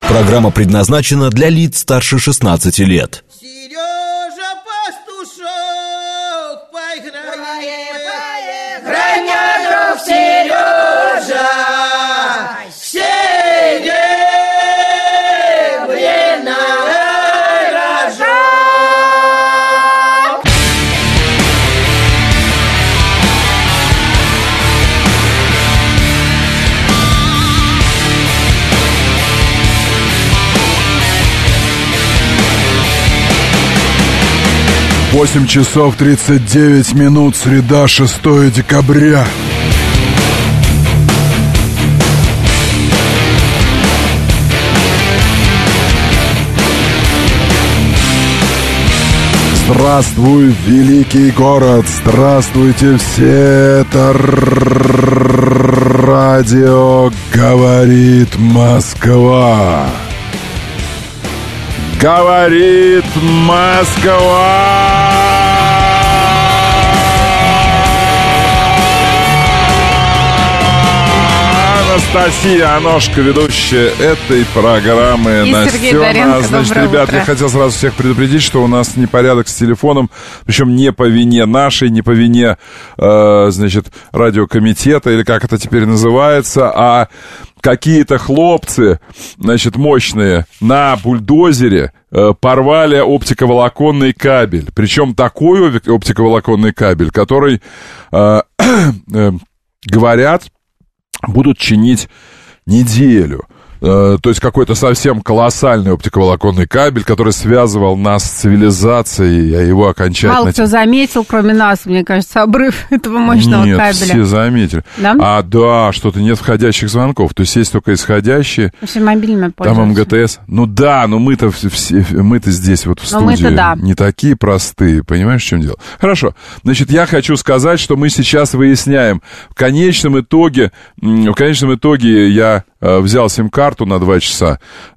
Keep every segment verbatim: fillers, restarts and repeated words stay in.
Программа предназначена для лиц старше шестнадцати лет. Сережа Пастушок, поиграем, Граня, друг Сережа, серебряный рожок. восемь часов тридцать девять минут, среда, шестое декабря. Здравствуй, великий город! Здравствуйте все! Это радио «Говорит Москва». Говорит Москва! Анастасия Аношка, ведущая этой программы. И Сергей Доренко. Значит, Доброе ребят, утро. я хотел сразу всех предупредить, что у нас непорядок с телефоном, причем не по вине нашей, не по вине, э, значит, радиокомитета, или как это теперь называется, а какие-то хлопцы, значит, мощные, на бульдозере э, порвали оптиковолоконный кабель. Причем такой оптиковолоконный кабель, который, э, э, говорят, будут чинить неделю. Э, то есть какой-то совсем колоссальный оптиковолоконный кабель, который связывал нас с цивилизацией, а его окончательно... Мало кто заметил, кроме нас, мне кажется, обрыв этого мощного Нет, кабеля. все заметили. Да? А, да, что-то нет входящих звонков. То есть есть только исходящие. Все мобильными Там пользуются. МГТС. Ну да, но мы-то, все, мы-то здесь вот в Но студии мы-то да. не такие простые. Понимаешь, в чем дело? Хорошо. Значит, я хочу сказать, что мы сейчас выясняем. В конечном итоге, в конечном итоге я э, взял сим-карту на два часа,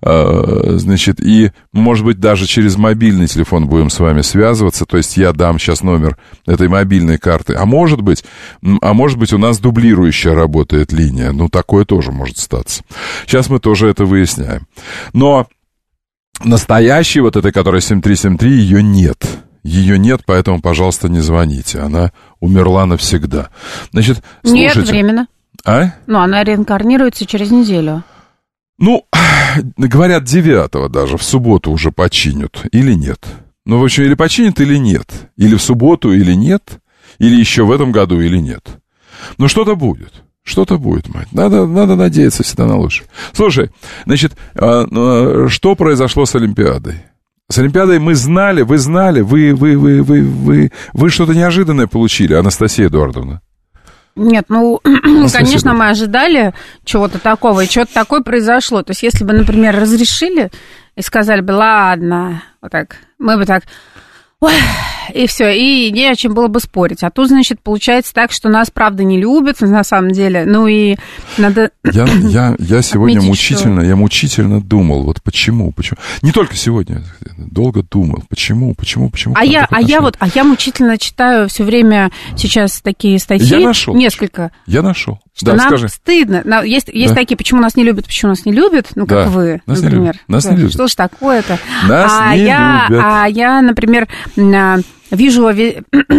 э, значит, и, может быть, даже через мобильный телефон будем с вами связываться. То есть я дам сейчас номер этой мобильной карты. А может быть, а может быть, у нас дублирующая работает линия. Ну, такое тоже может статься. Сейчас мы тоже это выясняем. Но настоящей вот этой, которая семь три семь три, ее нет. Ее нет, поэтому, пожалуйста, не звоните. Она умерла навсегда. Значит, слушайте. Нет, временно. А? Ну, она реинкарнируется через неделю. Ну, говорят, девятого даже, в субботу уже починят. Или нет? Ну, в общем, или починят, или нет. Или в субботу, или нет. Или еще в этом году, или нет. Ну, что-то будет. Что-то будет, мать. Надо, надо надеяться всегда на лучшее. Слушай, значит, что произошло с Олимпиадой? С Олимпиадой мы знали, вы знали, вы, вы, вы, вы, вы, вы что-то неожиданное получили, Анастасия Эдуардовна. Нет, ну, конечно, мы ожидали чего-то такого, и что-то такое произошло. То есть, если бы, например, разрешили и сказали бы, ладно, вот так, мы бы так, ой, и все, и не о чем было бы спорить. А тут, значит, получается так, что нас, правда, не любят, на самом деле, ну и надо... Я, я, я сегодня отметить, мучительно, что... я мучительно думал, вот почему, почему. Не только сегодня, долго думал, почему, почему, почему. А я, а я вот, а я мучительно читаю все время сейчас такие статьи. Я нашел. Несколько. Я нашел. Что да, нам скажи. стыдно. Есть, есть Да. такие, почему нас не любят, почему нас не любят, ну, как Да. вы, Нас не например. любят. Нас не любят. Что ж такое-то? Нас а не я, любят. А я, например, вижу и,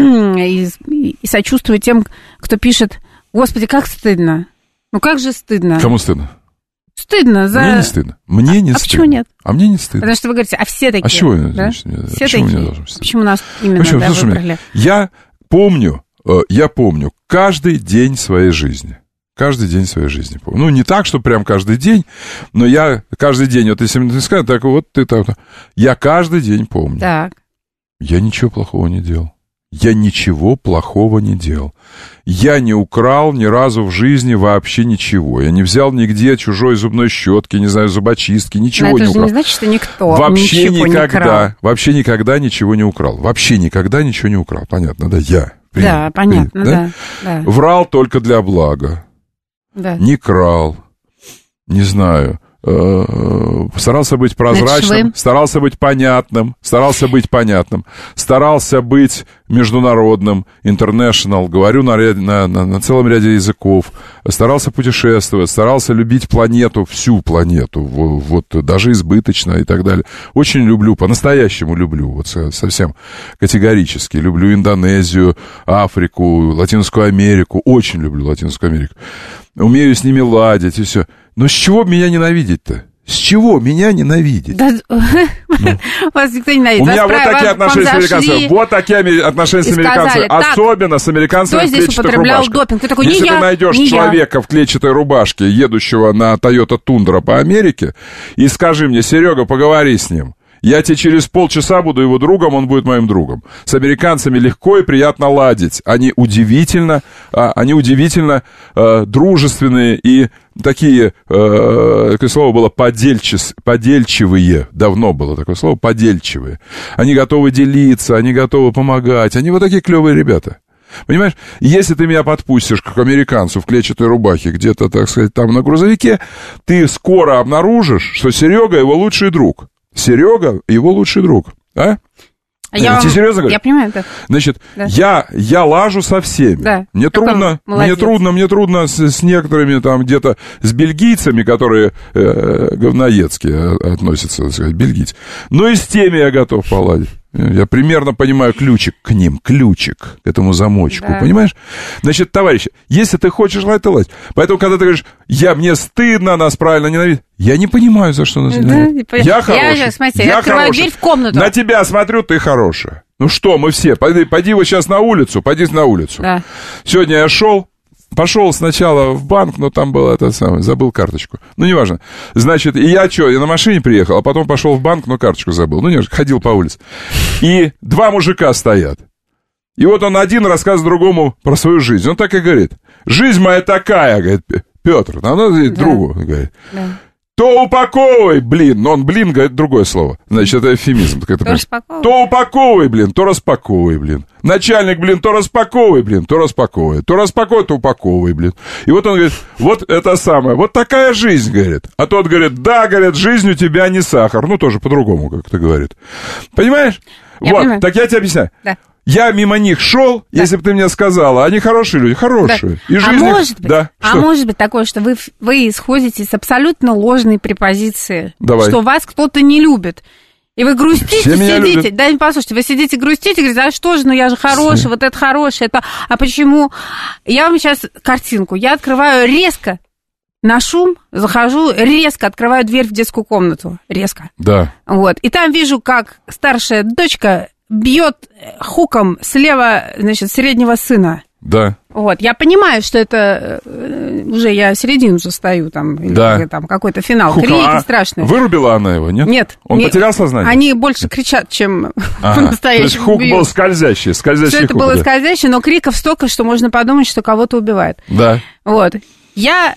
и сочувствую тем, кто пишет, господи, как стыдно. Ну, как же стыдно. Кому стыдно? Стыдно за... Мне не стыдно. Мне не а стыдно. почему нет? А мне не стыдно. Потому что вы говорите, а все такие. А чего? Да? Значит, Все почему такие. мне должно стыдно? Почему нас именно Почему? да, Слушай выбрали? меня, я помню, э, я помню каждый день своей жизни. Каждый день своей жизни помню. Ну, не так, что прям каждый день, но я каждый день, вот если мне сказать, так вот ты так, я каждый день помню. Так. Я ничего плохого не делал. Я ничего плохого не делал. Я не украл ни разу в жизни вообще ничего. Я не взял нигде чужой зубной щетки, не знаю, зубочистки, ничего Но это не же украл. не значит, что никто Вообще ничего никогда, не крал. вообще никогда ничего не украл. Вообще никогда ничего не украл. Понятно, да? Я. Принят, Да, понятно, принят, да, да. Врал только для блага. Да. Не крал. Не знаю. старался быть прозрачным, старался быть понятным, старался быть понятным, старался быть международным, international, говорю на, на, на, на целом ряде языков, старался путешествовать, старался любить планету, всю планету, вот, даже избыточно и так далее. Очень люблю, по-настоящему люблю, вот совсем категорически. Люблю Индонезию, Африку, Латинскую Америку, очень люблю Латинскую Америку. Умею с ними ладить и все. Но с чего меня ненавидеть-то? С чего меня ненавидеть? Да, ну. Вас никто не ненавидит. У меня вот такие отношения с американцами. Вот такие отношения с американцами. Особенно с американцами в клетчатых рубашках. Допинг? Ты такой, Если не ты я, найдешь человека я. в клетчатой рубашке, едущего на Toyota Tundra по Америке, и скажи мне, Серега, поговори с ним. Я тебе через полчаса буду его другом, он будет моим другом. С американцами легко и приятно ладить. Они удивительно, они удивительно э, дружественные и такие, э, такое слово было подельчес, подельчивые. Давно было такое слово, подельчивые. Они готовы делиться, они готовы помогать. Они вот такие клевые ребята. Понимаешь, если ты меня подпустишь к американцу в клетчатой рубахе где-то, так сказать, там на грузовике, ты скоро обнаружишь, что Серега его лучший друг. Серега его лучший друг, а? Я, тебе серьезно говорю? Я понимаю это. Значит, да. я, я лажу со всеми. Да. Мне Какой трудно, молодец. мне трудно, мне трудно с, с некоторыми там где-то, с бельгийцами, которые э, говноедские относятся, так сказать, бельгийцы. Но и с теми я готов поладить. Я примерно понимаю ключик к ним, ключик к этому замочку, да. Понимаешь? Значит, товарищи, если ты хочешь ладить, ты ладить. Поэтому, когда ты говоришь, я, мне стыдно, нас правильно ненавидят, я не понимаю, за что нас ненавидят. Да, я хороший, я, смотрите, я, я открываю хороший. Дверь в комнату. На тебя смотрю, ты хорошая. Ну что, мы все, пойди, пойди вот сейчас на улицу, пойди на улицу. Да. Сегодня я шел, пошел сначала в банк, но там было это самое, забыл карточку. Ну, неважно. Значит, и я что, я на машине приехал, а потом пошел в банк, но карточку забыл. Ну, неважно, ходил по улице. И два мужика стоят. И вот он один рассказывает другому про свою жизнь. Он так и говорит. Жизнь моя такая, говорит Петр. Она говорит, да. другу, говорит. Да. То упаковывай, блин. Но он, блин, говорит другое слово. Значит, это эвфемизм. То распаковывай. То упаковывай, блин, то распаковывай, блин. Начальник, блин, то распаковывай, блин, то распаковывай. То распаковывай, то упаковывай, блин. И вот он говорит, вот это самое, вот такая жизнь, говорит. А тот говорит, да, говорит, жизнь у тебя не сахар. Ну, тоже по-другому как-то говорит. Понимаешь? Я вот, понимаю. Так я тебе объясняю. Да. Я мимо них шел, да. Если бы ты мне сказала, они хорошие люди, хорошие. Да. И жизнь а, их... может быть, да, а может быть такое, что вы, вы исходите с абсолютно ложной препозиции, Давай. Что вас кто-то не любит. И вы грустите, сидите, любят. Да, послушайте, вы сидите, грустите, говорите, а что же, ну я же хороший, Все. Вот это хорошее, это... А почему? Я вам сейчас картинку, я открываю резко, на шум, захожу, резко открываю дверь в детскую комнату, резко. Да. Вот, и там вижу, как старшая дочка... бьет хуком слева, значит, среднего сына. Да. Вот, я понимаю, что это уже я середину застаю, там, да. или там какой-то финал. Хуком, крики а страшные. Вырубила она его, нет? Нет. Он не, потерял сознание? Они больше кричат, чем ага. по-настоящему. То есть хук бьют. был скользящий, скользящий Все хук. это было да. скользящее, но криков столько, что можно подумать, что кого-то убивают. Да. Вот. Я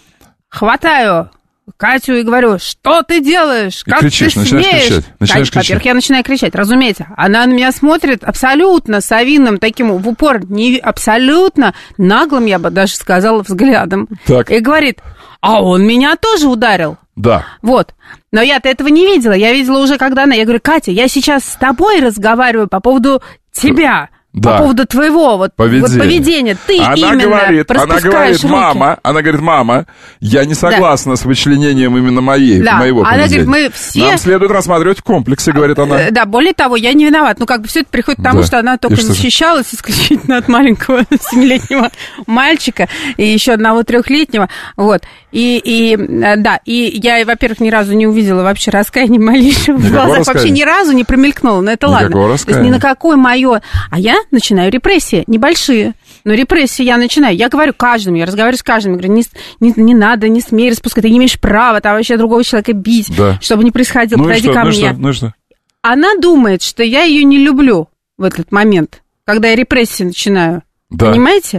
хватаю Катю и говорю, что ты делаешь? И как кричишь, ты начинаешь смеешь? кричать. Начинаешь Катя, во-первых, я начинаю кричать, разумеется. Она на меня смотрит абсолютно совиным таким, в упор, не, абсолютно наглым, я бы даже сказала, взглядом. Так. И говорит, а он меня тоже ударил. Да. Вот. Но я-то этого не видела. Я видела уже, когда она... Я говорю, Катя, я сейчас с тобой разговариваю по поводу тебя. Да. По поводу твоего вот поведения. Вот поведения. Ты она именно говорит, она говорит, руки. мама, она говорит, мама, я не согласна да. с вычленением именно моей, да. моего она поведения. Говорит, мы все... Нам следует рассматривать в комплексе, говорит она. Да, более того, я не виноват. Ну, как бы все это приходит к тому, да. что она только защищалась исключительно от маленького семилетнего мальчика и еще одного трехлетнего. Вот. И, и, да, и я, во-первых, ни разу не увидела вообще раскаяния малейшего в глазах. Раскаяния. Вообще ни разу не промелькнула, но это Никакого ладно. Раскаяния. То есть ни на какое мое... А я начинаю репрессии, небольшие, но репрессии я начинаю. Я говорю каждому, я разговариваю с каждым, я говорю, не, не, не надо, не смей распускать, ты не имеешь права там вообще другого человека бить, да. чтобы не происходило, ну подойди ко ну мне. Что? Ну что? Она думает, что я ее не люблю в этот момент, когда я репрессии начинаю. Да. Понимаете?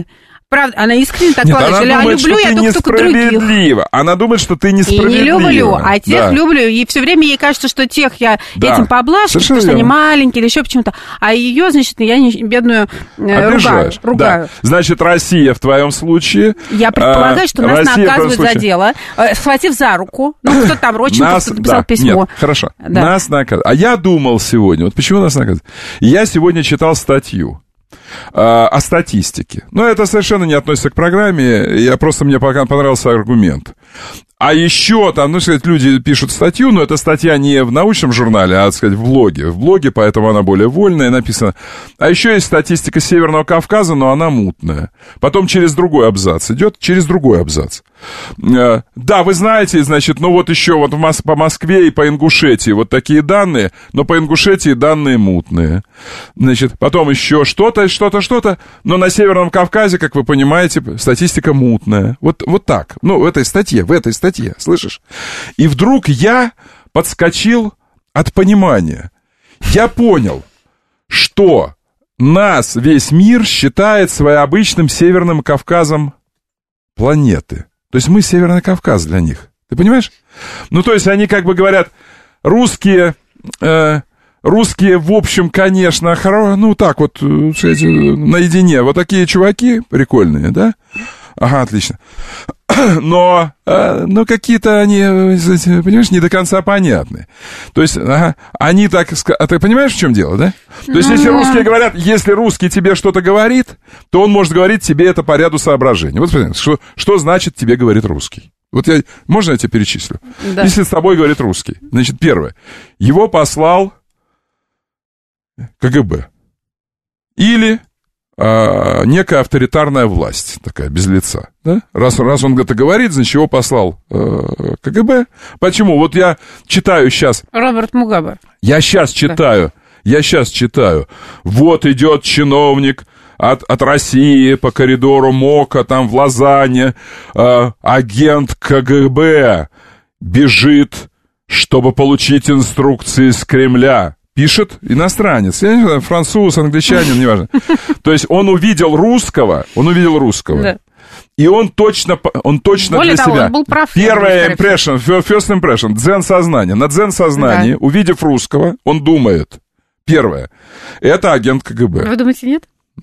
Правда, она искренне так Нет, говорит. она Или, а думает, люблю что я ты только других. несправедлива. Она думает, что ты И несправедлива. не люблю, а тех да. люблю. И все время ей кажется, что тех я Да. этим поблаживаю, Совершенно потому что они верно. маленькие или еще почему-то. А ее, значит, я не, бедную э, ругаю. Обижаешь. ругаю. Да. Значит, Россия в твоем случае... Я предполагаю, что нас Россия в твоем наказывают за случае- дело, э, схватив за руку. Ну, кто там, Родченков Нас, написал да, письмо. Нет, хорошо. Да. Нас наказывают. А я думал сегодня, вот почему нас наказывают? Я сегодня читал статью э, о статистике. Но это совершенно не относится к программе. Я просто, мне пока понравился аргумент. А еще там, ну, сказать, люди пишут статью, но эта статья не в научном журнале, а, так сказать, в блоге. В блоге, поэтому она более вольная, написана. А еще есть статистика Северного Кавказа, но она мутная. Потом через другой абзац идет, через другой абзац. Да, вы знаете, значит, ну вот еще вот в Мос- по Москве и по Ингушетии вот такие данные, но по Ингушетии данные мутные. Значит, потом еще что-то, что-то, что-то, но на Северном Кавказе, как вы понимаете, статистика мутная. Вот, вот так. Ну, в этой статье, в этой статье, слышишь? И вдруг я подскочил от понимания. Я понял, что нас весь мир считает своеобычным Северным Кавказом планеты. То есть мы Северный Кавказ для них. Ты понимаешь? Ну, то есть они как бы говорят, русские, э, русские, в общем, конечно, хоро... ну, так вот, сказать, наедине. Вот такие чуваки прикольные, да? Ага, отлично. Но, э, но какие-то они, понимаешь, не до конца понятны. То есть, ага, они так... А ты понимаешь, в чем дело, да? То есть, если русские говорят, если русский тебе что-то говорит, то он может говорить тебе это по ряду соображений. Вот, что, что значит тебе говорит русский? Вот я... Можно я тебе перечислю? Да. Если с тобой говорит русский, значит, первое. Его послал КГБ. Или... А, некая авторитарная власть, такая, без лица, да? Раз, раз он это говорит, значит, его послал э, КГБ. Почему? Вот я читаю сейчас... Роберт Мугабе. Я сейчас читаю, да. я сейчас читаю. Вот идет чиновник от, от России по коридору МОКа, там в Лозанне, э, агент КГБ бежит, чтобы получить инструкции с Кремля. Пишет иностранец, я не знаю, француз, англичанин, неважно. То есть он увидел русского, он увидел русского. Да. И он точно, он точно Более для того, себя. Он был прав, Первое impression, first impression, дзен-сознание. На дзен-сознании, да. увидев русского, он думает, первое, это агент КГБ. Вы думаете, нет?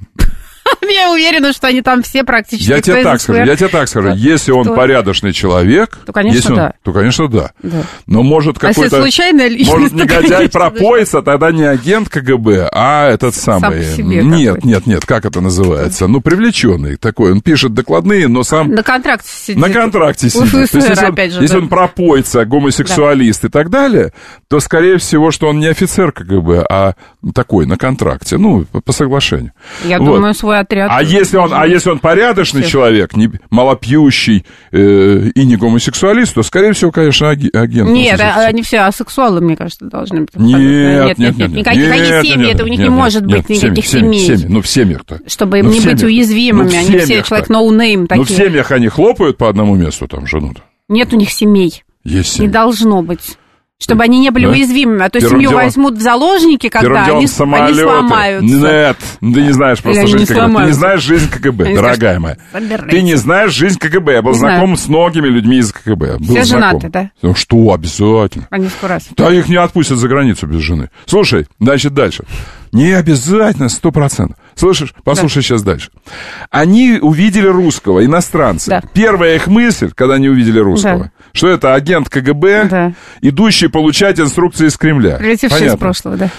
Я уверена, что они там все практически... Я тебе так скажу, я тебе так скажу. Если он порядочный человек... То, конечно, да. То, конечно, да. Но может какой-то... А случайная личность... Может, негодяй пропоится, тогда не агент КГБ, а этот самый... Нет, нет, нет, как это называется? Ну, привлеченный такой. Он пишет докладные, но сам... На контракте сидит. На контракте сидит. Если он пропойца, гомосексуалист и так далее, то, скорее всего, что он не офицер КГБ, а такой, на контракте. Ну, по соглашению. Я думаю, свой отряд. А если он, а если он порядочный Все. человек, не малопьющий э, и не гомосексуалист, то, скорее всего, конечно, агент. Нет, они все асексуалы, мне кажется, должны быть. Нет, нет, нет, нет. Никаких нет, они нет, семьи, нет, это у них нет, не нет, может нет, быть никаких семьи, семей. Семьи, ну, в семьях-то. Чтобы им ну, не быть уязвимыми, ну, они все человек ноунейм такие. Ну, в семьях они хлопают по одному месту, там, жену-то. Нет у них семей. Есть семьи. Не должно быть. Чтобы они не были да? уязвимыми. А то Первым семью делом, возьмут в заложники, когда они, они сломаются. Нет, ты не знаешь просто Или жизнь КГБ. Сломаются. Ты не знаешь жизнь КГБ, они дорогая моя. Собирайте. Ты не знаешь жизнь КГБ. Я был не знаком знаю. с многими людьми из КГБ. Был Все знаком. женаты, да? Ну что, обязательно. Они скоро раз. Да их не отпустят за границу без жены. Слушай, значит, дальше. Не обязательно, сто процентов. Слышишь? Послушай да. сейчас дальше. Они увидели русского, иностранца. Да. Первая их мысль, когда они увидели русского, да. что это агент КГБ, да. идущий получать инструкции из Кремля. Прилетевший из прошлого, да.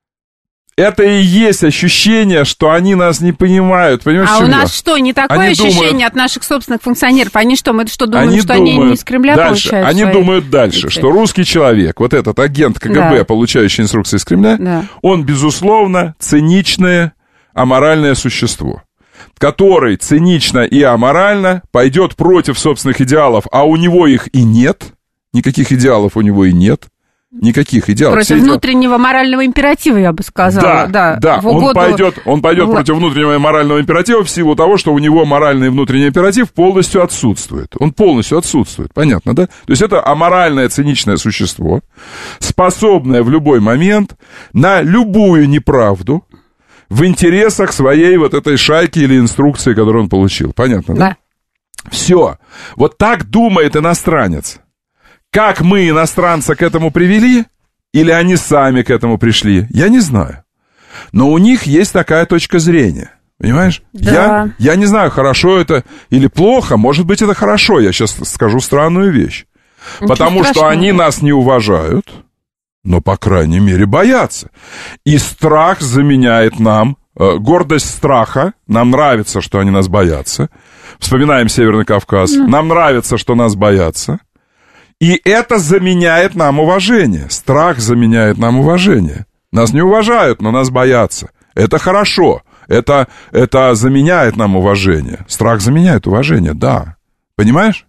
Это и есть ощущение, что они нас не понимают. Понимаешь, а у нас дело? что, не такое они ощущение думают, от наших собственных функционеров? Они что, мы что, думаем, они что думают они не из Кремля дальше, получают? Они свои... думают дальше, что русский человек, вот этот агент КГБ, да. получающий инструкции из Кремля, да. он, безусловно, циничное, аморальное существо, который цинично и аморально пойдет против собственных идеалов, а у него их и нет, никаких идеалов у него и нет. Никаких идеалов. Против Все внутреннего идеалы... морального императива, я бы сказала. Да, да. да. Угоду... Он пойдет, он пойдет в... против внутреннего морального императива в силу того, что у него моральный и внутренний императив полностью отсутствует. Он полностью отсутствует, понятно, да? То есть это аморальное, циничное существо, способное в любой момент на любую неправду в интересах своей вот этой шайки или инструкции, которую он получил. Понятно, да? Да. Все. Вот так думает иностранец. Как мы иностранца к этому привели, или они сами к этому пришли, я не знаю. Но у них есть такая точка зрения. Понимаешь? Да. Я, я не знаю, хорошо это или плохо. Может быть, это хорошо. Я сейчас скажу странную вещь. Ничего Потому страшного. что они нас не уважают, но, по крайней мере, боятся. И страх заменяет нам, э, гордость страха. Нам нравится, что они нас боятся. Вспоминаем Северный Кавказ. Mm. Нам нравится, что нас боятся. И это заменяет нам уважение. Страх заменяет нам уважение. Нас не уважают, но нас боятся. Это хорошо. Это, это заменяет нам уважение. Страх заменяет уважение, да. Понимаешь?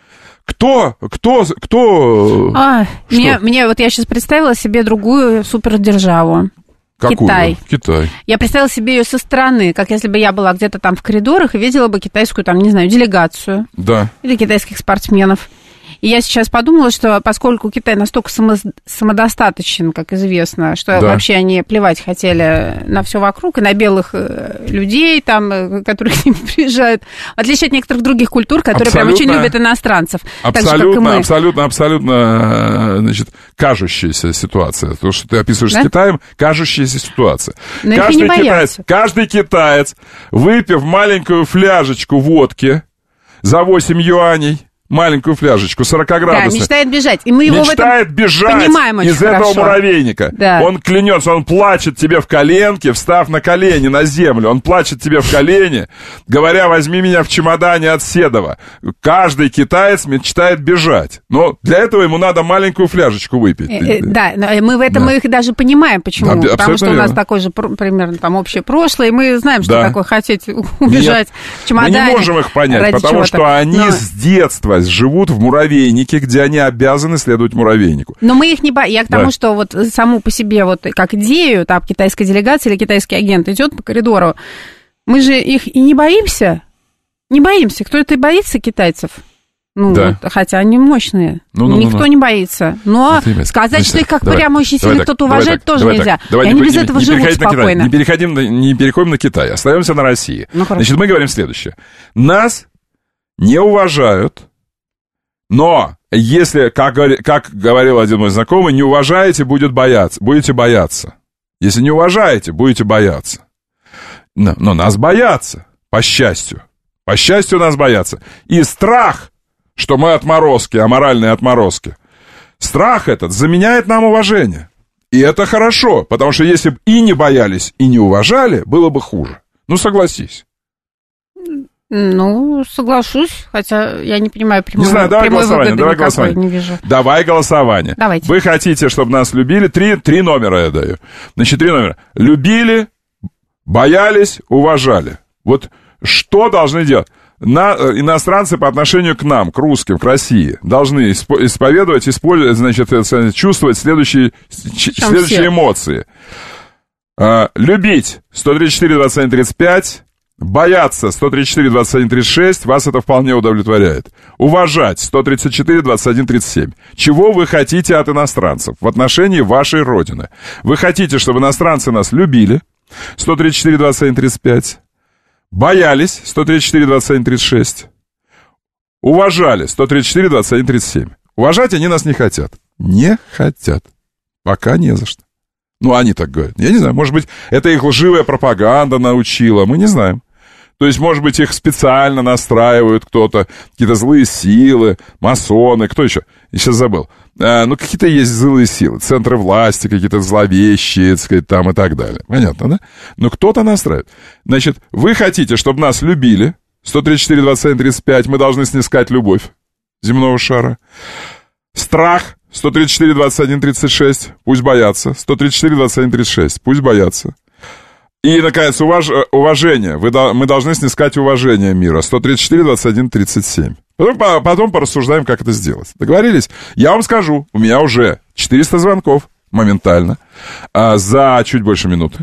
Кто, кто, кто... А, мне, мне, вот я сейчас представила себе другую супердержаву. Какую? Китай. Китай. Я представила себе ее со стороны, как если бы я была где-то там в коридорах и видела бы китайскую, там, не знаю, делегацию. Да. Или китайских спортсменов. И я сейчас подумала, что поскольку Китай настолько само, самодостаточен, как известно, что да. вообще они плевать хотели на все вокруг, и на белых людей, там, которые к ним приезжают, в отличие от некоторых других культур, которые абсолютно, прям очень любят иностранцев. Абсолютно, так же, как и мы. абсолютно, абсолютно, значит, кажущаяся ситуация. То, что ты описываешь да? с Китаем, кажущаяся ситуация. Но каждый, их не китаец, каждый китаец, выпив маленькую фляжечку водки за восемь юаней, маленькую фляжечку, сорокаградусную. Да, мечтает бежать. И мы его мечтает в этом бежать понимаем очень из хорошо. этого муравейника. Да. Он клянется, он плачет тебе в коленке, встав на колени на землю. Он плачет тебе в колени, говоря, возьми меня в чемодане от Седова. Каждый китаец мечтает бежать. Но для этого ему надо маленькую фляжечку выпить. Э, да, мы в этом да. мы их даже понимаем, почему. Да, потому что у нас верно. Такой же примерно там общее прошлое, и мы знаем, что да. такое хотеть убежать Нет, в чемодане. Мы не можем их понять, потому чего-то. Что они Но... с детства живут в муравейнике, где они обязаны следовать муравейнику. Но мы их не боимся. Я к тому, да. что вот саму по себе вот как идею, там китайская делегация или китайский агент идет по коридору, мы же их и не боимся. Не боимся. Кто-то и боится китайцев. Ну, да. вот, хотя они мощные. Ну, ну, Никто ну, ну. не боится. Но ну, сказать, Значит, что их как давай, прямо очень сильно кто-то уважает, тоже давай нельзя. Давай, и они не, без не, этого не живут спокойно. Не переходим, не переходим на Китай. Остаемся на России. Ну, Значит, мы говорим следующее. Нас не уважают, но если, как, как говорил один мой знакомый, не уважаете, будет бояться, будете бояться. Если не уважаете, будете бояться. Но, но нас боятся, по счастью. По счастью, нас боятся. И страх, что мы отморозки, аморальные отморозки, страх этот заменяет нам уважение. И это хорошо, потому что если бы и не боялись, и не уважали, было бы хуже. Ну, согласись. Ну, соглашусь, хотя я не понимаю прямой, не знаю, давай прямой голосование, выгоды давай никакой голосование. не вижу. Давай голосование. Давайте. Вы хотите, чтобы нас любили? Три, три номера я даю. Значит, три номера. Любили, боялись, уважали. Вот что должны делать? На, иностранцы по отношению к нам, к русским, к России, должны испо- исповедовать, использовать, значит, чувствовать следующие, ч- следующие эмоции. А, любить сто тридцать четыре двадцать один тридцать пять. Бояться сто тридцать четыре двадцать один тридцать шесть, вас это вполне удовлетворяет. Уважать сто тридцать четыре двадцать один тридцать семь. Чего вы хотите от иностранцев в отношении вашей родины? Вы хотите, чтобы иностранцы нас любили, сто тридцать четыре двадцать один тридцать пять. Боялись, сто тридцать четыре двадцать один тридцать шесть. Уважали, сто тридцать четыре двадцать один тридцать семь. Уважать они нас не хотят. Не хотят. Пока не за что. Ну, они так говорят. Я не знаю, может быть, это их лживая пропаганда научила, мы не знаем. То есть, может быть, их специально настраивают кто-то, какие-то злые силы, масоны, кто еще? Я сейчас забыл. А, ну, какие-то есть злые силы, центры власти, какие-то зловещие, так сказать, там и так далее. Понятно, да? Но кто-то настраивает. Значит, вы хотите, чтобы нас любили, сто тридцать четыре двадцать один тридцать пять, мы должны снискать любовь земного шара. Страх, сто тридцать четыре двадцать один тридцать шесть, пусть боятся. сто тридцать четыре двадцать один тридцать шесть, пусть боятся. И, наконец, уваж... уважение. Вы до... Мы должны снискать уважение мира. сто тридцать четыре двадцать один тридцать семь. Потом, потом порассуждаем, как это сделать. Договорились? Я вам скажу, у меня уже четыреста звонков моментально а, за чуть больше минуты.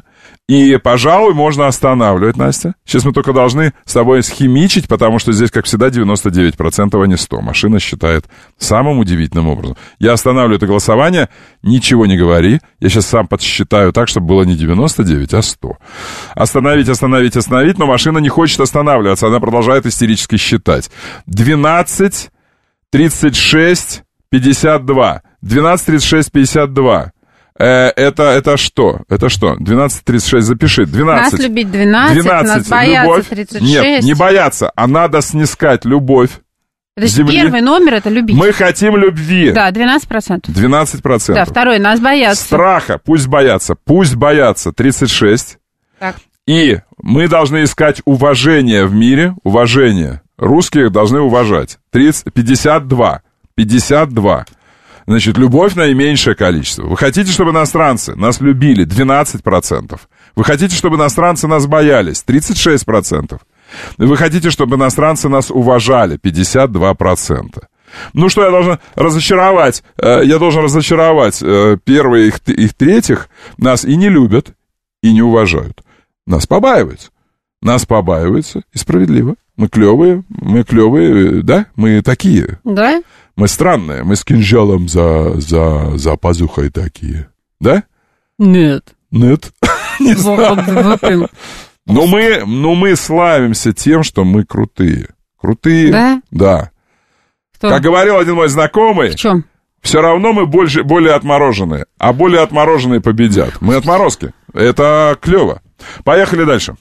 И, пожалуй, можно останавливать, Настя. Сейчас мы только должны с тобой схимичить, потому что здесь, как всегда, девяносто девять процентов, а не сто. Машина считает самым удивительным образом. Я останавливаю это голосование, ничего не говори. Я сейчас сам подсчитаю так, чтобы было не девяносто девять, а сто. Остановить, остановить, остановить, но машина не хочет останавливаться. Она продолжает истерически считать. двенадцать, тридцать шесть, пятьдесят два. двенадцать, тридцать шесть, пятьдесят два. Э, это, это что? Это что? двенадцать тридцать шесть, запиши. двенадцать. Нас любить двенадцать, двенадцать, нас бояться любовь. тридцать шесть. Нет, не бояться, а надо снискать любовь. Это земли. Первый номер — это любить. Мы хотим любви. Да, двенадцать процентов. двенадцать процентов. Да, второй, нас боятся. Страха, пусть боятся, пусть боятся, тридцать шесть. Так. И мы должны искать уважение в мире, уважение. Русские должны уважать. тридцать, пятьдесят два. пятьдесят два. Значит, любовь наименьшее количество. Вы хотите, чтобы иностранцы нас любили? двенадцать процентов. Вы хотите, чтобы иностранцы нас боялись? тридцать шесть процентов. Вы хотите, чтобы иностранцы нас уважали? пятьдесят два процента. Ну что, я должен разочаровать? Я должен разочаровать первых и третьих. Нас и не любят, и не уважают. Нас побаиваются. Нас побаиваются, и справедливо. Мы клевые, мы клевые, да? Мы такие. Да? Мы странные, мы с кинжалом за, за, за пазухой такие. Да? Нет. Нет? Не знаю. Но мы, но мы славимся тем, что мы крутые. Крутые. Да? Да. Кто? Как говорил один мой знакомый. В чем? Все равно мы больше, более отмороженные. А более отмороженные победят. Мы отморозки. Это клево. Поехали дальше.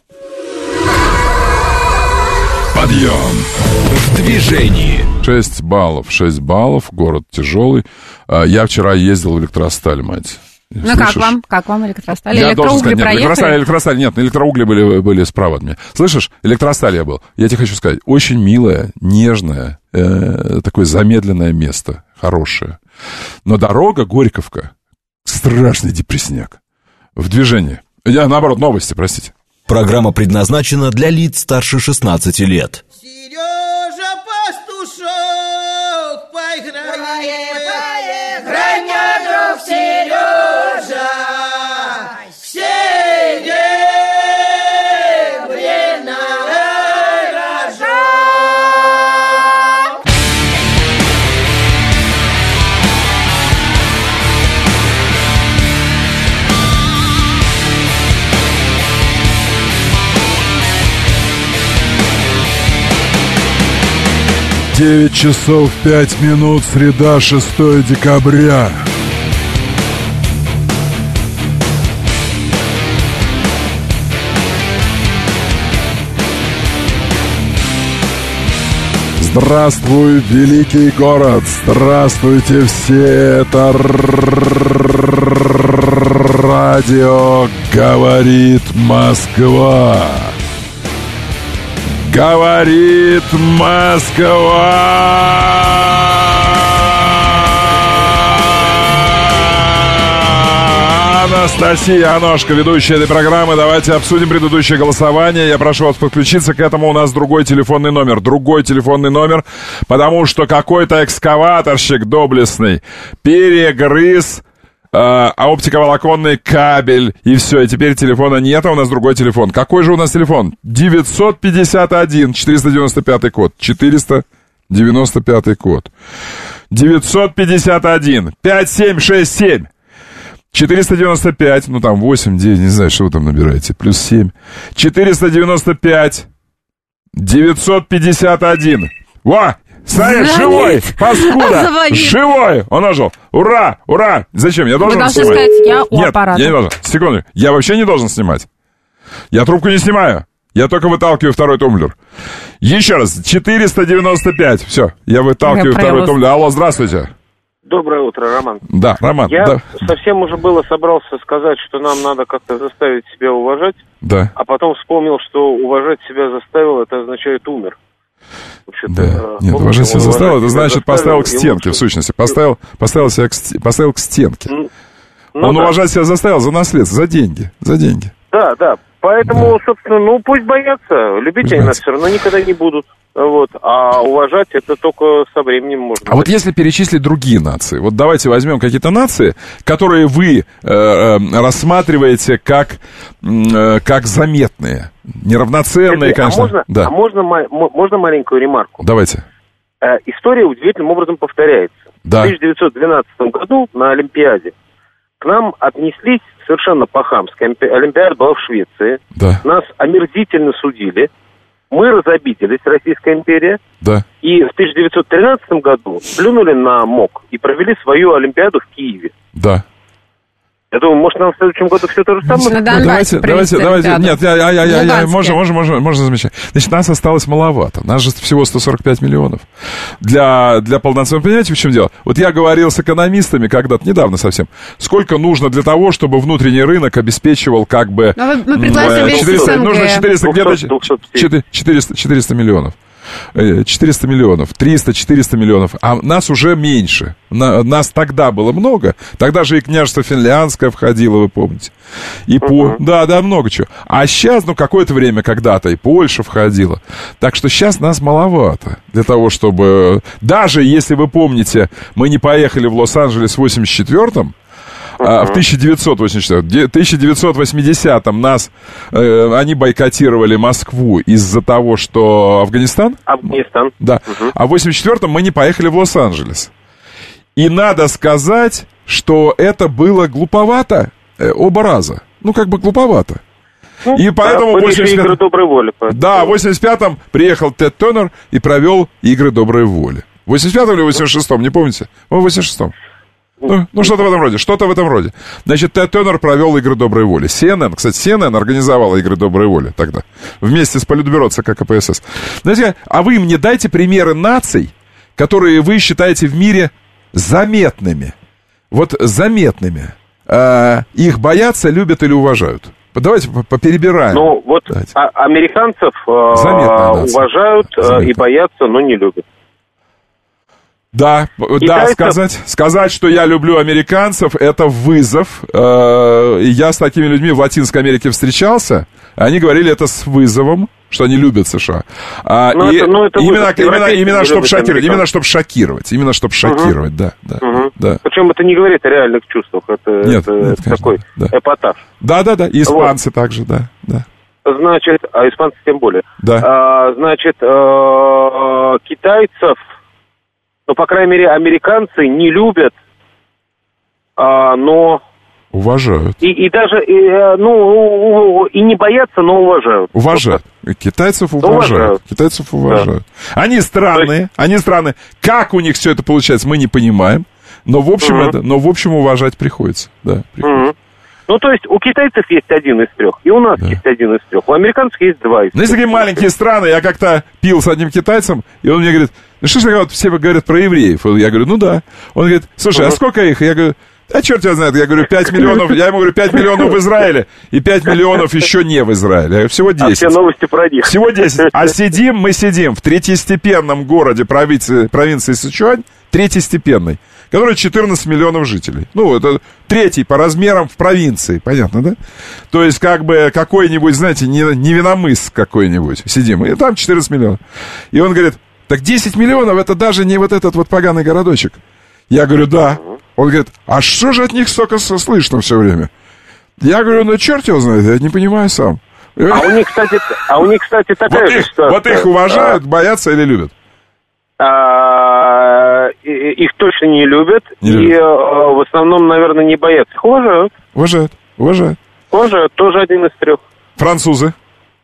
Подъем в движении. шесть баллов, шесть баллов, город тяжелый. Я вчера ездил в Электросталь, мать. Ну Слышишь? как вам? Как вам Электросталь? Я Электроугли сказать, нет, проехали? Электросталь, Электросталь, нет, электроугли были, были справа от меня. Слышишь, Электросталь я был. Я тебе хочу сказать, очень милое, нежное, э, такое замедленное место, хорошее. Но дорога Горьковка, страшный депрессняк. В движении. Я, наоборот, новости, простите. Программа предназначена для лиц старше шестнадцати лет. Сережа Пастушок, поиграем, играй, мне, друг Сережа, в серебряной рожок. девять часов пять минут, среда, шестое декабря. Здравствуй, великий город! Здравствуйте все! Это радио «Говорит Москва». Говорит Москва! Анастасия Аношка, ведущая этой программы. Давайте обсудим предыдущее голосование. Я прошу вас подключиться к этому. У нас другой телефонный номер. Другой телефонный номер, потому что какой-то экскаваторщик доблестный перегрыз а оптиковолоконный кабель, и все, и теперь телефона нет, а у нас другой телефон. Какой же у нас телефон? девятьсот пятьдесят один, четыреста девяносто пятый код. четыреста девяносто пятый код. девятьсот пятьдесят один, пять семь шесть семь. четыреста девяносто пять, ну там восемь, девять, не знаю, что вы там набираете, плюс семь. четыреста девяносто пять, девятьсот пятьдесят один. Во! Смотри, живой, паскуда, Звонит. живой, он ожил. Ура, ура. Зачем? Я должен Вы должны снимать? сказать, я у Нет, аппарата. я не должен. Секунду, я вообще не должен снимать. Я трубку не снимаю. Я только выталкиваю второй тумблер. Еще раз, четыреста девяносто пять. Все, я выталкиваю Я второй проявилась. тумблер. Алло, здравствуйте. Доброе утро, Роман. Да, Роман. Я Да. совсем уже было собрался сказать, что нам надо как-то заставить себя уважать, Да. а потом вспомнил, что уважать себя заставил, это означает умер. Вообще-то, Да. э, Нет, помните, уважать себя он заставил, это уважать себя значит поставил к заставил, и стенке, в лучше- сущности. Поставил, поставил, себя к, сте- поставил к стенке. Ну, Он да. уважать себя заставил за наследство, за деньги. За деньги. Да, да. Поэтому, собственно, ну пусть боятся. Любить Пусть они нас боятся. все равно никогда не будут. Вот, а уважать это только со временем можно. А вот если перечислить другие нации, вот давайте возьмем какие-то нации, которые вы э, э, рассматриваете как, э, как заметные, неравноценные, Кстати, конечно. А можно, да. а можно, можно маленькую ремарку? Давайте. Э, история удивительным образом повторяется. Да. В тысяча девятьсот двенадцатом году на Олимпиаде к нам отнеслись совершенно по-хамски. Олимпиада была в Швеции. Да. Нас омерзительно судили. Мы разобиделись, Российская империя, Да. и в тысяча девятьсот тринадцатом году плюнули на МОК и провели свою Олимпиаду в Киеве. Да. Я думаю, может, нам в следующем году все то же самое? На Ну, Донбассе давайте, давайте, давайте. Олимпиаду. Нет, я, я, я, я, я, Луганске. можно, можно, можно, можно замечать. Значит, нас осталось маловато. Нас же всего сто сорок пять миллионов. Для, для полноценного, понимаете, в чем дело? Вот я говорил с экономистами когда-то, недавно совсем, сколько нужно для того, чтобы внутренний рынок обеспечивал как бы... Ну, вы- мы пригласим весь четыреста, СНГ. нужно четыреста, где-то двухсот четыреста, четыреста миллионов. четыреста миллионов, триста-четыреста миллионов, а нас уже меньше. На, нас тогда было много. Тогда же и княжество Финляндское входило, вы помните. И по... Uh-huh. Да, да, много чего. А сейчас, ну, какое-то время когда-то и Польша входила. Так что сейчас нас маловато для того, чтобы... Даже если вы помните, мы не поехали в Лос-Анджелес в восемьдесят четвёртом, Uh-huh. в тысяча девятьсот восемьдесят четвёртом, тысяча девятьсот восьмидесятом нас, э, они бойкотировали Москву из-за того, что Афганистан? Афганистан. Да. Uh-huh. А в восемьдесят четвёртом мы не поехали в Лос-Анджелес. И надо сказать, что это было глуповато э, оба раза. Ну, как бы глуповато. Ну, и поэтому... Да, в восемьдесят пятом... игры доброй воли. Поэтому. Да, в восемьдесят пятом приехал Тед Тернер и провел игры доброй воли. В восемьдесят пятом или восемьдесят шестом, не помните? В восемьдесят шестом. Ну, ну, что-то в этом роде, что-то в этом роде. Значит, Тед Тернер провел игры доброй воли. Си Эн Эн, кстати, Си Эн Эн организовала игры доброй воли тогда. Вместе с Политбюро ЦК ка пэ эс эс. Знаете, а вы мне дайте примеры наций, которые вы считаете в мире заметными. Вот заметными. А, их боятся, любят или уважают? Давайте поперебираем. Ну, вот а- американцев э, уважают э, и боятся, но не любят. Да, Китайцев... да, сказать, сказать, что я люблю американцев, это вызов. Э, я с такими людьми в Латинской Америке встречался. Они говорили это с вызовом, что они любят США. А, ну, и это, ну, это именно, вызов. именно, именно чтобы шокировать, именно чтобы шокировать, именно чтобы шокировать, угу. да, да, угу. да. Причем это не говорит о реальных чувствах, это, нет, это, нет, это конечно, такой да. эпатаж. Да, да, да, и испанцы вот. также, да, да. Значит, а испанцы тем более. Да. А, значит, а, китайцев, ну, по крайней мере, американцы не любят, а, но... Уважают. И, и даже, и, ну, и не боятся, но уважают. Уважают. Китайцев уважают. уважают. Китайцев уважают. Да. Они странные, есть... они странные. Как у них все это получается, мы не понимаем. Но в общем, угу. это, но в общем уважать приходится. Да, приходится. Угу. Ну, то есть, у китайцев есть один из трех, и у нас да. есть один из трех. У американцев есть два из трех. Ну, если такие маленькие страны, я как-то пил с одним китайцем, и он мне говорит, ну, что ж, вот все говорят про евреев? Я говорю, ну, да. Он говорит, слушай, угу. а сколько их? Я говорю, а черт тебя знает. Я говорю, пять миллионов, я ему говорю, пять миллионов в Израиле, и пять миллионов еще не в Израиле. Я говорю, всего десять. А все новости про них. Всего десять. А сидим, мы сидим в третьестепенном городе провинции, провинции Сычуань, третьестепенной, который четырнадцать миллионов жителей. Ну, это третий по размерам в провинции, понятно, да? То есть, как бы, какой-нибудь, знаете, не, Невиномыск какой-нибудь. Сидим, и там четырнадцать миллионов. И он говорит, так десять миллионов, это даже не вот этот вот поганый городочек. Я говорю, да. Он говорит, а что же от них столько слышно все время? Я говорю, ну, черт его знает, я не понимаю сам. А у них, кстати, а у них, кстати, такая вот же их, ситуация. Вот их уважают, а... боятся или любят? А, их точно не любят, не и любят. В основном, наверное, не боятся. Их уважают. Уважают, уважают. Уважают, тоже один из трех. Французы?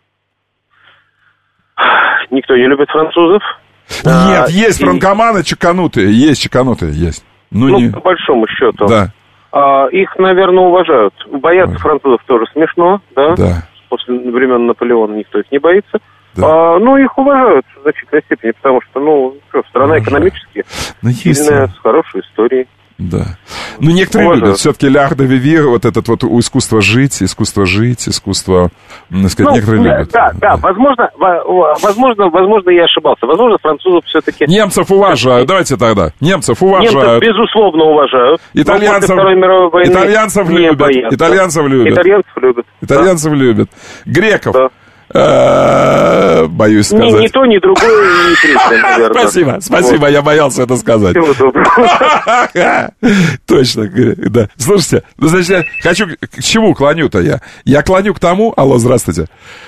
Никто не любит французов. Нет, а, есть и... франкоманы чеканутые, есть чеканутые, есть. Ну, ну не... по большому счету. Да. А, их, наверное, уважают. Бояться Ой. французов тоже смешно, да? Да. После времен Наполеона никто их не боится. Да. А, ну, их уважают в значительной степени, потому что, ну, что, страна уважают. Экономически ну, сильная, с хорошей историей. Да. Ну, некоторые уважают. Любят все-таки l'art de vivre, вот этот вот искусство жить, искусство жить, искусство, так сказать, ну, некоторые да, любят. Да, да, да, возможно, возможно, возможно, я ошибался. Возможно, французов все-таки... Немцев уважают, давайте тогда. Немцев уважают. Немцев, безусловно, уважают. Итальянцев, итальянцев любят. Боятся. Итальянцев любят. Итальянцев любят. Итальянцев да. любят. Греков. Да. Боюсь сказать. Ни, ни то, ни другое, ни третье, наверное. Спасибо, спасибо, я боялся это сказать. Точно, да. Слушайте, ну, значит, я хочу... К чему клоню-то я? Я клоню к тому... Алло, здравствуйте.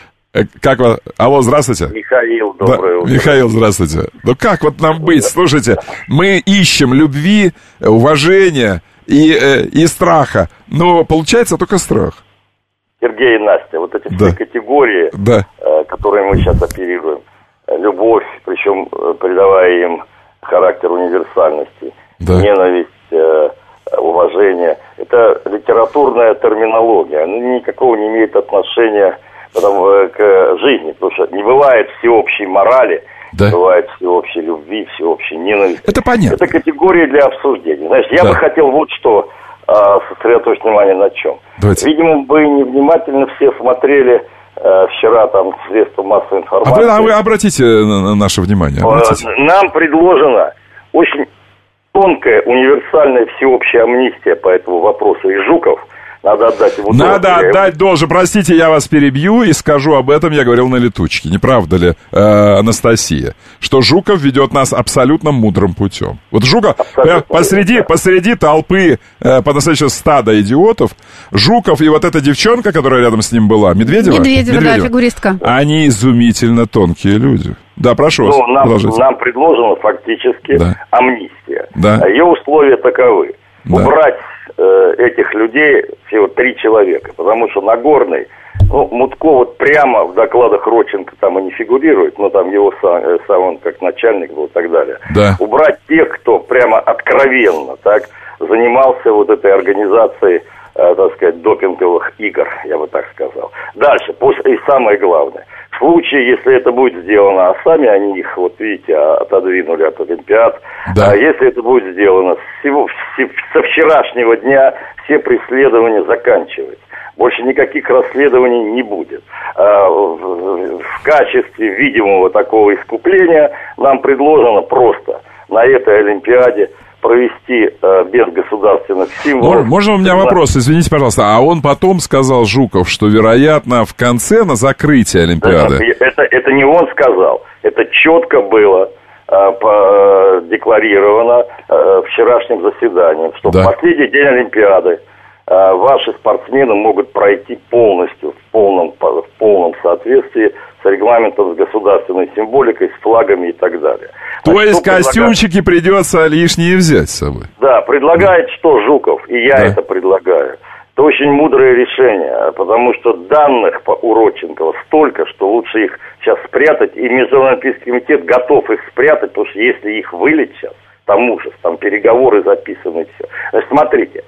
Как вас? Алло, здравствуйте. Михаил, доброе да, утро. Михаил, здравствуйте. Ну как вот нам быть? Слушайте, мы ищем любви, уважения и, э, и страха, но получается только страх. Сергей и Настя, вот эти да. все категории, да. э, которые мы сейчас оперируем, любовь, причем э, придавая им характер универсальности, да. ненависть, э, уважение, это литературная терминология, она никакого не имеет отношения потому, к жизни, потому что не бывает всеобщей морали, да. не бывает всеобщей любви, всеобщей ненависти. Это понятно. Это категории для обсуждения. Знаешь, я да. бы хотел вот что а, сосредоточить внимание на чем. Давайте. Видимо, вы невнимательно все смотрели а, вчера там средства массовой информации. А вы, а вы обратите на наше внимание. Обратите. Нам предложена очень тонкая, универсальная всеобщая амнистия по этому вопросу. И Жуков, надо отдать ему должное. Надо отдать должное. Простите, я вас перебью и скажу об этом, я говорил на летучке. Не правда ли, э, Анастасия, что Жуков ведет нас абсолютно мудрым путем? Вот Жуков абсолютно посреди, да. посреди толпы, э, по-настоящему стада идиотов, Жуков и вот эта девчонка, которая рядом с ним была, Медведева? Медведева, Медведева. Да, фигуристка. Они изумительно тонкие люди. Да, прошу вас, ну, нам, продолжите. Нам предложена фактически да. амнистия. Да. Ее условия таковы. Да. Убрать э, этих людей всего три человека, потому что Нагорный, ну, Мутко вот прямо в докладах Родченко там и не фигурирует, но там его сам, сам он как начальник был и так далее. Да. Убрать тех, кто прямо откровенно так занимался вот этой организацией, э, так сказать, допинговых игр, я бы так сказал. Дальше, после, и самое главное, в случае, если это будет сделано, а сами они их, вот видите, отодвинули от Олимпиад, да. а если это будет сделано всего, со вчерашнего дня, все преследования заканчиваются. Больше никаких расследований не будет. А в, в качестве видимого такого искупления нам предложено просто на этой Олимпиаде провести э, без государственных символов. Можно у меня вопрос? Извините, пожалуйста. А он потом сказал, Жуков, что, вероятно, в конце, на закрытии Олимпиады... Это, это не он сказал. Это четко было э, по, декларировано э, вчерашним заседанием, что да. в последний день Олимпиады э, ваши спортсмены могут пройти полностью, в полном, в полном соответствии с регламентом, с государственной символикой, с флагами и так далее. То Значит, есть костюмчики предлагает... придется лишние взять с собой? Да, предлагает что Жуков, и я да. это предлагаю. Это очень мудрое решение, потому что данных по Уродченкова столько, что лучше их сейчас спрятать, и Международный олимпийский комитет готов их спрятать, потому что если их вылить сейчас, там ужас, там переговоры записаны, все. Значит, смотрите,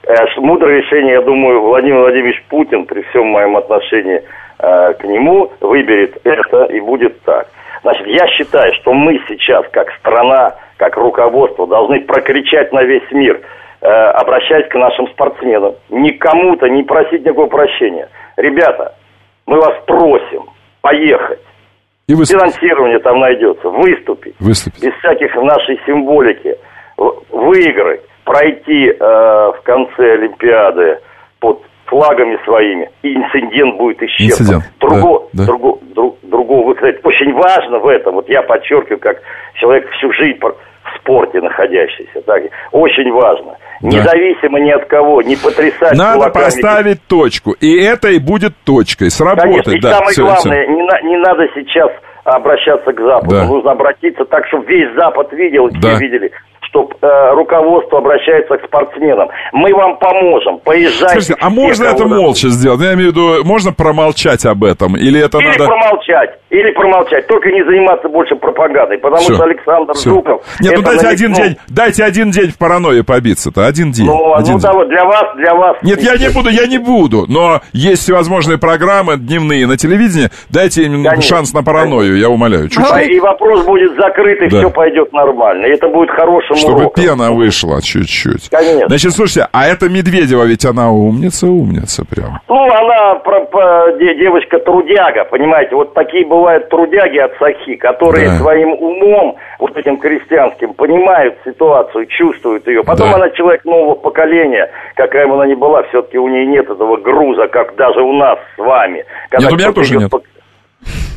мудрое решение, я думаю, Владимир Владимирович Путин, при всем моем отношении э, к нему, выберет это и будет так. Значит, я считаю, что мы сейчас, как страна, как руководство, должны прокричать на весь мир, э, обращаясь к нашим спортсменам. Ни кому-то не просить никакого прощения. Ребята, мы вас просим поехать. И финансирование там найдется. Выступить. Выступить. Без всяких нашей символики. Выиграть. Пройти э, в конце Олимпиады под флагами своими, и инцидент будет исчерпан. Друго, да, да. Друго, друг, другого выхода. Очень важно в этом, вот я подчеркиваю, как человек всю жизнь в спорте находящийся, так, очень важно, да. независимо ни от кого, не потрясать надо кулаками. Поставить точку, и это и будет точкой, сработает. Конечно, и да, самое все, главное, все. Не, на, не надо сейчас обращаться к Западу, да. нужно обратиться так, чтобы весь Запад видел, и да. все видели, что э, руководство обращается к спортсменам. Мы вам поможем, поезжайте. Слушайте, а можно это молча сделать? Я имею в виду, можно промолчать об этом? Или это или надо... промолчать, или промолчать. Только не заниматься больше пропагандой, потому Все. что Александр Все. Жуков... Нет, ну дайте намекнул... один день, дайте один день в паранойю побиться-то, один день. Ну, один ну день. да, для вас, для вас... Нет, я не буду, я не буду, но есть всевозможные программы дневные на телевидении, дайте им Конечно. шанс на паранойю, я умоляю. Чуть-чуть. И вопрос будет закрыт, и да. все пойдет нормально. И это будет хорошим Чтобы уроком. пена вышла чуть-чуть. Конечно. Значит, слушайте, а это Медведева, ведь она умница, умница прям. Ну, она про, про, девочка-трудяга, понимаете, вот такие бывают трудяги от Сахи, которые да. своим умом, вот этим крестьянским, понимают ситуацию, чувствуют ее. Потом да. она человек нового поколения, какая бы она ни была, все-таки у нее нет этого груза, как даже у нас с вами. Когда нет, у меня тоже нет. По...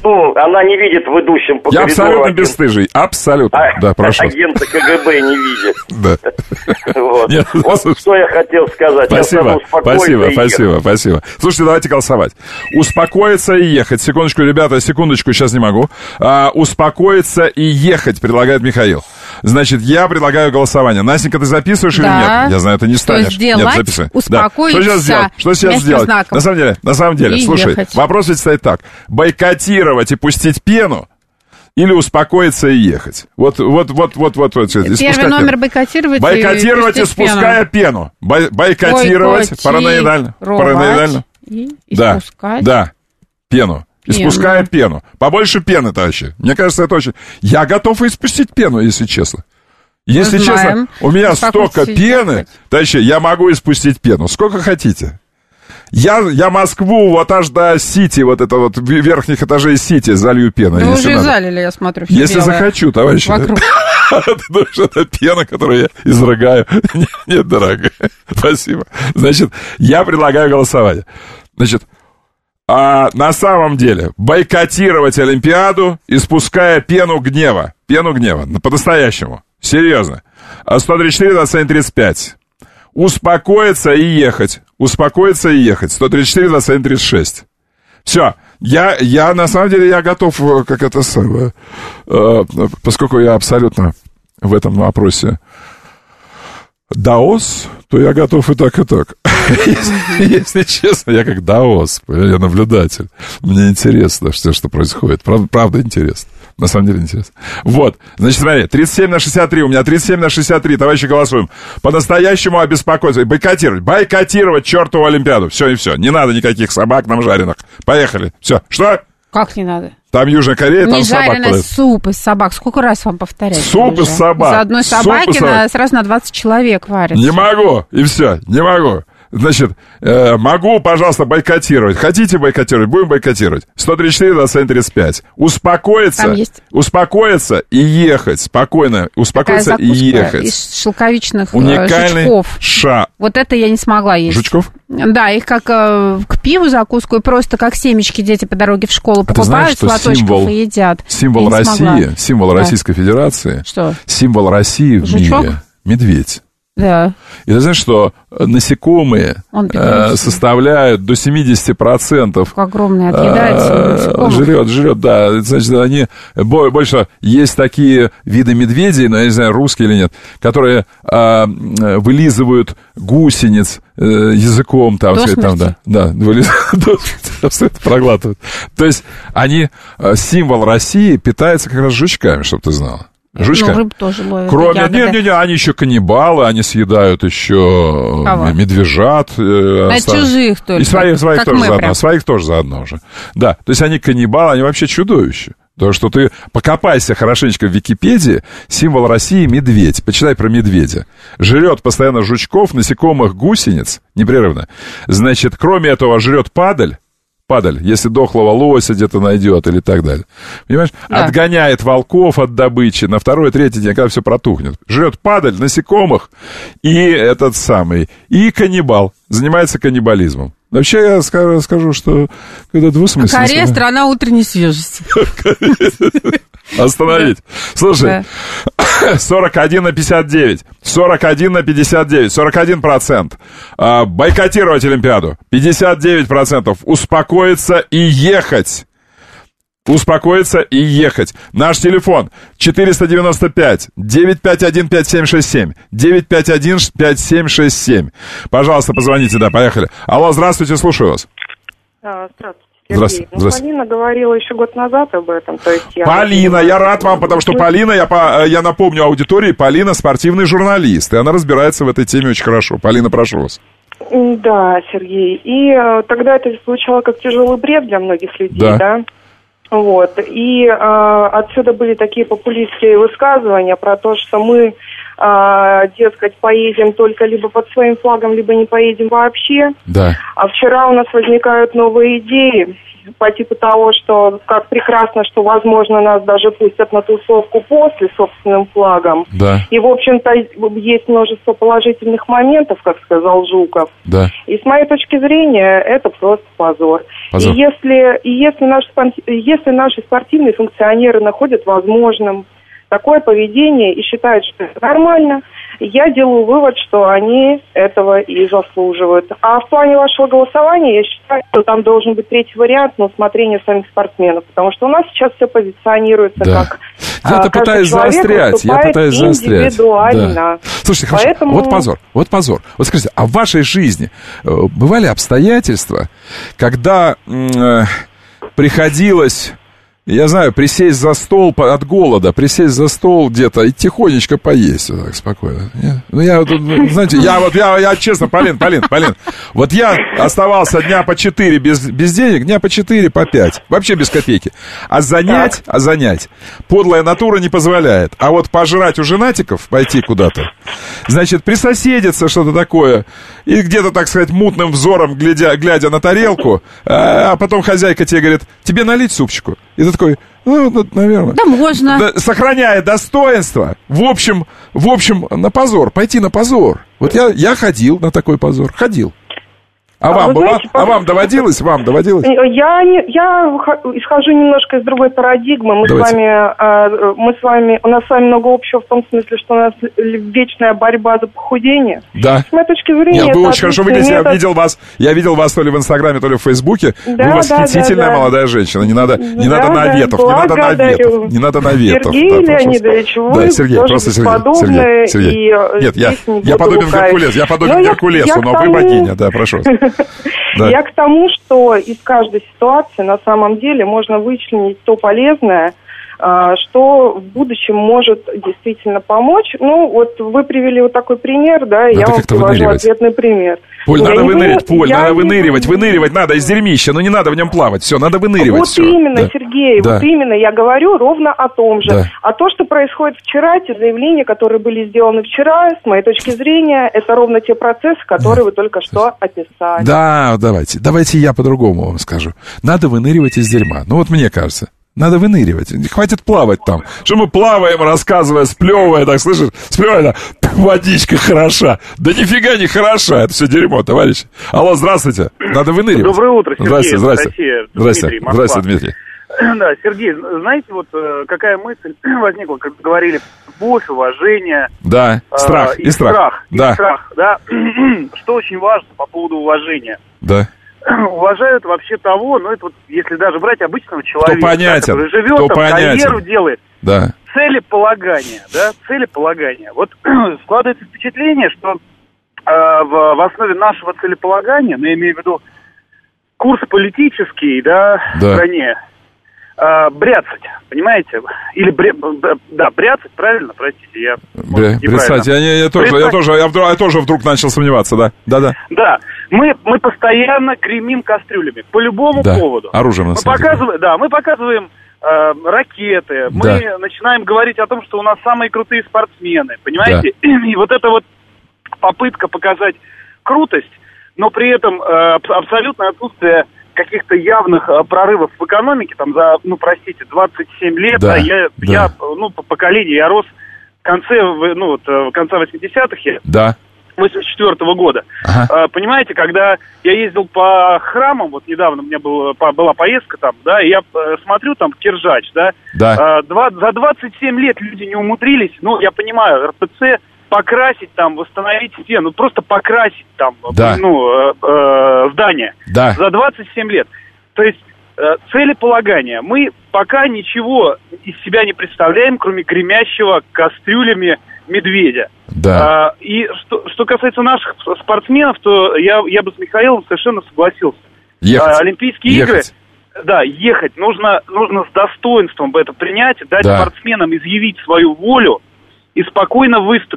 ну, она не видит в идущем по Я коридору абсолютно агент- бесстыжий, абсолютно. а, Да, прошу. агента КГБ не видит. Да. Вот. Нет, Вот что я хотел сказать. Сейчас Спасибо, надо успокоиться спасибо, и спасибо, ехать. спасибо. Слушайте, давайте голосовать. Успокоиться и ехать. Секундочку, ребята, секундочку, сейчас не могу. А, успокоиться и ехать, предлагает Михаил. Значит, я предлагаю голосование. Настенька, ты записываешь Да. или нет? Я знаю, ты не Что станешь. сделать? Нет, записывай. Успокоиться. Да. Что сейчас сделать? Что сейчас Вместо сделать? знаков. На самом деле, на самом деле, И слушай, ехать. вопрос ведь стоит так. Бойкотировать и пустить пену или успокоиться и ехать? Вот, вот, вот, вот, вот. вот Первый номер бойкотировать. Бойкотировать и спуская пену. Бой- бойкотировать параноидально. Параноидально. И Да, испускать. да, пену. Пену. Испуская пену. Побольше пены, товарищи. Мне кажется, это очень... Я готов испустить пену, если честно. Если Мы честно, знаем. у меня Успокойтесь столько и пены, ехать. товарищи, я могу испустить пену. Сколько хотите. Я, я Москву вот аж до Сити, вот это вот верхних этажей Сити залью пеной. Вы если уже надо. залили, я смотрю, все Если белое. захочу, товарищи. Вокруг. Ты думаешь, это пена, которую я изрыгаю? Нет, нет, дорогая. Спасибо. Значит, я предлагаю голосование. Значит, а на самом деле бойкотировать Олимпиаду, испуская пену гнева. Пену гнева. По-настоящему. Серьезно. сто тридцать четыре, двадцать один, тридцать пять. Успокоиться и ехать. Успокоиться и ехать. сто тридцать четыре, двадцать один, тридцать шесть. Все. Я, я, на самом деле, я готов, э, как это самое, э, поскольку я абсолютно в этом вопросе даос, то я готов и так, и так. Если, если честно, я как даос, я наблюдатель. Мне интересно, что, что происходит. Правда, правда интересно. На самом деле интересно. Вот, значит, смотри, тридцать семь на шестьдесят три, у меня тридцать семь на шестьдесят три, товарищи, голосуем. По-настоящему обеспокоиться, бойкотировать, бойкотировать чертову Олимпиаду. Все и все, не надо никаких собак нам жареных. Поехали, все, что? Как не надо? Там Южная Корея, там Не собак жареный подают. суп из собак. Сколько раз вам повторять? Суп из уже? собак. Из одной Суп из собаки собак. на, сразу на двадцать человек варят. Не могу, и все, не могу. Значит, э, могу, пожалуйста, бойкотировать. Хотите бойкотировать? Будем бойкотировать. сто тридцать четыре, двадцать один, тридцать пять. Успокоиться, Там есть- успокоиться и ехать. Спокойно. Успокоиться Такая и закуска ехать. из шелковичных э, Уникальный жучков. ша. Вот это я не смогла есть. Жучков? Да, их как э, к пиву закуску, и просто как семечки дети по дороге в школу А ты знаешь, покупают что с лоточков символ, и едят. символ Я не смогла. России, символ Да. Российской Федерации, Что? символ России в Жучок? мире — медведь. Да. И ты знаешь, что насекомые Он э, питается. составляют до семьдесят процентов Огромный, отъедается насекомых. жрет, жрет, да. Значит, они бо- больше есть такие виды медведей, но я не знаю, русские или нет, которые а, вылизывают гусениц э, языком там, До сказать, там, да, смерти? да, вылизывают, все это проглатывают. То есть они, э, символ России питается как раз жучками, чтобы ты знала. Жучка. Ну, рыбу тоже ловят. Кроме, ягоды. не, не, не, они еще каннибалы, они съедают еще Кого? медвежат. Э, А оста- чужих только. И своих, своих Как тоже мы заодно. прям. Своих тоже заодно уже. Да, то есть они каннибалы, они вообще чудовища. То, что ты покопайся хорошенечко в Википедии, символ России — медведь. Почитай про медведя. Жрет постоянно жучков, насекомых, гусениц непрерывно. Значит, кроме этого, жрет падаль. Падаль, если дохлого лося где-то найдет или так далее. Понимаешь? Да. Отгоняет волков от добычи на второй, третий день, когда все протухнет. Жрет падаль, насекомых и этот самый, и каннибал. Занимается каннибализмом. Вообще я скажу, скажу что когда двусмысленно... Корея — страна утренней свежести. Остановить. Слушай, сорок один на пятьдесят девять. сорок один на пятьдесят девять. сорок один процент. А, бойкотировать Олимпиаду. пятьдесят девять процентов. Успокоиться и ехать. Успокоиться и ехать. Наш телефон четыреста девяносто пять девятьсот пятьдесят один пятьдесят семь шестьдесят семь. девятьсот пятьдесят один пятьдесят семь шестьдесят семь. Пожалуйста, позвоните, да, поехали. Алло, здравствуйте, слушаю вас. А, здравствуйте, Здравствуйте, Сергей. здравствуйте. Ну, Полина говорила еще год назад об этом. То есть я Полина, я рад вам, потому что Полина, я, по, я напомню аудитории, Полина спортивный журналист, и она разбирается в этой теме очень хорошо. Полина, прошу вас. Да, Сергей. И э, тогда это звучало как тяжелый бред для многих людей, Да. да? Вот. И э, отсюда были такие популистские высказывания про то, что мы а, дескать, поедем только либо под своим флагом, либо не поедем вообще. Да. А вчера у нас возникают новые идеи по типу того, что как прекрасно, что, возможно, нас даже пустят на тусовку после собственным флагом. Да. И, в общем-то, есть множество положительных моментов, как сказал Жуков. Да. И с моей точки зрения, это просто позор. Позор. И если, и если, наши, если наши спортивные функционеры находят возможным такое поведение и считают, что это нормально, я делаю вывод, что они этого и заслуживают. А в плане вашего голосования я считаю, что там должен быть третий вариант на усмотрение самих спортсменов, потому что у нас сейчас все позиционируется Да. как... Я-то пытаюсь заострять, я пытаюсь заострять. Да. Слушайте, хорошо, Поэтому... вот позор, вот позор. Вот скажите, а в вашей жизни э, бывали обстоятельства, когда э, приходилось... Я знаю, присесть за стол от голода, присесть за стол где-то и тихонечко поесть, вот так спокойно. Нет? Ну, я вот, знаете, я вот, я, я честно, Полин, Полин, Полин, вот я оставался дня по четыре без, без денег, дня по четыре, по пять, вообще без копейки. А занять, а занять, подлая натура не позволяет. А вот пожрать у женатиков, пойти куда-то, значит, присоседиться, что-то такое, и где-то, так сказать, мутным взором, глядя, глядя на тарелку, а потом хозяйка тебе говорит, тебе налить супчику? И ты такой, ну, ну наверное. Да можно. Да, сохраняя достоинство, в общем, в общем, на позор, пойти на позор. Вот я, я ходил на такой позор, ходил. А, а, вам, знаете, была, а вам доводилось? Вам доводилось? Я, не, я исхожу немножко из другой парадигмы. Мы с вами, мы с вами, у нас с вами много общего в том смысле, что у нас вечная борьба за похудение. Да. С моей точки зрения, нет, вы очень хорошо выглядите. метод... Я видел вас, я видел вас то ли в Инстаграме, то ли в Фейсбуке. Да, вы восхитительная да, да, молодая женщина. Не надо, не да, надо да, наветов, не надо наветов, не надо наветов. Сергей да, Леонидович, вы да, Сергей, тоже просто Сергей, бесподобные. Сергей, Сергей. И нет, я, я подобен Геркулес, я подобен но Геркулесу, я, я но тому... вы богиня, да, прошу вас. Да. Я к тому, что из каждой ситуации на самом деле можно вычленить то полезное, что в будущем может действительно помочь. Ну, вот вы привели вот такой пример, да, и я вам привожу ответный пример. Поль, я надо не вынырять, вы... Поль, я надо не... выныривать, выныривать надо из дерьмища, но не надо в нем плавать, все, надо выныривать. Вот все. именно, да. Сергей, да. вот именно, я говорю ровно о том же. Да. А то, что происходит вчера, те заявления, которые были сделаны вчера, с моей точки зрения, это ровно те процессы, которые да. вы только что описали. Да, давайте, давайте я по-другому вам скажу. Надо выныривать из дерьма, ну вот мне кажется. Надо выныривать. Хватит плавать там. Что мы плаваем, рассказывая, сплевывая, так, слышишь? Сплевывая, так, водичка хороша. Да нифига не хороша. Это все дерьмо, товарищи. Алло, здравствуйте. Надо выныривать. Доброе утро, Сергей. Здравствуйте, здравствуйте. Россия, здравствуйте, Дмитрий, Москва. здравствуйте, Дмитрий. Да, Сергей, знаете, вот какая мысль возникла, как говорили, любовь, уважение. Да, страх. И, и страх. страх. Да. И страх, да. Что очень важно по поводу уважения. Да. Уважают вообще того, ну это вот, если даже брать обычного человека, кто понятен, да, который живет, кто там, понятен. карьеру делает, да. целеполагание, да, целеполагание. Вот складывается впечатление, что э, в, в основе нашего целеполагания, ну я имею в виду курс политический, да, да. в стране, э, бряцать, понимаете? Или бре, да, бряцать, правильно, простите, я Бре, бряцать, я, я, я, тоже, я, тоже, я, вдруг, я тоже вдруг начал сомневаться, да, да, да. Да, мы, мы постоянно гремим кастрюлями по любому да. поводу. Оружием на мы самом показываем, да, мы показываем э, ракеты, мы да. начинаем говорить о том, что у нас самые крутые спортсмены, понимаете? Да. И вот эта вот попытка показать крутость, но при этом э, абсолютное отсутствие каких-то явных э, прорывов в экономике, там за, ну, простите, двадцать семь лет, да, да, я, да. я, ну, по поколению, я рос в конце, ну, вот, в конце восьмидесятых, я... Да. восемьдесят четвёртого года. Ага. А, понимаете, когда я ездил по храмам, вот недавно у меня был, по, была поездка там, да, и я э, смотрю там Киржач, да, да. А, два, за двадцать семь лет люди не умудрились, ну, я понимаю, эр пэ цэ покрасить там, восстановить стену, просто покрасить там, да. ну, э, э, здание да. за двадцать семь лет. То есть э, целеполагание. Мы пока ничего из себя не представляем, кроме гремящего кастрюлями медведя. Да. А, и что, что касается наших спортсменов, то я, я бы с Михаилом совершенно согласился. Ехать. А, Олимпийские ехать. игры, да, ехать. Нужно, нужно с достоинством бы это принять, дать да. спортсменам изъявить свою волю и спокойно выступить.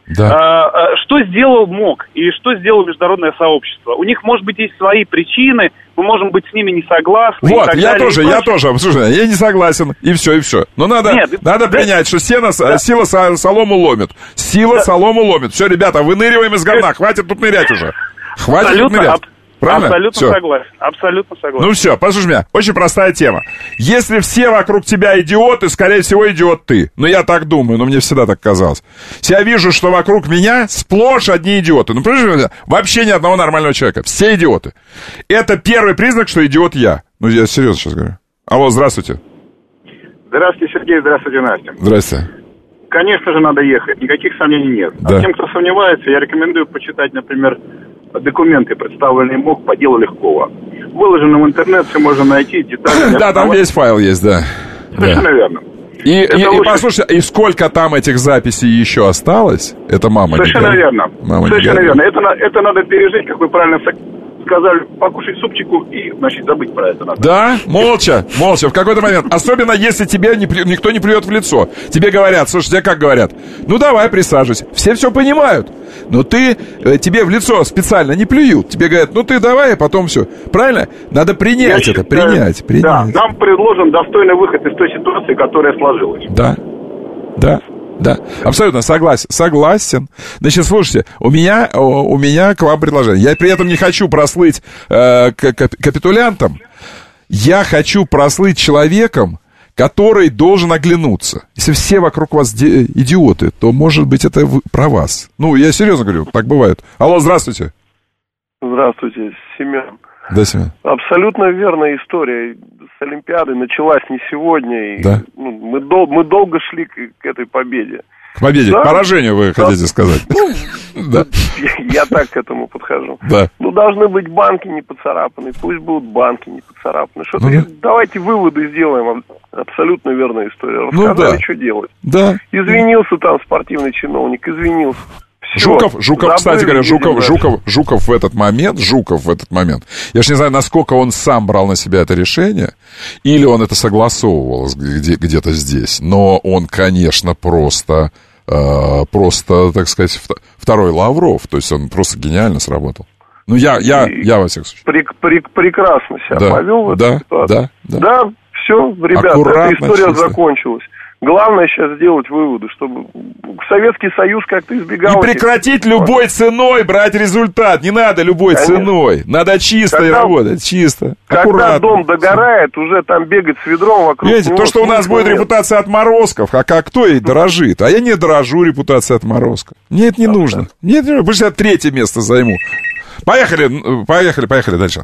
Да. А, а, что сделал МОК и что сделало международное сообщество? У них, может быть, есть свои причины, мы можем быть с ними не согласны. Вот, и так я далее, тоже, и я прочее. тоже, слушай, я не согласен, и все, и все. Но надо, Нет, надо да, принять, что сено, да. сила со- солому ломит. Сила Да. солому ломит. Все, ребята, выныриваем из говна, хватит тут нырять уже. Хватит тут Абсолютно, нырять. аб- Правильно? абсолютно Всё. согласен. Абсолютно согласен. Ну все, послушай меня, очень простая тема. Если все вокруг тебя идиоты, скорее всего, идиот ты. Ну, я так думаю, но мне всегда так казалось. Я вижу, что вокруг меня сплошь одни идиоты. Ну, понимаешь, вообще ни одного нормального человека. Все идиоты. Это первый признак, что идиот я. Ну, я серьезно сейчас говорю. Алло, здравствуйте. Здравствуйте, Сергей, здравствуйте, Настя. Здрасте. Конечно же, надо ехать, никаких сомнений нет. Да. А тем, кто сомневается, я рекомендую почитать, например, документы, представленные МОК по делу Легкова. Выложены в интернет, все можно найти, детали. Да, там весь файл есть, да. Совершенно верно. И, и, и лучше- послушай, и сколько там этих записей еще осталось? Это мама не Совершенно говорит. верно. Мама не Совершенно говорит. верно. Это, на- это надо пережить, как вы правильно со- сказали, покушать супчику и, значит, забыть про это надо. Да, молча, молча, в какой-то момент. Особенно, если тебе не плю- никто не плюет в лицо. Тебе говорят, слушай, тебе как говорят? Ну, давай, присаживайся. Все все понимают. Но ты, э, тебе в лицо специально не плюют. Тебе говорят, ну, ты давай, а потом все. Правильно? Надо принять Я это, считаю, принять, принять. Да, нам предложен достойный выход из той ситуации, которая сложилась. Да, да, да, абсолютно согласен, согласен. Значит, слушайте, у меня, о, у меня к вам предложение. Я при этом не хочу прослыть э, к- кап- капитулянтом. Я хочу прослыть человеком, который должен оглянуться. Если все вокруг вас де- идиоты, то, может быть, это вы- про вас. Ну, я серьезно говорю, так бывает. Алло, здравствуйте. Здравствуйте, Семен. Да, Семен. Абсолютно верная история. С Олимпиадой началась не сегодня. И, Да. ну, мы, дол- мы долго шли к, к этой победе. К победе, Да. к поражению вы Да. хотите сказать. Да, Я, я так к этому подхожу. да. Ну, должны быть банки не поцарапаны. Пусть будут банки не поцарапаны. Что-то Ну да. давайте выводы сделаем. Абсолютно верная история. Ну Рассказали, да. что делать. Да. Извинился там спортивный чиновник, извинился. Всё. Жуков, Жуков, Забыли, кстати говоря, едем Жуков, дальше. Жуков, Жуков в этот момент, Жуков в этот момент, я ж не знаю, насколько он сам брал на себя это решение, или он это согласовывал с- где, где-то здесь, но он, конечно, просто, э, просто, так сказать, вт- второй Лавров, то есть он просто гениально сработал. Ну, я, я, я во всяком случае. Прек- прек- прекрасно себя Да, повел в да, этой ситуации. да, да. Да, все, ребята, Аккуратно, эта история чисто. закончилась. Главное сейчас сделать выводы, чтобы Советский Союз как-то избегал... И этих- прекратить любой ценой брать результат. Не надо любой Конечно. ценой. Надо чисто Когда- работать, чисто. Когда аккуратно. дом догорает, уже там бегать с ведром вокруг Понимаете, него то, что у нас смысла будет нет. репутация отморозков, а как кто ей дорожит? А я не дорожу репутацией отморозков. Мне это не нужно. Мне это не нужно. Пусть я третье место займу. Поехали, н- поехали, поехали дальше.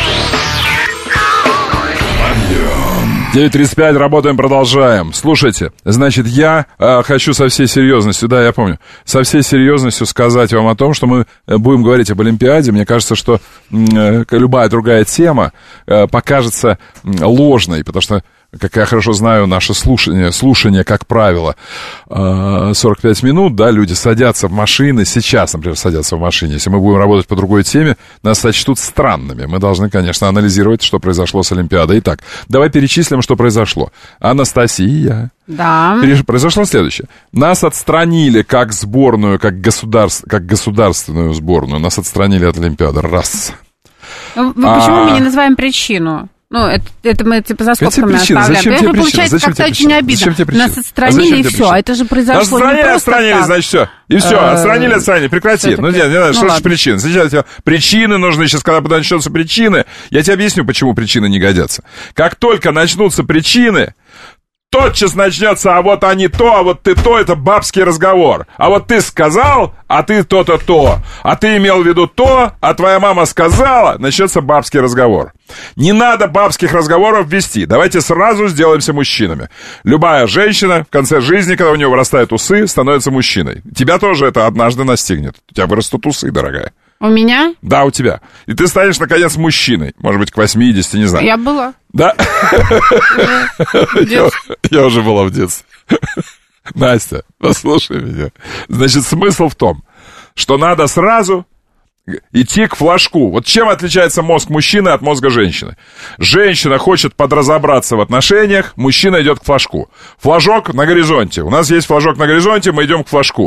девять тридцать пять, работаем, продолжаем. Слушайте, значит, я э, хочу со всей серьезностью, да, я помню, со всей серьезностью сказать вам о том, что мы э, будем говорить об Олимпиаде. Мне кажется, что э, любая другая тема э, покажется э, ложной, потому что, как я хорошо знаю, наше слушание, слушание, как правило, э, сорок пять минут, да, люди садятся в машины, сейчас, например, садятся в машине. Если мы будем работать по другой теме, нас сочтут странными. Мы должны, конечно, анализировать, что произошло с Олимпиадой. Итак, давай перечислим, что произошло. Анастасия. Да. Переш- Произошло следующее. Нас отстранили как сборную, как, государств... как государственную сборную. Нас отстранили от Олимпиады. Раз. Ну, вы- А. почему мы не называем причину? Ну, это, это мы типа за Какие скобками причины? оставляем. Зачем тебе Ну, причины? получается, Зачем как-то тебе очень причины? обидно. Зачем тебе причины? Нас А отстранили, зачем и тебе все. причины? А это же Нас произошло не отстранили, просто отстранили, так. значит, все. И все, Э, отстранили, отстранили, прекрати. всё-таки. Ну, нет, не надо, Ну, что значит ладно. причины? Сейчас тебе причины нужны, сейчас, когда начнутся причины, я тебе объясню, почему причины не годятся. Как только начнутся причины, тотчас начнется, а вот они то, а вот ты то, это бабский разговор. А вот ты сказал, а ты то-то то. А ты имел в виду то, а твоя мама сказала, начнется бабский разговор. Не надо бабских разговоров вести. Давайте сразу сделаемся мужчинами. Любая женщина в конце жизни, когда у нее вырастают усы, становится мужчиной. Тебя тоже это однажды настигнет. У тебя вырастут усы, дорогая. У меня? Да, у тебя. И ты станешь, наконец, мужчиной. Может быть, к восьмидесяти, не знаю. Я была. Да? Я, я уже была в детстве. Настя, послушай меня. Значит, смысл в том, что надо сразу идти к флажку. Вот чем отличается мозг мужчины от мозга женщины? Женщина хочет подразобраться в отношениях, мужчина идет к флажку. Флажок на горизонте. У нас есть флажок на горизонте, мы идем к флажку.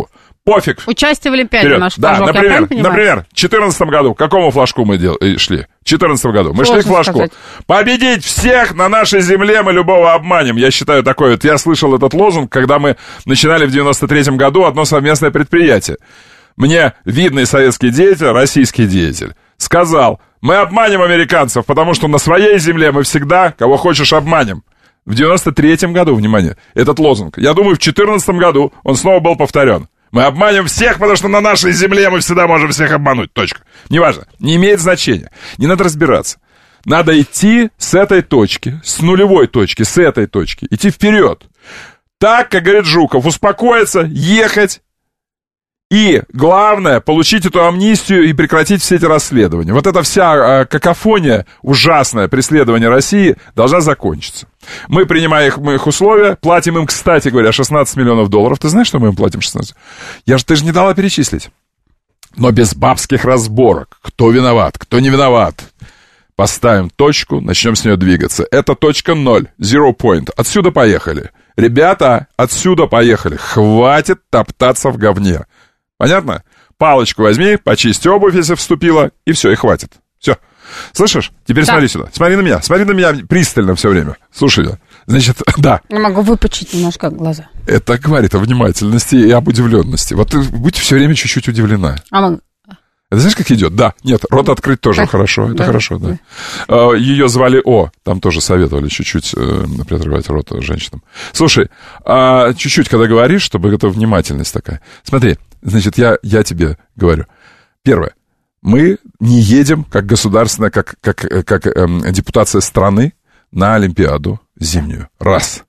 Пофиг. Участие в Олимпиаде Вперед. наш Да, флажок, например, я правильно понимаю? например, в две тысячи четырнадцатом году к какому флажку мы дел... э, шли? В две тысячи четырнадцатом году мы Сложно шли к флажку. сказать. Победить всех на нашей земле мы любого обманем. Я считаю такое. Вот я слышал этот лозунг, когда мы начинали в девяносто третьем году одно совместное предприятие. Мне видный советский деятель, российский деятель, сказал: мы обманем американцев, потому что на своей земле мы всегда кого хочешь обманем. В девяносто третьем году, внимание, этот лозунг. Я думаю, в две тысячи четырнадцатом году он снова был повторен. Мы обманем всех, потому что на нашей земле мы всегда можем всех обмануть. Точка. Неважно. Не имеет значения. Не надо разбираться. Надо идти с этой точки, с нулевой точки, с этой точки. Идти вперед. Так, как говорит Жуков, успокоиться, ехать. И, главное, получить эту амнистию и прекратить все эти расследования. Вот эта вся э, какофония, ужасное преследование России должна закончиться. Мы принимаем их, мы их условия, платим им, кстати говоря, шестнадцать миллионов долларов. Ты знаешь, что мы им платим шестнадцать? Я же, ты же не дала перечислить. Но без бабских разборок. Кто виноват, кто не виноват. Поставим точку, начнем с нее двигаться. Это точка ноль, zero point. Отсюда поехали. Ребята, отсюда поехали. Хватит топтаться в говне. Понятно? Палочку возьми, почисти обувь, если вступила, и все, и хватит. Все. Слышишь? Теперь да. Смотри сюда. Смотри на меня. Смотри на меня пристально все время. Слушай, значит, да. Я могу выпучить немножко глаза. Это говорит о внимательности и об удивленности. Вот ты будь все время чуть-чуть удивлена. А могу... Это знаешь, как идет? Да, нет, рот открыть тоже так, хорошо, это да, хорошо, да. да. Ее звали О, там тоже советовали чуть-чуть э, приоткрывать рот женщинам. Слушай, а чуть-чуть, когда говоришь, чтобы это внимательность такая. Смотри, значит, я, я тебе говорю. Первое, мы не едем как государственная, как, как, как эм, депутация страны на Олимпиаду зимнюю. Раз.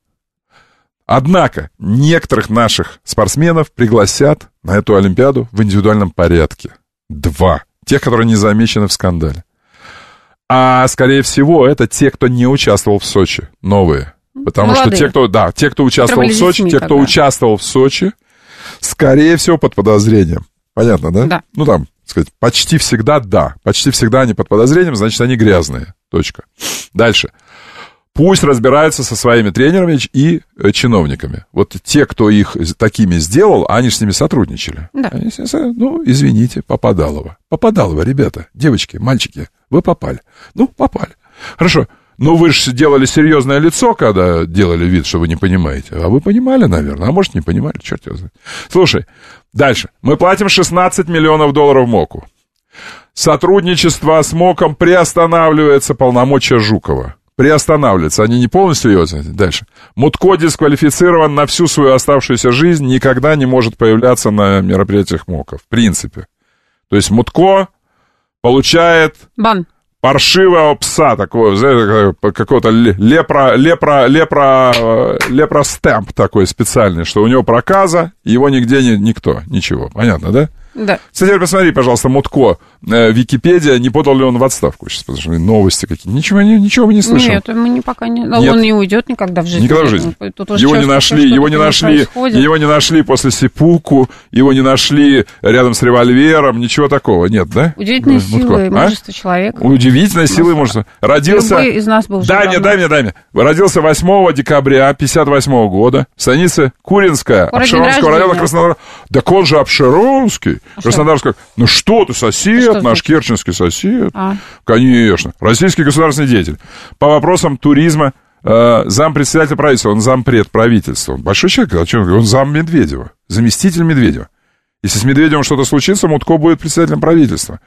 Однако некоторых наших спортсменов пригласят на эту Олимпиаду в индивидуальном порядке. Два. Тех, которые не замечены в скандале. А, скорее всего, это те, кто не участвовал в Сочи. Новые. Потому Молодые. что те, кто... Да, те, кто участвовал в Сочи, те, кто тогда. участвовал в Сочи, скорее всего, под подозрением. Понятно, да? Да. Ну, там, так сказать, почти всегда да. Почти всегда они под подозрением, значит, они грязные. Точка. Дальше. Пусть разбираются со своими тренерами и чиновниками. Вот те, кто их такими сделал, они же с ними сотрудничали. Да. Они, ну, извините, Попадалова. Попадалова, ребята, девочки, мальчики, вы попали. Ну, попали. Хорошо. Ну, вы же делали серьезное лицо, когда делали вид, что вы не понимаете. А вы понимали, наверное. А может, не понимали, черт его знает. Слушай, дальше. Мы платим шестнадцать миллионов долларов МОКу. Сотрудничество с МОКом приостанавливается, полномочия Жукова. Приостанавливается. Они не полностью ее... Дальше. Мутко дисквалифицирован на всю свою оставшуюся жизнь, никогда не может появляться на мероприятиях МОКа. В принципе. То есть Мутко получает... Бан. Паршивого пса такого, какого-то лепро, лепро, лепро, лепро-стэмп такой специальный, что у него проказа, его нигде не, никто, ничего. Понятно, да? Да. Кстати, посмотри, пожалуйста, Мутко, э, Википедия, не подал ли он в отставку сейчас, потому что новости какие-то. Ничего, ничего мы не слышим. Нет, мы не, пока не... Нет. Он не уйдет никогда в жизни. Никогда в жизни. Его не нашли, его не нашли, его не нашли после сеппуку, его не нашли рядом с револьвером, ничего такого. Нет, да? Удивительная сила и мужество а? человека. Удивительная сила и мужество. Родился... Любой из нас был дай мне, дай мне, дай мне. Родился восьмого декабря пятьдесят восьмого года в станице Куринская, Обширонского района Краснодара. Так он же Обширонский. А Краснодарская. Ну что ты, сосед, что наш керченский сосед. А. Конечно. Российский государственный деятель. По вопросам туризма э, зампредседателя правительства, он зампред правительства. Он большой человек, он зам Медведева, заместитель Медведева. Если с Медведевым что-то случится, Мутко будет председателем правительства.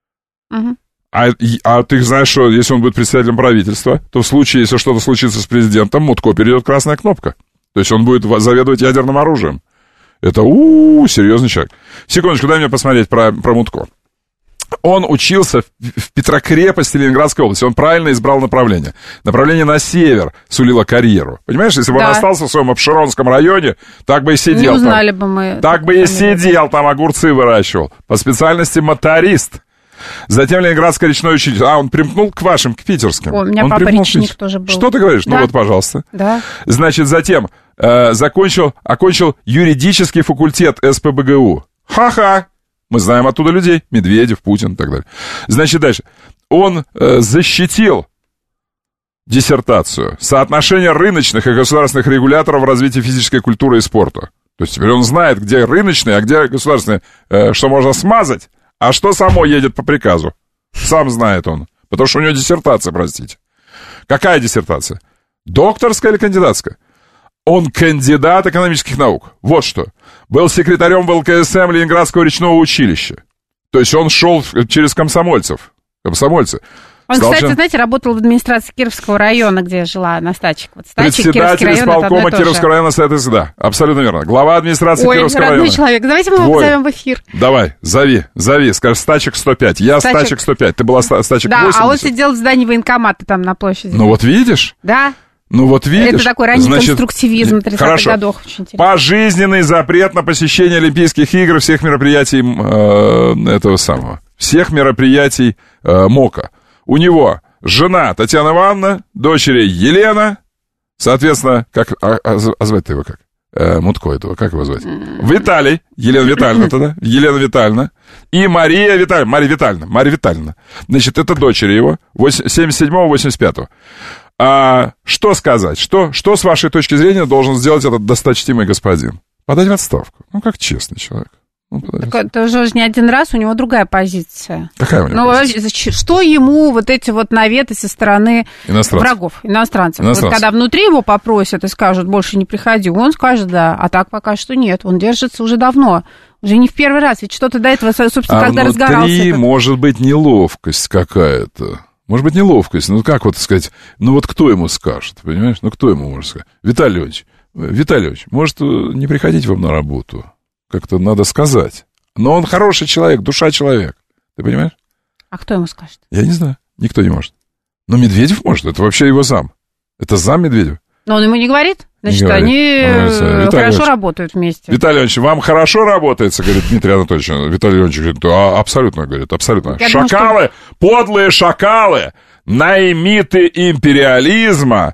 Угу. А, а ты знаешь, что если он будет председателем правительства, то в случае, если что-то случится с президентом, Мутко перейдет красная кнопка. То есть он будет заведовать ядерным оружием. Это, у-у-у, серьезный человек. Секундочку, дай мне посмотреть про, про Мутко. Он учился в, в Петрокрепости Ленинградской области. Он правильно избрал направление. Направление на север сулило карьеру. Понимаешь, если бы да. он остался в своем Обширонском районе, так бы и сидел. Не узнали там. бы мы. Так бы и сидел, там огурцы выращивал. По специальности моторист. Затем Ленинградское речное училище. А, он примкнул к вашим, к питерским. О, у меня он папа речник тоже был. Что ты говоришь? Да. Ну вот, пожалуйста. Да. Значит, затем... Закончил, окончил юридический факультет эс пэ бэ гэ у. Ха-ха! Мы знаем оттуда людей. Медведев, Путин и так далее. Значит, дальше. Он э, защитил диссертацию «Соотношение рыночных и государственных регуляторов в развитии физической культуры и спорта». То есть теперь он знает, где рыночные, а где государственные, э, что можно смазать, а что само едет по приказу. Сам знает он. Потому что у него диссертация, простите. Какая диссертация? Докторская или кандидатская? Он кандидат экономических наук. Вот что. Был секретарем в эл ка эс эм Ленинградского речного училища. То есть он шел через комсомольцев. Комсомольцы. Он, Стал кстати, член... знаете, работал в администрации Кировского района, где я жила, на Стачек. Вот Стачек, Председатель исполкома Кировского района Совета СДА. Абсолютно верно. Глава администрации Ой, Кировского родной района. человек. Давайте мы его Твой. позовем в эфир. Давай, зови, зови. Скажи, Стачек сто пять. Я Стачек. Стачек сто пять. Ты была Стачек Да, восемьдесят. а он сидел в здании военкомата там на площади. Ну вот видишь? Да. Ну вот видишь. Это такой ранний Значит, конструктивизм тридцатых хорошо. годов. Очень интересно. Пожизненный запрет на посещение Олимпийских игр, всех мероприятий э, этого самого. Всех мероприятий э, МОКа. У него жена Татьяна Ивановна, дочери Елена, соответственно, как, а, а, а звать-то его как? Э, Мутко этого, как его звать? Виталий, Елена Витальевна тогда, Елена Витальевна, и Мария Витальевна, Мария Витальевна, Мария Витальевна. Значит, это дочери его, семьдесят седьмого — восемьдесят пятого. А, что сказать? Что, что, с вашей точки зрения, должен сделать этот досточтимый господин? Подать в отставку. Ну, как честный человек. Ну, так это уже не один раз, у него другая позиция. Какая у него ну, позиция? Что ему вот эти вот наветы со стороны иностранцев. врагов, иностранцев? иностранцев. Вот когда внутри его попросят и скажут, больше не приходи, он скажет да, а так пока что нет. Он держится уже давно. Уже не в первый раз, ведь что-то до этого, собственно, а когда внутри разгорался этот... может быть неловкость какая-то. Может быть, неловкость. Ну, как вот сказать, ну, вот кто ему скажет, понимаешь? Ну, кто ему может сказать? Виталий Леонидович, Виталий Леонидович, может, не приходить вам на работу? Как-то надо сказать. Но он хороший человек, душа человек. Ты понимаешь? А кто ему скажет? Я не знаю. Никто не может. Но Медведев может. Это вообще его зам. Это зам Медведев. Но он ему не говорит? Значит, не говорит. они ну, хорошо Ильич, работают вместе. Виталий Ильич, вам хорошо работается, говорит Дмитрий Анатольевич. Виталий Ильич говорит, а, абсолютно, говорит, абсолютно. Я шакалы, думаю, что... подлые шакалы, наймиты империализма,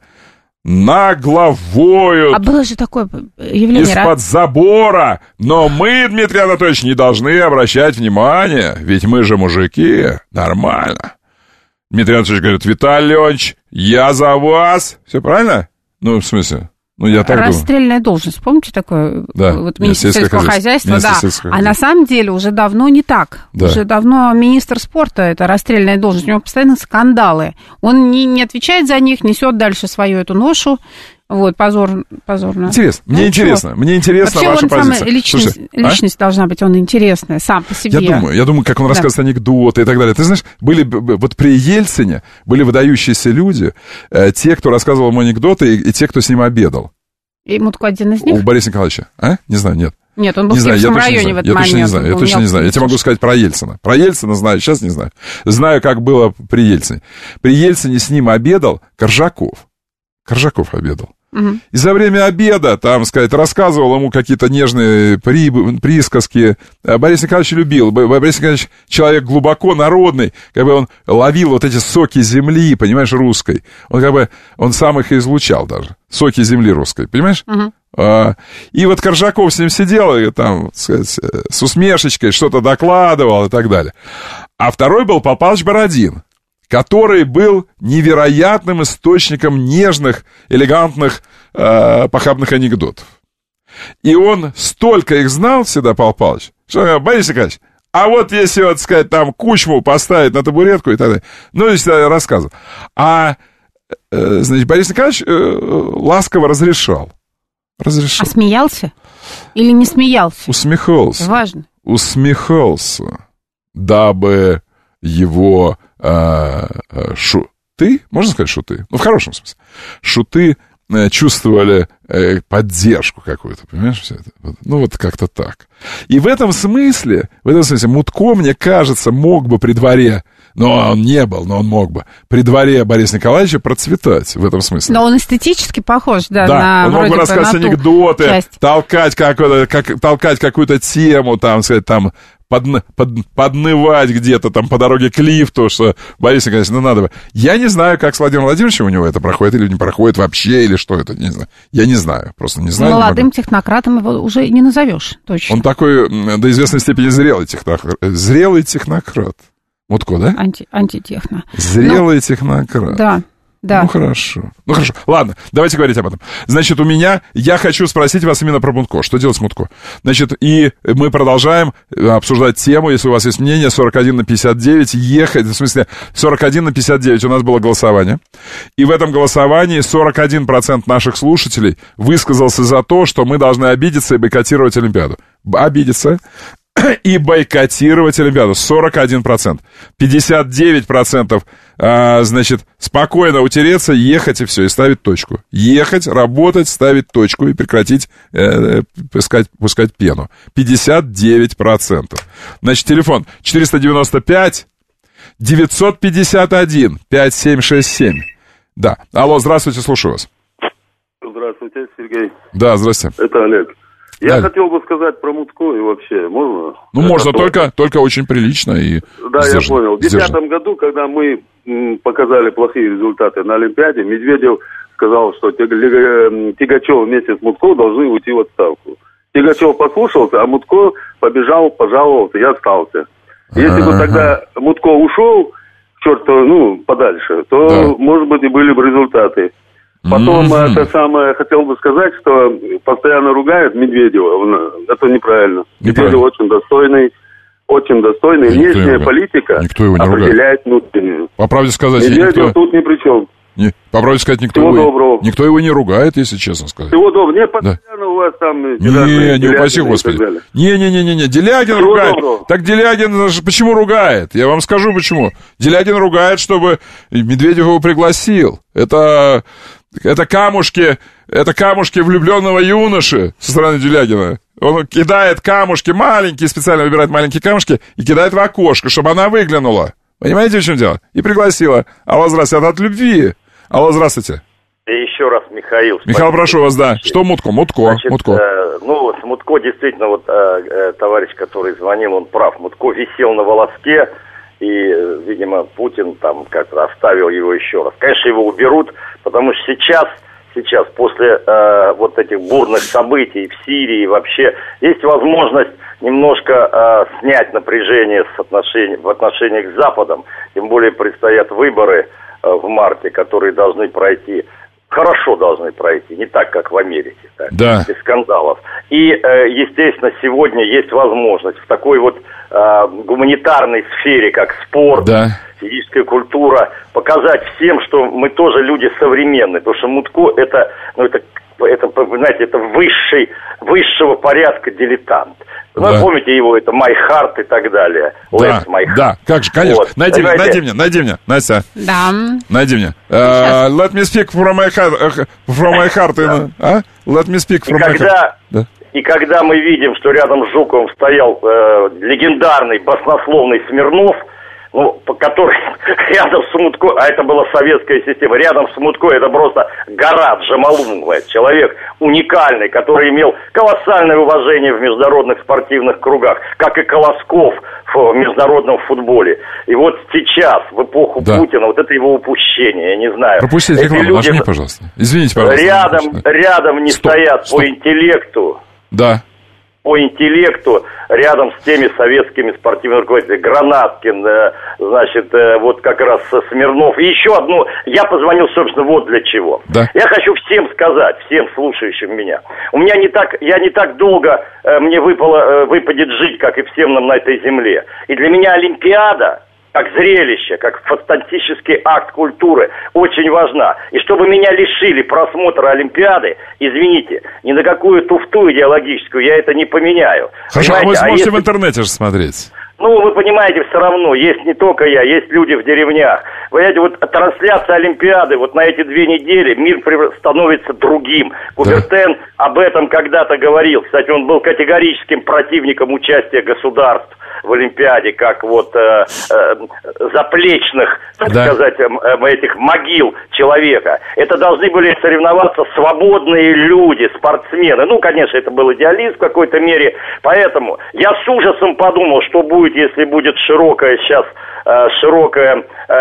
нагло воют. А было же такое явление... Из-под забора. Но мы, Дмитрий Анатольевич, не должны обращать внимание, ведь мы же мужики. Нормально. Дмитрий Анатольевич говорит, Виталий Леонидович, я за вас. Все правильно? Ну, в смысле? Ну, я так расстрельная думаю. Должность, помните такое? Да. Вот министр сельского хозяйства, да. Сельского а на самом деле уже давно не так. Да. Уже давно министр спорта, это расстрельная должность, у него постоянно скандалы. Он не, не отвечает за них, несет дальше свою эту ношу. Вот, позор, позорно. Интересно, мне ну, интересно, чего? мне интересна вообще ваша он позиция. Самый, личность Слушай, личность а? должна быть, он интересная, сам по себе. Я думаю, я думаю, как он да. рассказывает анекдоты и так далее. Ты знаешь, были, вот при Ельцине были выдающиеся люди, э, те, кто рассказывал ему анекдоты, и, и те, кто с ним обедал. И Мутко один из них? У Бориса Николаевича, а? Не знаю, нет. Нет, он был не в Кировском районе в этот я момент. Точно не знаю, я точно не знаю. Я тебе могу сказать про Ельцина. Про Ельцина знаю, сейчас не знаю. Знаю, как было при Ельцине. При Ельцине с ним обедал Коржаков. Коржаков обедал. Угу. И за время обеда, там, сказать, рассказывал ему какие-то нежные при, присказки. Борис Николаевич любил. Борис Николаевич человек глубоко народный. Как бы он ловил вот эти соки земли, понимаешь, русской. Он как бы, он сам их и излучал даже. Соки земли русской, понимаешь? Угу. А, и вот Коржаков с ним сидел и там, сказать, с усмешечкой что-то докладывал и так далее. А второй был Пал Палыч Бородин, который был невероятным источником нежных, элегантных, э, похабных анекдотов. И он столько их знал всегда, Пал Палыч, что он говорил, Борис Николаевич, а вот если, вот сказать, там Кучму поставить на табуретку и так далее, ну, если я рассказывал. А, э, значит, Борис Николаевич э, ласково разрешал. Разрешал. А смеялся? Или не смеялся? Усмехался. Важно. Усмехался, дабы его э, шуты, можно сказать шуты? Ну, в хорошем смысле. Шуты э, чувствовали э, поддержку какую-то, понимаешь? Все это? Ну, вот как-то так. И в этом смысле, в этом смысле, Мутко, мне кажется, мог бы при дворе, но он не был, но он мог бы при дворе Бориса Николаевича процветать в этом смысле. Но он эстетически похож, да, да, на он мог бы рассказывать анекдоты, часть. толкать, какую-то, как, толкать какую-то тему, там, сказать, там, подны, под, поднывать где-то там по дороге к лифту, что Борис Николаевич, ну надо бы. Я не знаю, как с Владимиром Владимировичем у него это проходит или не проходит вообще, или что это, не знаю. Я не знаю, просто не знаю. Молодым технократом его уже не назовешь, точно. Он такой до известной степени зрелый технократ. Зрелый технократ. Мутко, да? Анти, антитехно. Зрелый ну, технократ. Да. Да. Ну, хорошо. Ну, хорошо. Ладно, давайте говорить об этом. Значит, у меня... Я хочу спросить вас именно про Мутко. Что делать с Мутко? Значит, и мы продолжаем обсуждать тему, если у вас есть мнение, сорок один на пятьдесят девять, ехать... В смысле, сорок один на пятьдесят девять у нас было голосование. И в этом голосовании сорок один процент наших слушателей высказался за то, что мы должны обидеться и бойкотировать Олимпиаду. Обидеться и бойкотировать Олимпиаду. сорок один процент. пятьдесят девять процентов, а, значит, спокойно утереться, ехать и все, и ставить точку. Ехать, работать, ставить точку и прекратить э, пускать, пускать пену. пятьдесят девять процентов. Значит, телефон четыреста девяносто пять девятьсот пятьдесят один пятьдесят семь шестьдесят семь. Да. Алло, здравствуйте, слушаю вас. Здравствуйте, Сергей. Да, здравствуйте. Это Олег. Я да. хотел бы сказать про Мутко и вообще, можно? Ну, Это можно, то... только, только очень прилично и Да, сдержанно. я понял. В две тысячи десятом году, когда мы м, показали плохие результаты на Олимпиаде, Медведев сказал, что Тягачев вместе с Мутко должны уйти в отставку. Тягачев послушался, а Мутко побежал, пожаловался, я остался. Если бы тогда Мутко ушел, черт, ну, подальше, то, да. может быть, и были бы результаты. Потом, mm-hmm. это самое, хотел бы сказать, что постоянно ругают Медведева. Это неправильно. Медведев очень достойный, очень достойный. Внешняя политика никто его не определяет внутреннюю. По правде сказать, Медведев никто... тут ни при чем. Не, по правде сказать, никто Всего его... доброго. никто его не ругает, если честно сказать. Всего доброго. Не, постоянно да. у вас там... Не, не упаси Господи. Не-не-не-не, Делягин Всего ругает. доброго. Так Делягин почему ругает? Я вам скажу, почему. Делягин ругает, чтобы Медведев его пригласил. Это... Это камушки, это камушки влюбленного юноши со стороны Делягина. Он кидает камушки маленькие, специально выбирает маленькие камушки и кидает в окошко, чтобы она выглянула. Понимаете, в чем дело? И пригласила. Алло, здравствуйте, от любви. Алло, здравствуйте. И еще раз, Михаил. Михаил, прошу вас, да. Что Мутко? Мутко. Значит, Мутко. Э, ну, с Мутко действительно, вот э, э, товарищ, который звонил, он прав. Мутко висел на волоске. И, видимо, Путин там как-то оставил его еще раз. Конечно, его уберут, потому что сейчас, сейчас после э, вот этих бурных событий в Сирии вообще есть возможность немножко э, снять напряжение с отношений, в отношениях с Западом. Тем более предстоят выборы э, в марте, которые должны пройти. Хорошо должны пройти, не так, как в Америке, так, да. без скандалов. И, э, естественно, сегодня есть возможность в такой вот э, гуманитарной сфере, как спорт, да. физическая культура, показать всем, что мы тоже люди современные. Потому что Мутко это, ну, это, это, знаете, это высший, высшего порядка дилетант. Вы да. помните его, это My Heart и так далее. Да, да, как же, конечно. Вот. Найди, мне, найди мне, найди мне, Настя. Да. Найди мне. Uh, let me speak from my heart. From my heart. Да. А? Let me speak from и my когда, heart. Да. И когда мы видим, что рядом с Жуковым стоял э, легендарный, баснословный Смирнов, ну, который рядом с Мутко, а это была советская система, рядом с Мутко это просто гора Джамалунова, человек уникальный, который имел колоссальное уважение в международных спортивных кругах, как и Колосков в международном футболе. И вот сейчас, в эпоху да. Путина, вот это его упущение, я не знаю. Пропустите рекламу, люди... нажми, пожалуйста. Извините, пожалуйста. Рядом, рядом не стоп, стоят стоп. по интеллекту. Да. По интеллекту рядом с теми советскими спортивными руководителями. Гранаткин, э, значит, э, вот как раз Смирнов. И еще одну, я позвонил, собственно, вот для чего. Да. Я хочу всем сказать, всем слушающим меня. У меня не так, я не так долго, э, мне выпало, э, выпадет жить, как и всем нам на этой земле. И для меня Олимпиада, как зрелище, как фантастический акт культуры, очень важна. И чтобы меня лишили просмотра Олимпиады, извините, ни на какую туфту идеологическую я это не поменяю. Хорошо, понимаете? А вы сможете а если... в интернете же смотреть. Ну, вы понимаете, все равно, есть не только я, есть люди в деревнях. Вы знаете, вот трансляция Олимпиады вот на эти две недели, мир становится другим. Кубертен да. об этом когда-то говорил. Кстати, он был категорическим противником участия государств в Олимпиаде, как вот э, э, заплечных, так да. сказать, э, этих могил человека. Это должны были соревноваться свободные люди, спортсмены. Ну, конечно, это был идеализм в какой-то мере. Поэтому я с ужасом подумал, что будет, если будет широкая сейчас, э, широкое э, непри...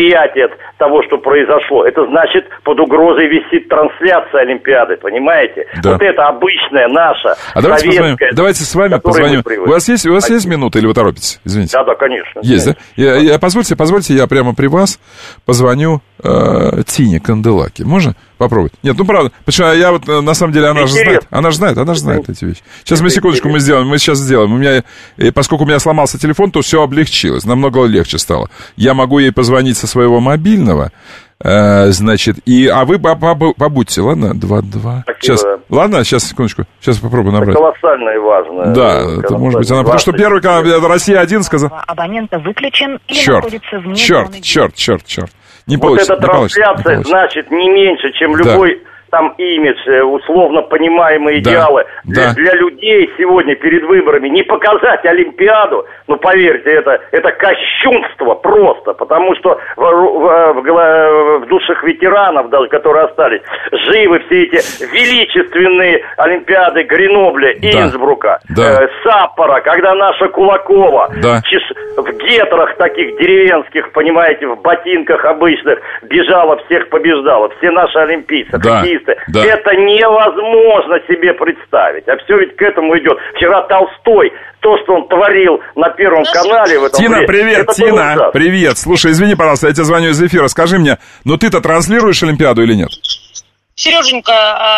неприятие того, что произошло. Это значит, под угрозой висит трансляция Олимпиады, понимаете? Да. Вот это обычная наша а давайте советская... Позвоним. Давайте с вами позвоним. У вас есть, у вас есть минута или вы торопитесь? Извините. Да, да, конечно. Есть, конечно. да? Я, я, позвольте, позвольте, я прямо при вас позвоню э, Тине Канделаки. Можно попробовать? Нет, ну правда. Почему я вот, на самом деле, она же знает. Она же знает, она же знает эти вещи. Сейчас мы секундочку мы сделаем, мы сейчас сделаем. У меня, поскольку у меня сломался телефон, то все облегчилось, намного легче стало. Я могу ей позвонить со своего мобильного. Э, значит, и, а вы побудьте, ладно? Два-два. Сейчас, ладно, сейчас, секундочку. Сейчас попробую набрать. Это колоссально и важно. Да, это может быть она. Потому что первый канал, Россия один сказал. Абонента выключен или черт, находится вне черт, зоны. черт, черт, черт. Не вот получится, эта не трансляция, получится, не значит, не меньше, чем любой... Да. Там имидж, условно понимаемые да, идеалы. Для, да. для людей сегодня перед выборами не показать Олимпиаду, ну, поверьте, это, это кощунство просто, потому что в, в, в, в душах ветеранов, даже которые остались, живы все эти величественные Олимпиады Гренобля, да. Инсбрука, да. Э, Саппора, когда наша Кулакова да. чеш, в гетрах таких деревенских, понимаете, в ботинках обычных бежала, всех побеждала, все наши олимпийцы, да. хоккеисты. Да. Это невозможно себе представить. А все ведь к этому идет. Вчера Толстой, то, что он творил на Первом канале в этом Тина, время, привет, Тина, привет. Слушай, извини, пожалуйста, я тебе звоню из эфира. Скажи мне, ну ты-то транслируешь Олимпиаду или нет? Сереженька,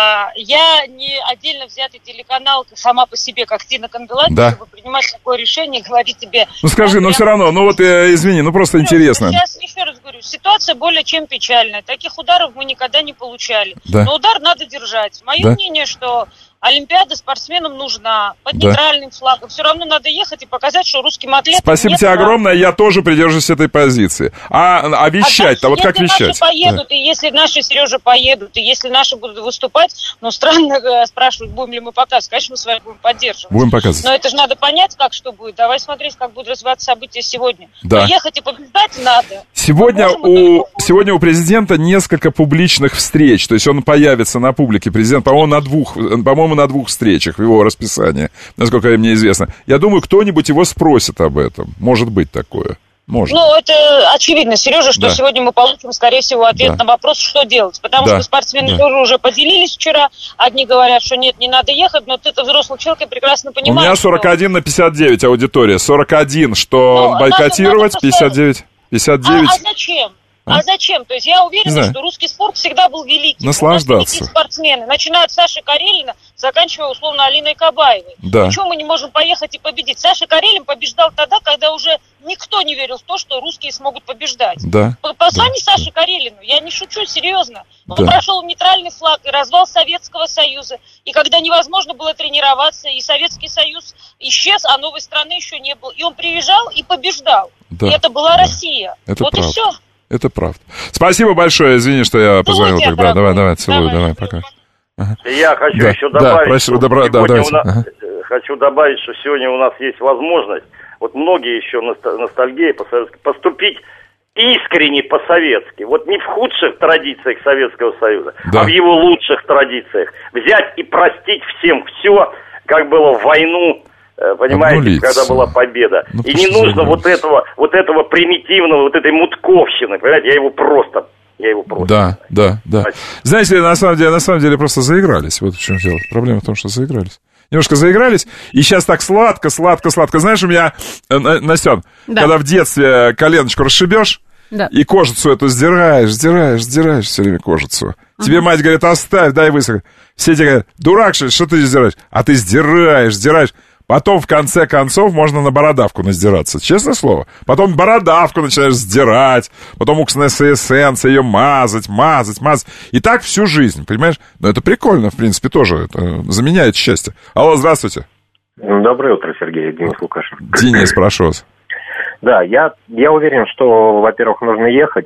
я не отдельно взятый телеканал сама по себе, как Тина Канделаки, да. чтобы принимать такое решение и говорить тебе... Ну скажи, ну все равно, ну вот извини, ну просто Сереж, интересно. Сейчас еще раз говорю, ситуация более чем печальная. Таких ударов мы никогда не получали. Да. Но удар надо держать. Мое да. мнение, что... Олимпиада спортсменам нужна, под да. нейтральным флагом. Все равно надо ехать и показать, что русским атлетам... Спасибо тебе права. Огромное, я тоже придерживаюсь этой позиции. А, а вещать-то, а вот как вещать? Если наши поедут, да. и если наши, Сережа, поедут, и если наши будут выступать, ну, странно спрашивают, будем ли мы показывать. Конечно, мы с вами будем поддерживать. Будем показывать. Но это же надо понять, как что будет. Давай смотреть, как будут развиваться события сегодня. Да. Но ехать и побеждать надо. Сегодня у, сегодня у президента несколько публичных встреч. То есть он появится на публике. Президент, по-моему, на двух, по-моему, на двух встречах в его расписании, насколько мне известно. Я думаю, кто-нибудь его спросит об этом. Может быть такое. Может. Ну, это очевидно, Сережа, что да. сегодня мы получим, скорее всего, ответ да. на вопрос, что делать. Потому да. что спортсмены да. тоже уже поделились вчера. Одни говорят, что нет, не надо ехать, но ты-то взрослый человек и прекрасно понимаешь. У меня сорок один что... на пятьдесят девять аудитория. сорок один, что ну, бойкотировать, надо, надо пятьдесят девять. пятьдесят девять. А, а зачем? А? а зачем? То есть я уверена, что русский спорт всегда был великий. Наслаждаться. У нас спортсмены, начиная от Саши Карелина, заканчивая, условно, Алиной Кабаевой. Да. Почему мы не можем поехать и победить? Саша Карелин побеждал тогда, когда уже никто не верил в то, что русские смогут побеждать. Да. Позвони да. Саше Карелину, я не шучу, серьезно. Он да. прошел нейтральный флаг и развал Советского Союза. И когда невозможно было тренироваться, и Советский Союз исчез, а новой страны еще не было. И он приезжал и побеждал. Да. И это была да. Россия. Это вот правда. и все. Это правда. Спасибо большое, извини, что я позвонил Целую тогда. Давай, давай, целую, давай, давай пока. Ага. Я хочу да, еще да, добавить, прошу, что добро, да, у нас, ага. хочу добавить, что сегодня у нас есть возможность, вот многие еще ностальгии по-советски, поступить искренне по-советски. Вот не в худших традициях Советского Союза, да. а в его лучших традициях. Взять и простить всем все, как было в войну. Понимаете, обнулиться. Когда была победа. Ну, и не нужно вот этого, вот этого примитивного, вот этой мутковщины. Понимаете, я его просто, я его просто. Да, да, да. Знаете, на самом деле, на самом деле просто заигрались. Вот в чем дело. Проблема в том, что заигрались. Немножко заигрались, и сейчас так сладко, сладко, сладко. Знаешь, у меня, Настен, да. когда в детстве коленочку расшибешь, да. и кожицу эту сдираешь, сдираешь, сдираешь все время кожицу. Uh-huh. Тебе мать говорит, оставь, дай высохнуть. Все тебе говорят, дурак, что, что ты сдираешь? А ты сдираешь, сдираешь. Потом, в конце концов, можно на бородавку наздираться. Честное слово. Потом бородавку начинаешь сдирать. Потом уксусная эссенция, ее мазать, мазать, мазать. И так всю жизнь, понимаешь? Но это прикольно, в принципе, тоже. Это заменяет счастье. Алло, здравствуйте. Доброе утро, Сергей. Денис Лукашев. Денис, прошу вас. Да, я, я уверен, что, во-первых, нужно ехать.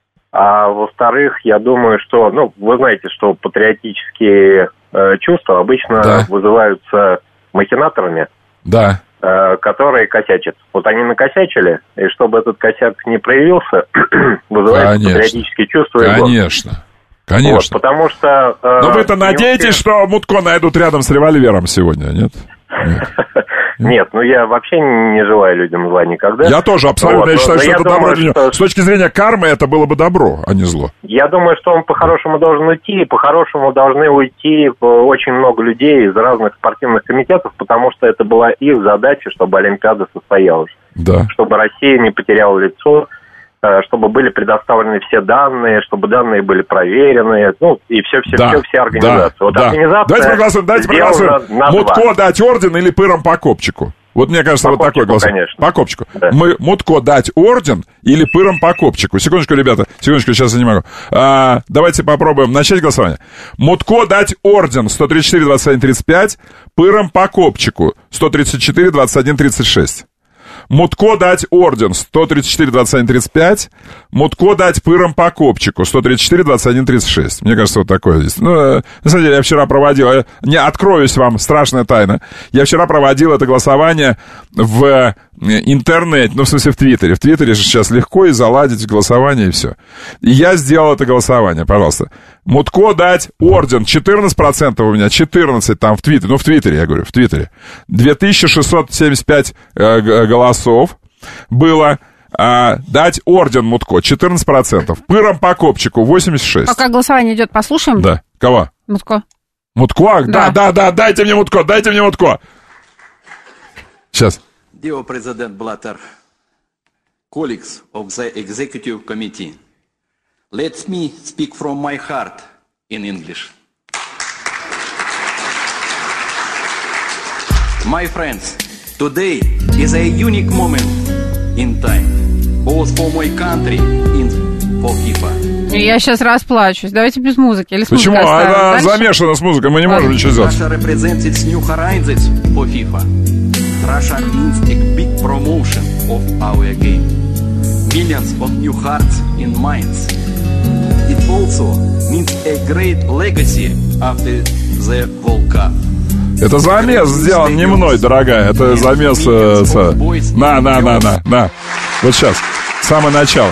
А во-вторых, я думаю, что... Ну, вы знаете, что патриотические э, чувства обычно да. вызываются... махинаторами, да. э, которые косячат. Вот они накосячили, и чтобы этот косяк не проявился, вызывает патриотические чувства. Конечно, конечно. Вот, потому что... Э, Но вы-то надеетесь, успех... что Мутко найдут рядом с револьвером сегодня, нет? нет. Нет, ну я вообще не желаю людям зла никогда. Я тоже абсолютно, вот, я считаю, что я это думаю, добро. Что... С точки зрения кармы это было бы добро, а не зло. Я думаю, что он по-хорошему должен уйти, и по-хорошему должны уйти очень много людей из разных спортивных комитетов, потому что это была их задача, чтобы Олимпиада состоялась. Да. Чтобы Россия не потеряла лицо, чтобы были предоставлены все данные, чтобы данные были проверены, ну, и все-все-все, да, все организации. Да, вот да. организация давайте проголосуем, давайте проголосуем. Мутко дать орден или пыром по копчику? Вот мне кажется, по вот такой голос. По копчику. Да. Мы Мутко дать орден или пыром по копчику? Секундочку, ребята, секундочку, сейчас я не могу. А, давайте попробуем начать голосование. Мутко дать орден сто тридцать четыре двадцать один тридцать пять, пыром по копчику сто тридцать четыре двадцать один тридцать шесть. Мутко дать орден сто тридцать четыре двадцать один тридцать пять, Мутко дать пыром по копчику сто тридцать четыре двадцать один тридцать шесть. Мне кажется, вот такое здесь. Ну, на самом деле, я вчера проводил, не откроюсь вам, страшная тайна. Я вчера проводил это голосование в интернете, ну, в смысле, в Твиттере. В Твиттере же сейчас легко и заладить голосование, и все. И я сделал это голосование, пожалуйста. Мутко дать орден четырнадцать процентов у меня, четырнадцать там в Твиттере, ну, в Твиттере, я говорю, в Твиттере. две тысячи шестьсот семьдесят пять э, голосов было. А, дать орден Мутко четырнадцать процентов. Пыром по копчику восемьдесят шесть. Пока голосование идет, послушаем. Да. Кого? Мутко. Мутко? Да, да, да, да, дайте мне Мутко, дайте мне Мутко. Сейчас. Dear President Blatter, colleagues of the Executive Committee, let me speak from my heart in English. My friends, today is a unique moment in time, both for my country and for FIFA. Я сейчас расплачусь. Давайте без музыки. Или с Почему? Она дальше? Замешана с музыкой, мы не можем ничего сделать. Russia represents new horizons for FIFA. Russia means a big promotion of our game. Millions of new hearts and minds. It also means a great legacy after the World Cup. Это замес сделан не мной, дорогая. Это замес... Э, с... На, на, на, на, на. Вот сейчас. Самое начало.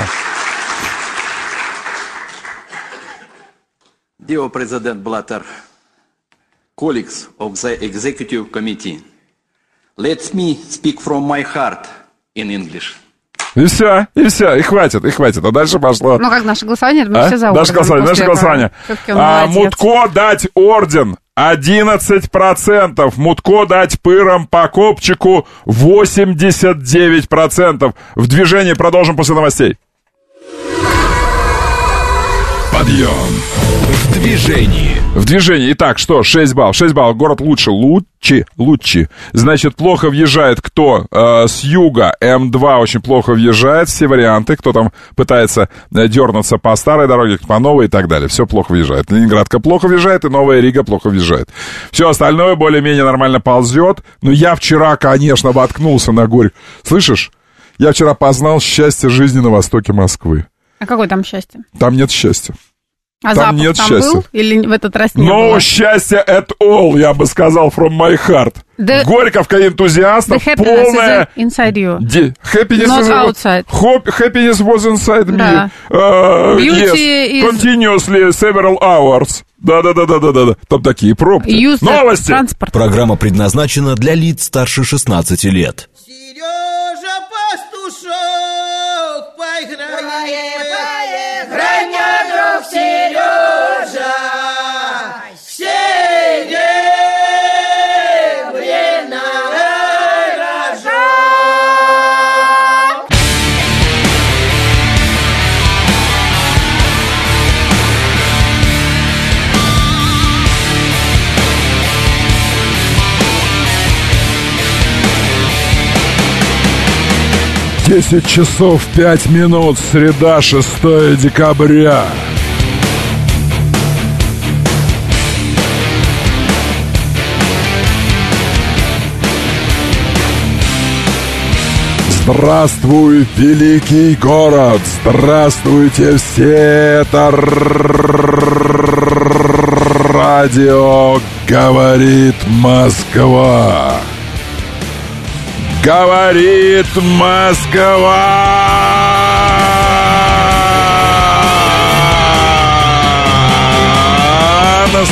Dear President Blatter, colleagues of the Executive Committee, let me speak from my heart in English. И все, и все, и хватит, и хватит. А дальше пошло... Ну, как наше голосование, мы а? все за Наше голосование, наше голосование. А, Мутко дать орден одиннадцать процентов. Мутко дать пыром по копчику восемьдесят девять процентов. В движении продолжим после новостей. Подъем в движении. В движении. Итак, что? шесть баллов. шесть баллов. Город лучше. Лучи. Лучи. Значит, плохо въезжает кто? Э, с юга. эм два очень плохо въезжает. Все варианты. Кто там пытается э, дернуться по старой дороге, по новой и так далее. Все плохо въезжает. Ленинградка плохо въезжает, и Новая Рига плохо въезжает. Все остальное более-менее нормально ползет. Но я вчера, конечно, воткнулся на горе. Слышишь? Я вчера познал счастье жизни на востоке Москвы. А какое там счастье? Там нет счастья. А там запах нет там счастья. был или в этот раз не No было? счастье at all, я бы сказал, from my heart. The... Горьковка энтузиастов, полная... inside you. Де... Happiness, Not was... outside. Hope... Happiness was inside да. me. Uh, Beauty yes. is... Continuously several hours. Да-да-да-да-да-да. Там такие пробки. Use Новости. Транспорт. Программа предназначена для лиц старше шестнадцати лет. Сережа Пастушок, поиграем, поиграем, друг Сережа, серебряная рожа. десять часов пять минут, среда, шестое декабря. Здравствуй, великий город! Здравствуйте все! Это радио «Говорит Москва». Говорит Москва! На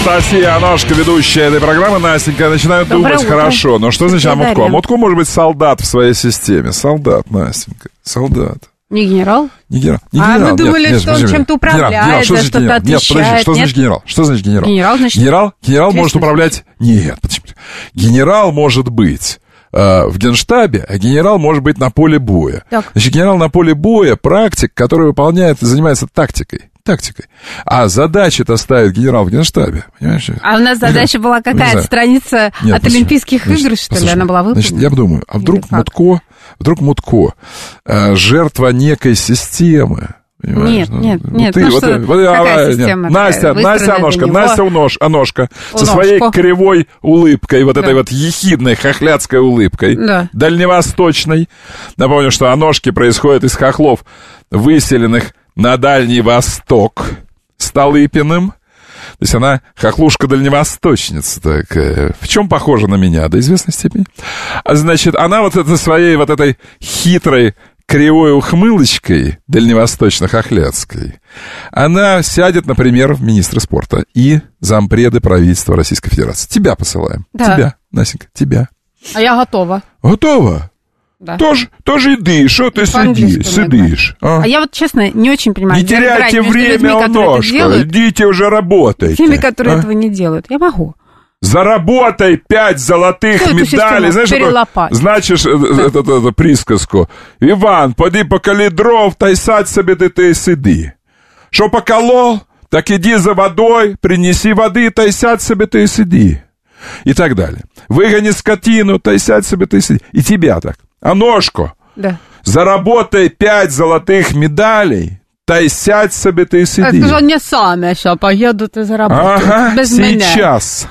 Анастасия Аношка, ведущая этой программы. Настенька, начинают Доброе думать утро. хорошо. Но что значит Благодарю. Мутко? Мутко может быть солдат в своей системе. Солдат, Настенька, солдат. Не генерал? Не генерал. Не А генерал. вы думали, нет, нет, что он подожди, чем-то генерал, управляет, генерал, что за значит что-то генерал? Нет, подожди, отвечает, что нет? значит генерал? Что значит генерал? Генерал, значит, Генерал, генерал может ответственность. управлять... Нет, почему? Генерал может быть э, в генштабе, а генерал может быть на поле боя. Так. Значит, генерал на поле боя — практик, который выполняет и занимается тактикой. Тактикой. А задачи-то ставит генерал в генштабе. Понимаешь? А у нас задача была Не какая-то знаю. страница Нет, от послушай, Олимпийских значит, игр, что ли? послушай, Она была выполнена? Значит, я думаю, а вдруг Или как? Мутко, вдруг Мутко э, жертва некой системы. Понимаешь? Нет, Ну, нет, вот нет, ты, ну вот что, ты, вот, какая а, система нет. Настя, такая, Настя выстроена Аношка, для него? Настя Унош, Аношка, со Уношко. своей кривой улыбкой, вот Да. этой вот ехидной, хохлядской улыбкой, Да. дальневосточной. Напомню, что Аношки происходят из хохлов, выселенных на Дальний Восток Столыпиным. То есть она хохлушка-дальневосточница такая. В чем похожа на меня, до известной степени. А значит, она вот это своей вот этой хитрой кривой ухмылочкой дальневосточно-хохлядской, она сядет, например, в министра спорта и зампреды правительства Российской Федерации. Тебя посылаем. Да. Тебя, Насенька, тебя. А я готова. Готово? Да. Тоже, тоже иди, что ты По-английски сидишь, надо. сидишь? А? А я вот, честно, не очень понимаю. Не где теряйте выбирать между время, людьми, которые это Аношка, делают, идите уже работайте. теми, которые А? этого не делают. Я могу. Заработай пять золотых Кто эту медалей. систему Знаешь, что такое? перелопатит? Значиш, это, это, это, присказку. Іван, поди поколи дров, та й сядь собі ти, ти сиди. Що поколол, так иди за водой, принеси воды, та й сядь собі ти сиди. И так далее. Выгони скотину, та й сядь собі ти сиди. И тебя так. Аношко, Да. заработай пять золотых медалей, та й сядь собі ти сиди. Это же не сами сейчас поедут и заработают. Ага, Без меня. сейчас,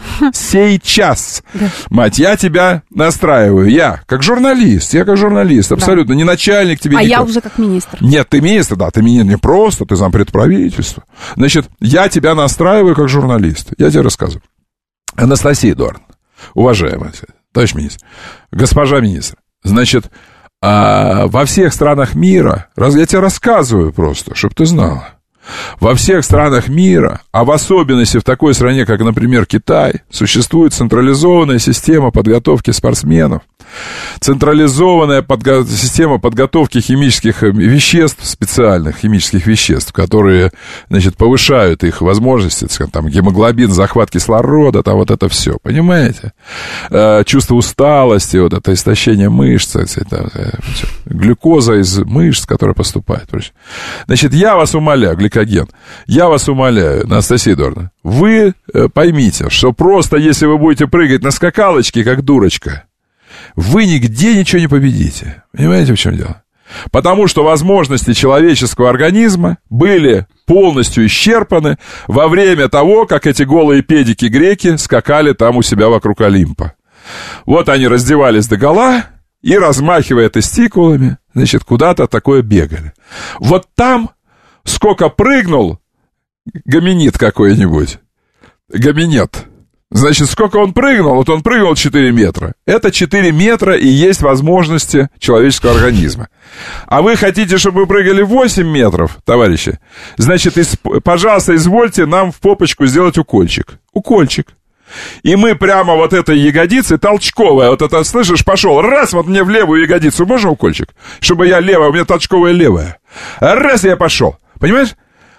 сейчас, мать, я тебя настраиваю, я как журналист, я как журналист, абсолютно, не начальник тебе. А никто. я уже как министр. Нет, ты министр, да, ты министр не просто, ты зампред правительства. Значит, я тебя настраиваю как журналист, я тебе рассказываю. Анастасия Эдуардовна, уважаемая, товарищ министр, госпожа министр, значит, а во всех странах мира, раз я тебе рассказываю просто, чтобы ты знала, во всех странах мира, а в особенности в такой стране, как, например, Китай, существует централизованная система подготовки спортсменов, централизованная подго- система подготовки химических веществ, специальных химических веществ, которые, значит, повышают их возможности, там, гемоглобин, захват кислорода, там вот это все, понимаете? Э, чувство усталости, вот это истощение мышц, это, это, всё. Глюкоза из мышц, которая поступает. Значит, я вас умоляю, гликоген, я вас умоляю, Анастасия Эдуардовна, вы э, поймите, что просто если вы будете прыгать на скакалочке, как дурочка, вы нигде ничего не победите. Понимаете, в чем дело? Потому что возможности человеческого организма были полностью исчерпаны во время того, как эти голые педики-греки скакали там у себя вокруг Олимпа. Вот они раздевались догола и, размахивая тестикулами, значит, куда-то такое бегали. Вот там сколько прыгнул гоминид какой-нибудь, гоминет, значит, сколько он прыгнул, вот он прыгнул четыре метра. Это четыре метра и есть возможности человеческого организма. А вы хотите, чтобы мы прыгали восемь метров, товарищи? Значит, из, пожалуйста, извольте нам в попочку сделать укольчик. Укольчик. И мы прямо вот этой ягодицей, толчковая, вот это, слышишь, пошел, раз, вот мне в левую ягодицу, можно укольчик? Чтобы я левая, у меня толчковая левая. Раз, я пошел. Понимаешь?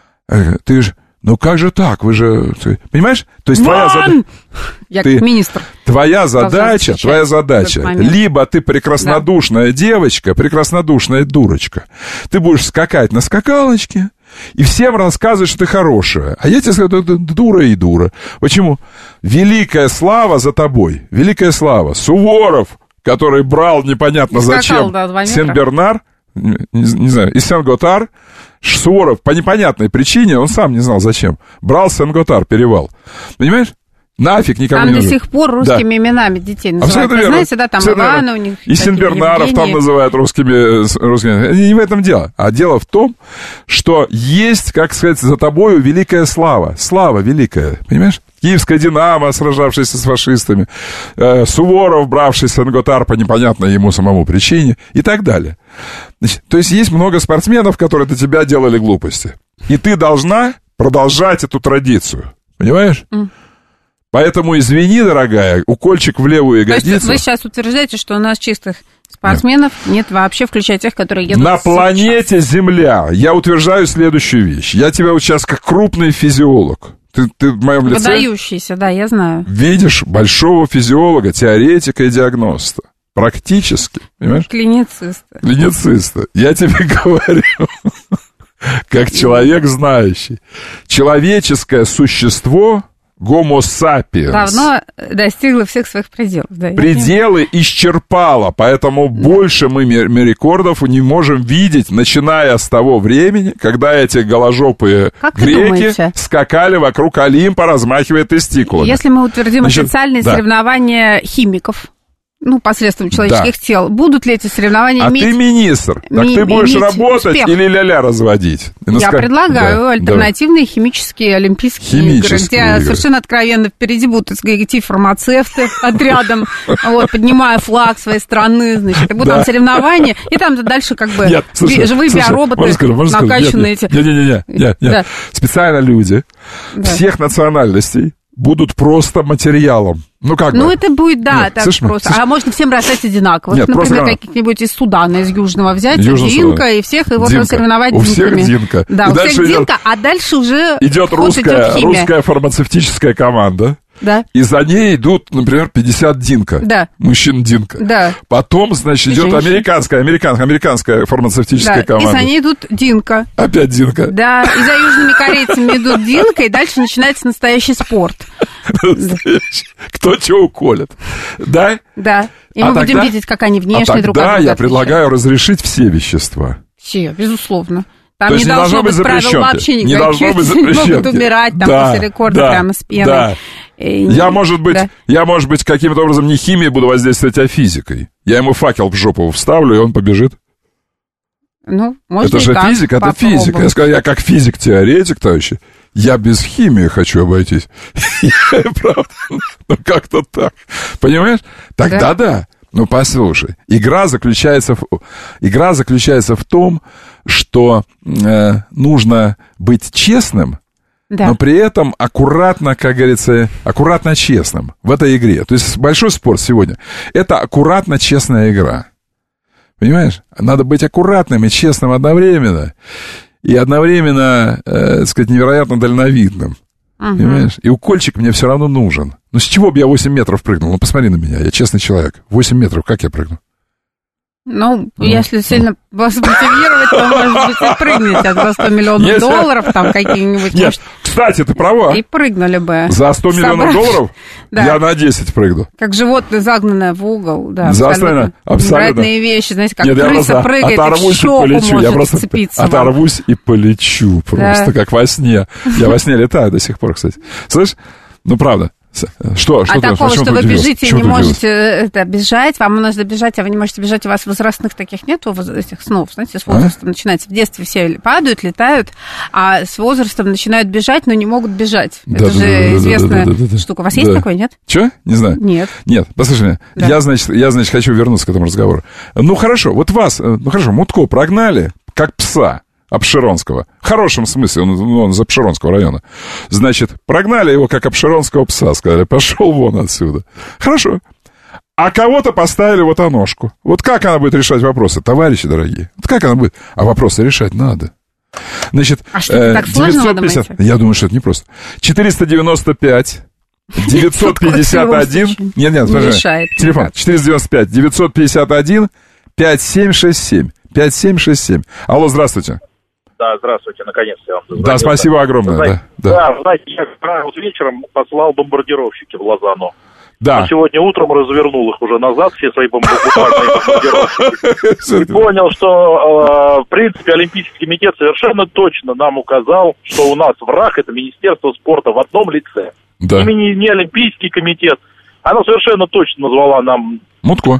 Ты же... Ну как же так? Вы же... Понимаешь? То есть твоя задача... Я ты, как министр. Твоя задача, твоя задача, либо ты прекраснодушная да. девочка, прекраснодушная дурочка. Ты будешь скакать на скакалочке и всем рассказывать, что ты хорошая. А я тебе скажу, ты дура и дура. Почему? Великая слава за тобой. Великая слава. Суворов, который брал непонятно Скакал, зачем да, Сен-Бернар, не, не знаю, и Сен-Готар, Суворов по непонятной причине, он сам не знал зачем, брал Сен-Готар, перевал. Понимаешь? Нафиг никому там не до нужен. сих пор русскими да. именами детей называют. Вы знаете, да, там Ивана у них. И Сен-Бернаров там называют русскими, русскими. Не в этом дело. А дело в том, что есть, как сказать, за тобою великая слава. Слава великая, понимаешь? Киевская «Динамо», сражавшаяся с фашистами, э, Суворов, бравший Сен-Готар по непонятной ему самому причине и так далее. Значит, то есть есть много спортсменов, которые до тебя делали глупости. И ты должна продолжать эту традицию. Понимаешь? Mm. Поэтому, извини, дорогая, укольчик в левую ягодицу. То есть вы сейчас утверждаете, что у нас чистых спортсменов нет, нет вообще, включая тех, которые едут... На планете Земля я утверждаю следующую вещь. Я тебя вот сейчас как крупный физиолог. Ты, ты в моем лице... Выдающийся, да, я знаю. Видишь большого физиолога, теоретика и диагноста. Практически, понимаешь? Клинициста. Клинициста. Я тебе говорю, как человек знающий. Человеческое существо... Homo sapiens. Давно достигла всех своих пределов. Да, пределы исчерпала, поэтому да. больше мы рекордов не можем видеть, начиная с того времени, когда эти голожопые как греки скакали вокруг Олимпа, размахивая тестикулами. Если мы утвердим Значит, официальные да. соревнования химиков, ну, посредством человеческих да. тел. Будут ли эти соревнования а иметь... А ты министр. Так ми- ты будешь работать успех. Или ля-ля разводить? Я насколько... предлагаю да, альтернативные давай. химические олимпийские химические игры, где игры. совершенно откровенно впереди будут идти фармацевты отрядом, вот, поднимая флаг своей страны, значит, и будут там соревнования, и там дальше как бы живые биороботы, накачанные эти... Не-не-не, специально люди всех национальностей будут просто материалом. Ну, как ну бы? это будет, да, Нет, так слышь, просто. слышь... А можно всем бросать одинаково. Нет, Например, просто... каких-нибудь из Судана, из Южного взять, Южного Динка, Судана. и всех его Динка. соревновать у Динками. всех Динка. Да, и у всех идет... Динка, а дальше уже идет русская, русская фармацевтическая команда. Да. И за ней идут, например, пятьдесят Динка. Да. Мужчин Динка. Да. Потом, значит, идет Женщин. американская, американская, американская фармацевтическая да. команда. И за ней идут Динка. Опять Динка. Да, и за южными корейцами идут Динка, и дальше начинается настоящий спорт. Кто что уколет. Да? Да. И а мы тогда, будем видеть, как они внешне а друг от друга тогда я отвечают. предлагаю разрешить все вещества. Все, безусловно. Там То не, не должно быть запрещенки. правил вообще никаких. Не должно быть запрещенки. Могут умирать там да, после рекорда да, прямо с пеной. Да. И... Я, может быть, да. я, может быть, каким-то образом не химией буду воздействовать, а физикой. Я ему факел в жопу вставлю, и он побежит. Ну, можно это же так физика, это попробовать. физика. Я сказал, я как физик-теоретик, товарищи, я без химии хочу обойтись. Правда? Ну, как-то так. Понимаешь? Тогда да. Ну, послушай, игра заключается в, игра заключается в том, что э, нужно быть честным, да. но при этом аккуратно, как говорится, аккуратно честным в этой игре. То есть большой спорт сегодня – это аккуратно честная игра. Понимаешь? Надо быть аккуратным и честным одновременно. И одновременно, э, так сказать, невероятно дальновидным. Угу. Понимаешь? И укольчик мне все равно нужен. Ну, с чего бы я восемь метров прыгнул? Ну, посмотри на меня, я честный человек. восемь метров, как я прыгну? Ну, ну если ну. сильно вас мотивировать, то, может быть, и прыгнете за сто миллионов если... долларов, там какие-нибудь... Нет, может... кстати, ты права. И прыгнули бы. За сто миллионов долларов да. я на десять прыгну. Как животное, загнанное в угол, да. Абсолютно. абсолютно. Невероятные вещи, знаете, как Нет, крыса прыгает, и в щеку полечу. может Я просто вцепиться оторвусь вам. и полечу просто, да. как во сне. Я во сне летаю до сих пор, кстати. Слышь? Ну, правда. Что? Что а ты, такого, что вы бежите и не можете удивилась? это, бежать, вам нужно бежать, а вы не можете бежать, у вас возрастных таких нет, этих снов, знаете, с возрастом а? начинается. В детстве все падают, летают, а с возрастом начинают бежать, но не могут бежать. Да, это да, же да, известная да, да, да, да, штука. У вас да. есть такое, нет? Че? Не знаю. Нет. Нет, послушай, да. я, значит, я, значит, хочу вернуться к этому разговору. Ну, хорошо, вот вас, ну, хорошо, Мутко прогнали, как пса. Обширонского. В хорошем смысле, он, он из Обширонского района. Значит, прогнали его как обширонского пса, сказали, пошел вон отсюда. Хорошо. А кого-то поставили вот оножку. Вот как она будет решать вопросы, товарищи дорогие? Вот как она будет? А вопросы решать надо. Значит, а что, это так сложно, девятьсот пятьдесят, я думаю, что это непросто. четыреста девяносто пять девятьсот пятьдесят один Нет, нет, смотри. Телефон четыреста девяносто пять девятьсот пятьдесят один пятьдесят семь шестьдесят семь пятьдесят семь шестьдесят семь Алло, здравствуйте. Да, здравствуйте, наконец-то я вам дозвонился. Да, спасибо огромное. Знаете, да, да. да, знаете, я вчера вот вечером послал бомбардировщики в Лозанну. Да. Но сегодня утром развернул их уже назад, все свои бомбардировщики. И понял, что, в принципе, Олимпийский комитет совершенно точно нам указал, что у нас враг — это Министерство спорта в одном лице. Да. Именно не Олимпийский комитет. Она совершенно точно назвала нам... Мутко.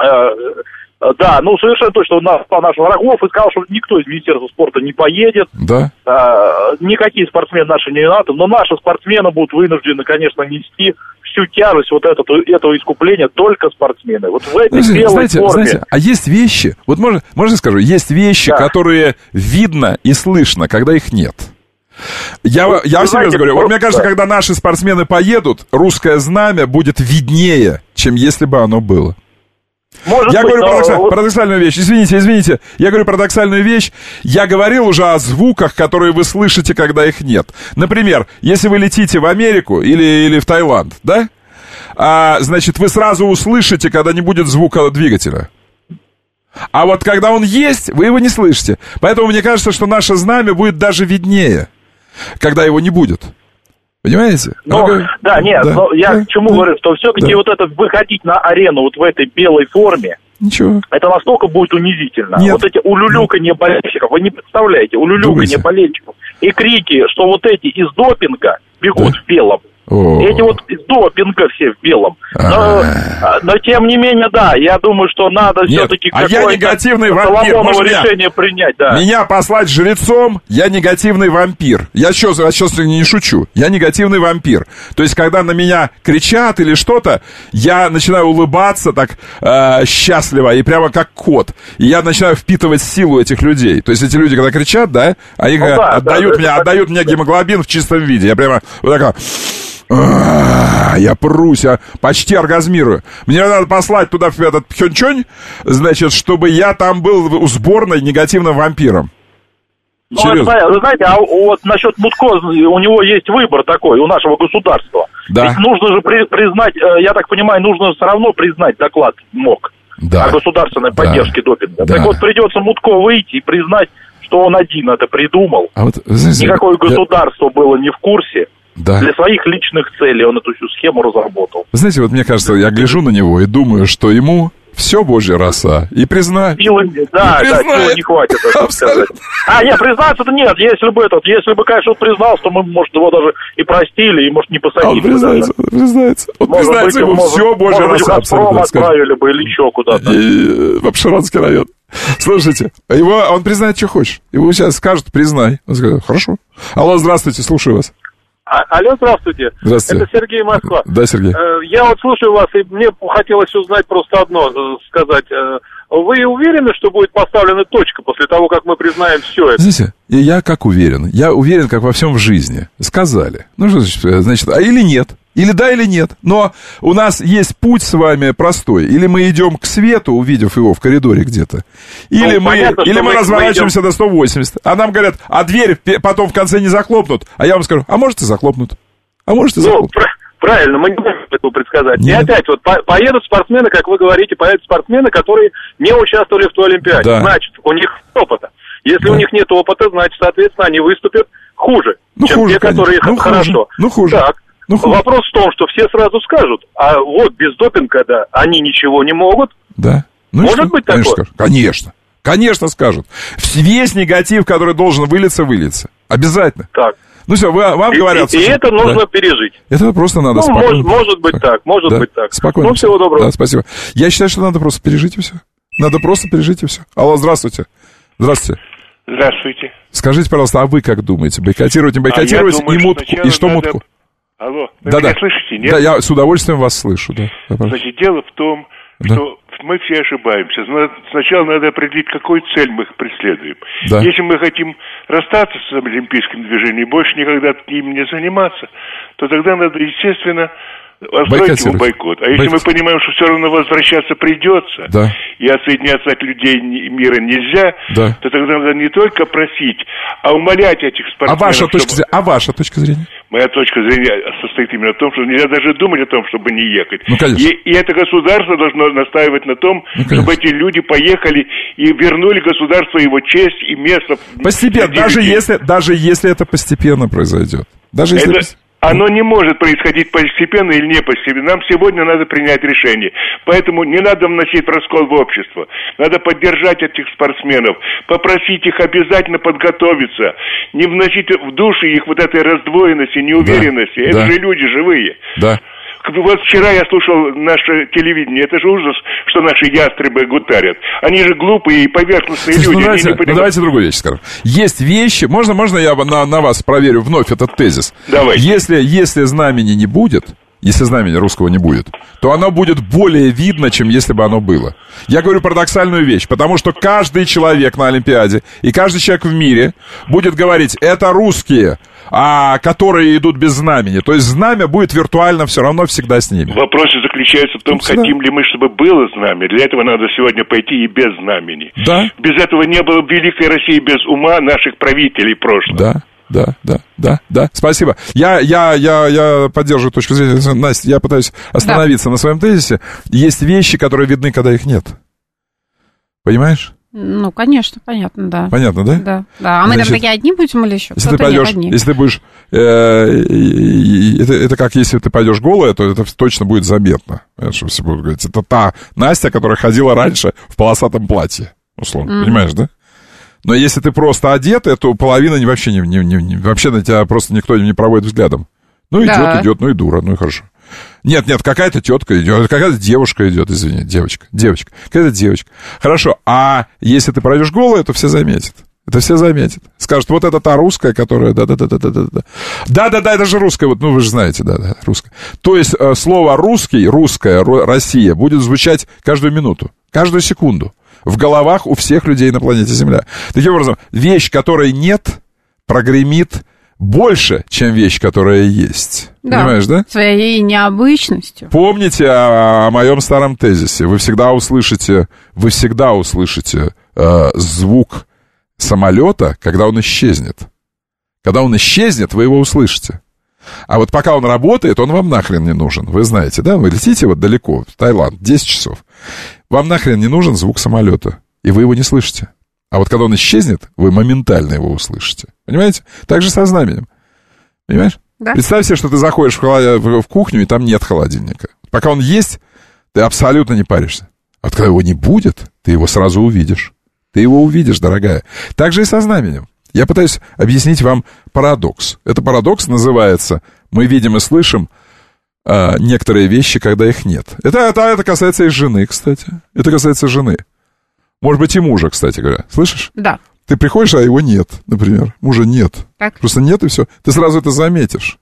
Да, ну совершенно точно он назвал наших врагов и сказал, что никто из Министерства спорта не поедет. Да. А, никакие спортсмены наши не НАТО, но наши спортсмены будут вынуждены, конечно, нести всю тяжесть вот этого, этого искупления только спортсмены. Вот в этой знаете, белой знаете, форме. Знаете, а есть вещи, вот можно, можно скажу, есть вещи, да. которые видно и слышно, когда их нет. Я, ну, я серьезно знаете, говорю, вот мне кажется, да. когда наши спортсмены поедут, русское знамя будет виднее, чем если бы оно было. Может я быть, говорю но... парадоксаль... парадоксальную вещь. Извините, извините. Я говорю парадоксальную вещь. Я говорил уже о звуках, которые вы слышите, когда их нет. Например, если вы летите в Америку или, или в Таиланд, да? А, значит, вы сразу услышите, когда не будет звука двигателя. А вот когда он есть, вы его не слышите. Поэтому мне кажется, что наше знамя будет даже виднее, когда его не будет. Понимаете? Ну, Оно... да, нет, да, но я да, к чему да, говорю, что все-таки да. вот это выходить на арену вот в этой белой форме, Ничего. это настолько будет унизительно. Нет. Вот эти улюлюканье болельщиков, вы не представляете, улюлюканье болельщиков и крики, что вот эти из допинга бегут да. в белом. О. Эти вот из допинга все в белом. Но, но тем не менее, да, я думаю, что надо все-таки а я негативный вампир. решение принять, да. Меня послать жрецом, я негативный вампир. Я сейчас, я сейчас не шучу. Я негативный вампир. То есть, когда на меня кричат или что-то, я начинаю улыбаться так э, счастливо и прямо как кот. И я начинаю впитывать силу этих людей. То есть, эти люди, когда кричат, да, они ну, да, отдают, да, мне, да, отдают мне гемоглобин в чистом виде. Я прямо вот такой... Я прусь, я почти оргазмирую. Мне надо послать туда в этот Пхенчонь, значит, чтобы я там был у сборной негативным вампиром. Ну, это, вы знаете, а вот насчет Мутко, у него есть выбор такой, у нашего государства. Да. Ведь нужно же при, признать, я так понимаю, нужно все равно признать доклад МОК да. о государственной да. поддержке допинга. Да. Так вот, придется Мутко выйти и признать, что он один это придумал. А вот, знаете, никакое я... государство было не в курсе. Да. Для своих личных целей он эту всю схему разработал. Вы знаете, вот мне кажется, я гляжу на него и думаю, что ему все божья роса. И признать. Силы, да, и да, силы не хватит, это сказать. А, нет, признаться-то нет. Если бы этот, если бы, конечно, он признался, то мы, может, его даже и простили, и, может, не посадили. Он признается, он признается. Он может признается, быть, ему может, все божья может, роса абсолютно. Отправили бы или еще куда-то. И в Обширонский район. Слушайте, его, он признает, что хочет. Его сейчас скажут, признай. Он скажет, хорошо. Алло, здравствуйте, слушаю вас. А, алло, здравствуйте. Здравствуйте. Это Сергей, Москва. Да, Сергей. Э, я вот слушаю вас, и мне хотелось узнать просто одно, э, сказать. Э, вы уверены, что будет поставлена точка после того, как мы признаем все это? Знаете, я как уверен? Я уверен, как во всем в жизни. Сказали. Ну, что значит, а или нет? Или да, или нет. Но у нас есть путь с вами простой. Или мы идем к свету, увидев его в коридоре где-то. Или ну, мы, понятно, или мы, мы разворачиваемся мы идем... до сто восемьдесят. А нам говорят, а дверь потом в конце не захлопнут. А я вам скажу, а может и захлопнут. А может и ну, захлопнут. Пр- правильно, мы не можем этого предсказать. Нет. И опять, вот по- поедут спортсмены, как вы говорите, поедут спортсмены, которые не участвовали в той Олимпиаде. Да. Значит, у них опыта. Если да. у них нет опыта, значит, соответственно, они выступят хуже, ну, чем хуже, те, которые ну, хорошо. Хуже. Ну, хуже. Так. Ну, вопрос в том, что все сразу скажут, а вот без допинга, да, они ничего не могут. Да. Ну, может быть такое? Конечно, конечно. Конечно скажут. Весь негатив, который должен вылиться, выльется. Обязательно. Так. Ну все, вы, вам и, говорят... И, и это нужно да. пережить. Это просто надо ну, спокойно. Может, может быть так, может да. быть так. Спокойно. Ну, всего доброго. Да, спасибо. Я считаю, что надо просто пережить и все. Надо просто пережить и все. Алло, здравствуйте. Здравствуйте. Здравствуйте. Скажите, пожалуйста, а вы как думаете? Бойкотировать, не бойкотировать? А думаю, и, мутку, и что надо... мутку? Алло, вы да, меня да. слышите, нет? Да, я с удовольствием вас слышу, да. Значит, дело в том, да. что мы все ошибаемся. Сначала надо определить, какую цель мы преследуем. Да. Если мы хотим расстаться с олимпийским движением и больше никогда им не заниматься, то тогда надо, естественно, устроить его бойкот. А если Бойкот. мы понимаем, что все равно возвращаться придется, да. и отсоединяться от людей мира нельзя, да. то тогда надо не только просить, а умолять этих спортсменов. А ваша точка чтобы... зрения? А ваша точка зрения? Моя точка зрения состоит именно в том, что нельзя даже думать о том, чтобы не ехать. Ну, конечно. И, и это государство должно настаивать на том, ну, чтобы эти люди поехали и вернули государству его честь и место. Постепенно, даже если, даже если это постепенно произойдет. Даже если... Это... Оно не может происходить постепенно или не постепенно. Нам сегодня надо принять решение. Поэтому не надо вносить раскол в общество. Надо поддержать этих спортсменов, попросить их обязательно подготовиться, не вносить в души их вот этой раздвоенности, неуверенности. Да, это да. же люди живые. Да. Вот вчера я слушал наше телевидение. Это же ужас, что наши ястребы гутарят. Они же глупые и поверхностные Слушайте, люди. Ну, давайте, не ну, давайте другую вещь скажем. Есть вещи... Можно, можно я на, на вас проверю вновь этот тезис? Давай. Если, если знамени не будет, если знамени русского не будет, то оно будет более видно, чем если бы оно было. Я говорю парадоксальную вещь, потому что каждый человек на Олимпиаде и каждый человек в мире будет говорить, это русские, а которые идут без знамени. То есть знамя будет виртуально все равно всегда с ними. Вопрос заключается в том, Собственно. хотим ли мы, чтобы было знамя. Для этого надо сегодня пойти и без знамени. Да. Без этого не было великой России, без ума наших правителей прошлого. Да. Да, да, да, да. Спасибо. Я, я, я, я поддерживаю точку зрения. Настя, я пытаюсь остановиться да. на своем тезисе. Есть вещи, которые видны, когда их нет. Понимаешь? Ну, конечно, понятно, да. Понятно, да? Да, да. А мы Значит, там такие одни будем или еще? Если ты пойдешь, если ты будешь, э, это, это как если ты пойдешь голая, то это точно будет заметно. Понимаешь, все будут говорить, это та Настя, которая ходила раньше в полосатом платье, условно. Mm-hmm. Понимаешь, да? Но если ты просто одета, то половина вообще не, не, не, не вообще на тебя просто никто не проводит взглядом. Ну, идет, да. идет, ну и дура, ну и хорошо. Нет, нет, какая-то тетка идет, какая-то девушка идет, извини, девочка, девочка, какая-то девочка. Хорошо, а если ты пройдешь голая, то все заметят. Это все заметят. Скажут, вот это та русская, которая... Да-да-да-да-да-да. Да-да-да, это же русская, вот, ну вы же знаете, да-да, русская. То есть э, слово «русский», «русская», «Россия» будет звучать каждую минуту, каждую секунду. В головах у всех людей на планете Земля. Таким образом, вещь, которой нет, прогремит больше, чем вещь, которая есть. Да, понимаешь, да? Своей необычностью. Помните о, о моем старом тезисе. Вы всегда услышите, вы всегда услышите э, звук самолета, когда он исчезнет. Когда он исчезнет, вы его услышите. А вот пока он работает, он вам нахрен не нужен. Вы знаете, да? Вы летите вот далеко, в Таиланд, десять часов. Вам нахрен не нужен звук самолета, и вы его не слышите. А вот когда он исчезнет, вы моментально его услышите. Понимаете? Так же со знаменем. Понимаешь? Да. Представь себе, что ты заходишь в, холод... в кухню, и там нет холодильника. Пока он есть, ты абсолютно не паришься. А вот когда его не будет, ты его сразу увидишь. Ты его увидишь, дорогая. Так же и со знаменем. Я пытаюсь объяснить вам парадокс. Это парадокс называется «Мы видим и слышим э, некоторые вещи, когда их нет». Это, это, это касается и жены, кстати. Это касается жены. Может быть, и мужа, кстати говоря. Слышишь? Да. Ты приходишь, а его нет, например. Мужа нет. Так. Просто нет, и все. Ты сразу это заметишь.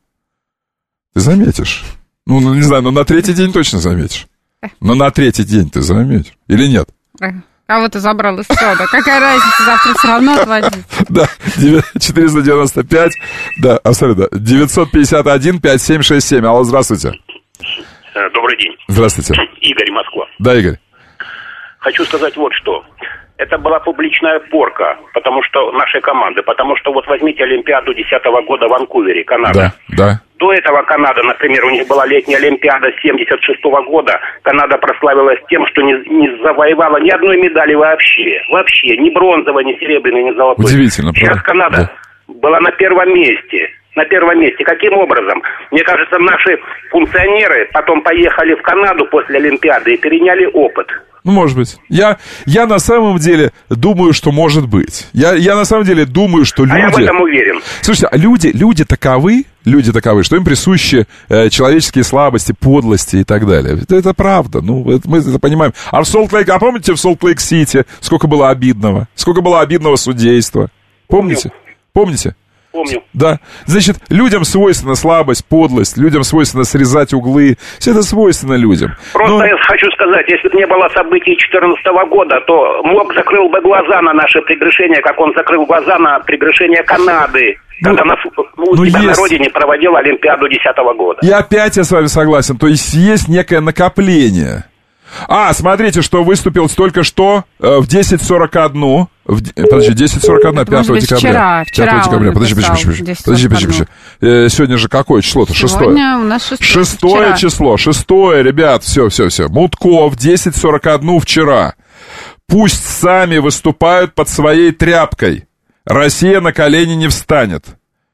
Ты заметишь. Ну, ну не знаю, но на третий день точно заметишь. Но на третий день ты заметишь. Или нет? Кого ты забрал из сада? Какая разница, завтра все равно отводить. Да, четыреста девяносто пять, да, абсолютно. девятьсот пятьдесят один пятьдесят семь шестьдесят семь. Алло, здравствуйте. Добрый день. Здравствуйте. Игорь, Москва. Да, Игорь. Хочу сказать вот что. Это была публичная порка, потому что нашей команды, потому что вот возьмите Олимпиаду десятого года в Ванкувере, Канада. Да, да. До этого Канада, например, у них была летняя Олимпиада семьдесят шестого года. Канада прославилась тем, что не, не завоевала ни одной медали вообще. Вообще, ни бронзовой, ни серебряной, ни золотой. Удивительно, Сейчас правда? Канада да. была на первом месте. На первом месте. Каким образом? Мне кажется, наши функционеры потом поехали в Канаду после Олимпиады и переняли опыт. Ну, может быть. Я, я на самом деле думаю, что может быть. Я, я на самом деле думаю, что люди... А я в этом уверен. Слушайте, а люди, люди таковы, люди таковы, что им присущи э, человеческие слабости, подлости и так далее. Это, это правда, ну, это, мы это понимаем. А в Солт-Лейк, а помните в Солт-Лейк-Сити сколько было обидного? Сколько было обидного судейства? Помните? Помню. Помните? Помню. Да. Значит, людям свойственна слабость, подлость, людям свойственно срезать углы. Все это свойственно людям. Просто Но... я хочу сказать, если бы не было событий две тысячи четырнадцатого года, то МОК закрыл бы глаза на наше прегрешение, как он закрыл глаза на прегрешение Канады, ну, когда на, у ну, себя есть... на родине проводил Олимпиаду десятого года. И опять я с вами согласен. То есть есть некое накопление. А, смотрите, что выступил только что э, в десять сорок один. В, подожди, десять сорок один, пятого декабря. Вчера, вчера пятого декабря. Подожди, подожди, подожди, подожди, подожди, подожди. Э, сегодня же какое число-то? Шестое. Сегодня у нас шестое. Шестое вчера. Число, шестое, ребят, все, все, все. Мутков, десять сорок один вчера. Пусть сами выступают под своей тряпкой. Россия на колени не встанет.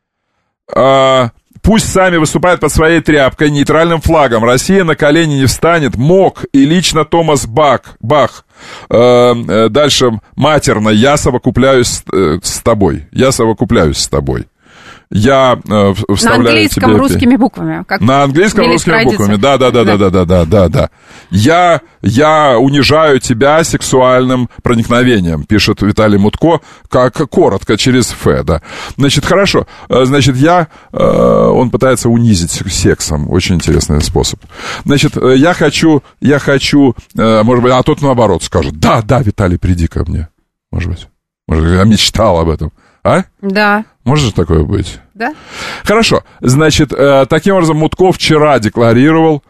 А... Пусть сами выступают под своей тряпкой, нейтральным флагом. Россия на колени не встанет. МОК и лично Томас Бах. Бах. Э, э, дальше матерно. Я совокупляюсь э, с тобой. Я совокупляюсь с тобой. я э, вставляю на английском тебе... русскими буквами. Как на английском русскими традиция. буквами, да, да, да, да, да, да, да, да, да. Я, я унижаю тебя сексуальным проникновением, пишет Виталий Мутко, как коротко, через Ф, да. Значит, хорошо, значит, я, э, он пытается унизить сексом, очень интересный способ. Значит, я хочу, я хочу, э, может быть, а тот наоборот скажет, да, да, Виталий, приди ко мне, может быть, может, я мечтал об этом. А? Да. Может же такое быть? Да. Хорошо. Значит, э, таким образом, Мутко вчера декларировал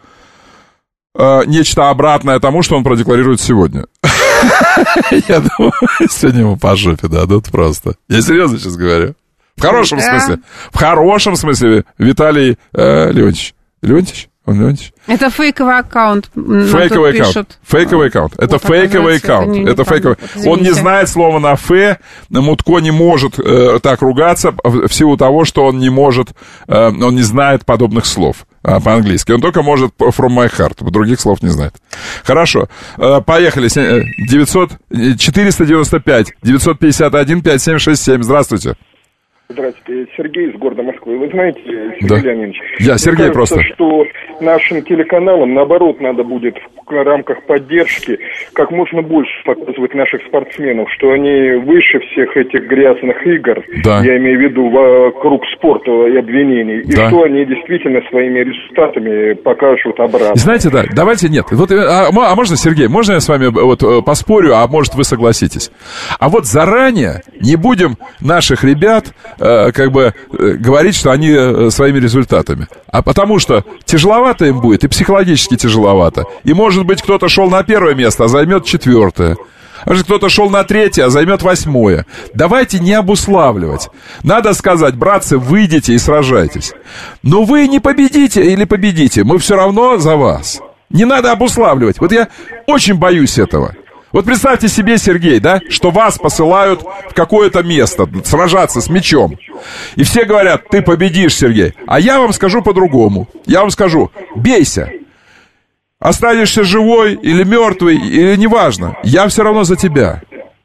э, нечто обратное тому, что он продекларирует сегодня. Я думаю, сегодня ему по жопе дадут просто. Я серьезно сейчас говорю. В хорошем смысле. В хорошем смысле, Виталий Леонтьевич. Леонтьевич? Он Леонтьевич? Это фейковый аккаунт. Фейковый аккаунт. Фейковый аккаунт. Это вот фейковый аккаунт. Это, это фейковый. Он не знает слова на «фе». Мутко не может э, так ругаться в силу того, что он не может, э, он не знает подобных слов э, по-английски. Он только может «from my heart». Других слов не знает. Хорошо. Э, поехали. девятьсот, четыреста девяносто пять, девятьсот пятьдесят один, пятьдесят семь шестьдесят семь. Здравствуйте. Здравствуйте, Сергей из города Москвы. Вы знаете, Сергей да. Леонидович, Я Сергей мне кажется, просто. что нашим телеканалам, наоборот, надо будет в рамках поддержки как можно больше показывать наших спортсменов, что они выше всех этих грязных игр, да. я имею в виду вокруг спорта и обвинений, и да. что они действительно своими результатами покажут обратно. Знаете, да, давайте, нет, вот, а, а можно, Сергей, можно я с вами вот поспорю, а может вы согласитесь? А вот заранее не будем наших ребят э, как бы э, говорить, что они э, своими результатами, а потому что тяжеловато им будет, и психологически тяжеловато, и может быть кто-то шел на первое место, а займет четвертое. А может, кто-то шел на третье, а займет восьмое. Давайте не обуславливать. Надо сказать, братцы, выйдите и сражайтесь. Но вы не победите или победите, мы все равно за вас. Не надо обуславливать. Вот я очень боюсь этого. Вот представьте себе, Сергей, да, что вас посылают в какое-то место сражаться с мечом. И все говорят, ты победишь, Сергей. А я вам скажу по-другому. Я вам скажу, бейся. Останешься живой или мертвый, или неважно. Я все равно за тебя.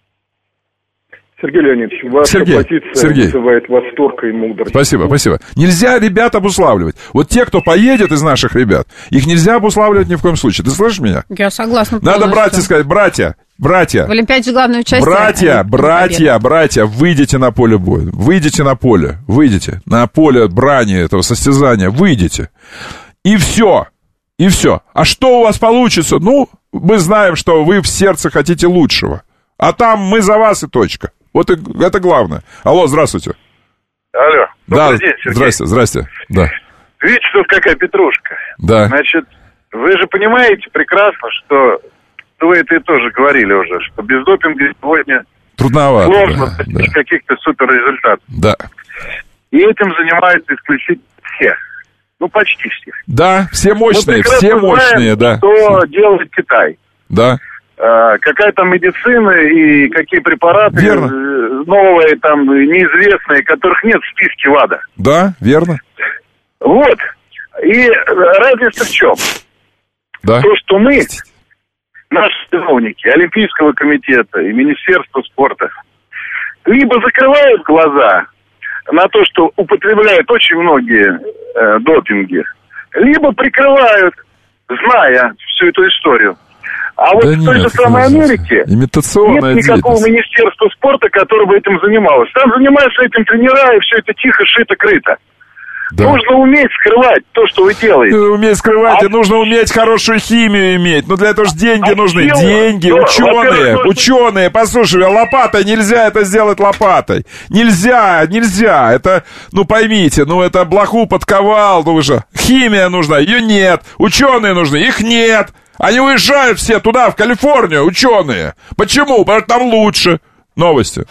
Сергей Леонидович, ваша Сергей, позиция Сергей. вызывает восторг и мудрость. Спасибо, спасибо. Нельзя ребят обуславливать. Вот те, кто поедет из наших ребят, их нельзя обуславливать ни в коем случае. Ты слышишь меня? Я согласна. Надо братья сказать, братья, братья. В Олимпиаде главное участие. Братья, братья, братья, выйдите на поле боя. Выйдите на поле, выйдите. На поле брани этого состязания, выйдите. И все. И все. А что у вас получится? Ну, мы знаем, что вы в сердце хотите лучшего. А там мы за вас и точка. Вот и, это главное. Алло, здравствуйте. Алло. Добрый да, день, Сергей. Здрасте, здрасте. Да. Видите, тут какая петрушка. Да. Значит, вы же понимаете прекрасно, что вы это и тоже говорили уже, что без допинга сегодня трудновато, сложно да, достичь да. каких-то суперрезультатов. Да. И этим занимаются исключительно все. Ну, почти все. Да, все мощные, все мощные, знаем, да. что делает Китай. Да. А, какая там медицина и какие препараты верно. новые, там, неизвестные, которых нет в списке ВАДА. Да, верно. Вот. И разница в чем? Да. То, что мы, наши чиновники Олимпийского комитета и Министерства спорта, либо закрывают глаза на то, что употребляют очень многие э, допинги, либо прикрывают, зная всю эту историю. А вот да в той нет, же самой Америке имитационная нет никакого деятельность. министерства спорта, которое бы этим занималось. Там занимаются этим тренера, и все это тихо, шито-крыто. Да. Нужно уметь скрывать то, что вы делаете. Уметь скрывать, а... и нужно уметь хорошую химию иметь. Ну, для этого же деньги а нужны. сила? Деньги, да, ученые, нужно... ученые. Послушай, лопатой нельзя это сделать лопатой. Нельзя, нельзя. Это, ну, поймите, ну, это блоху подковал. Ну, вы же, химия нужна, ее нет. Ученые нужны, их нет. Они уезжают все туда, в Калифорнию, ученые. Почему? Потому что там лучше. Новости.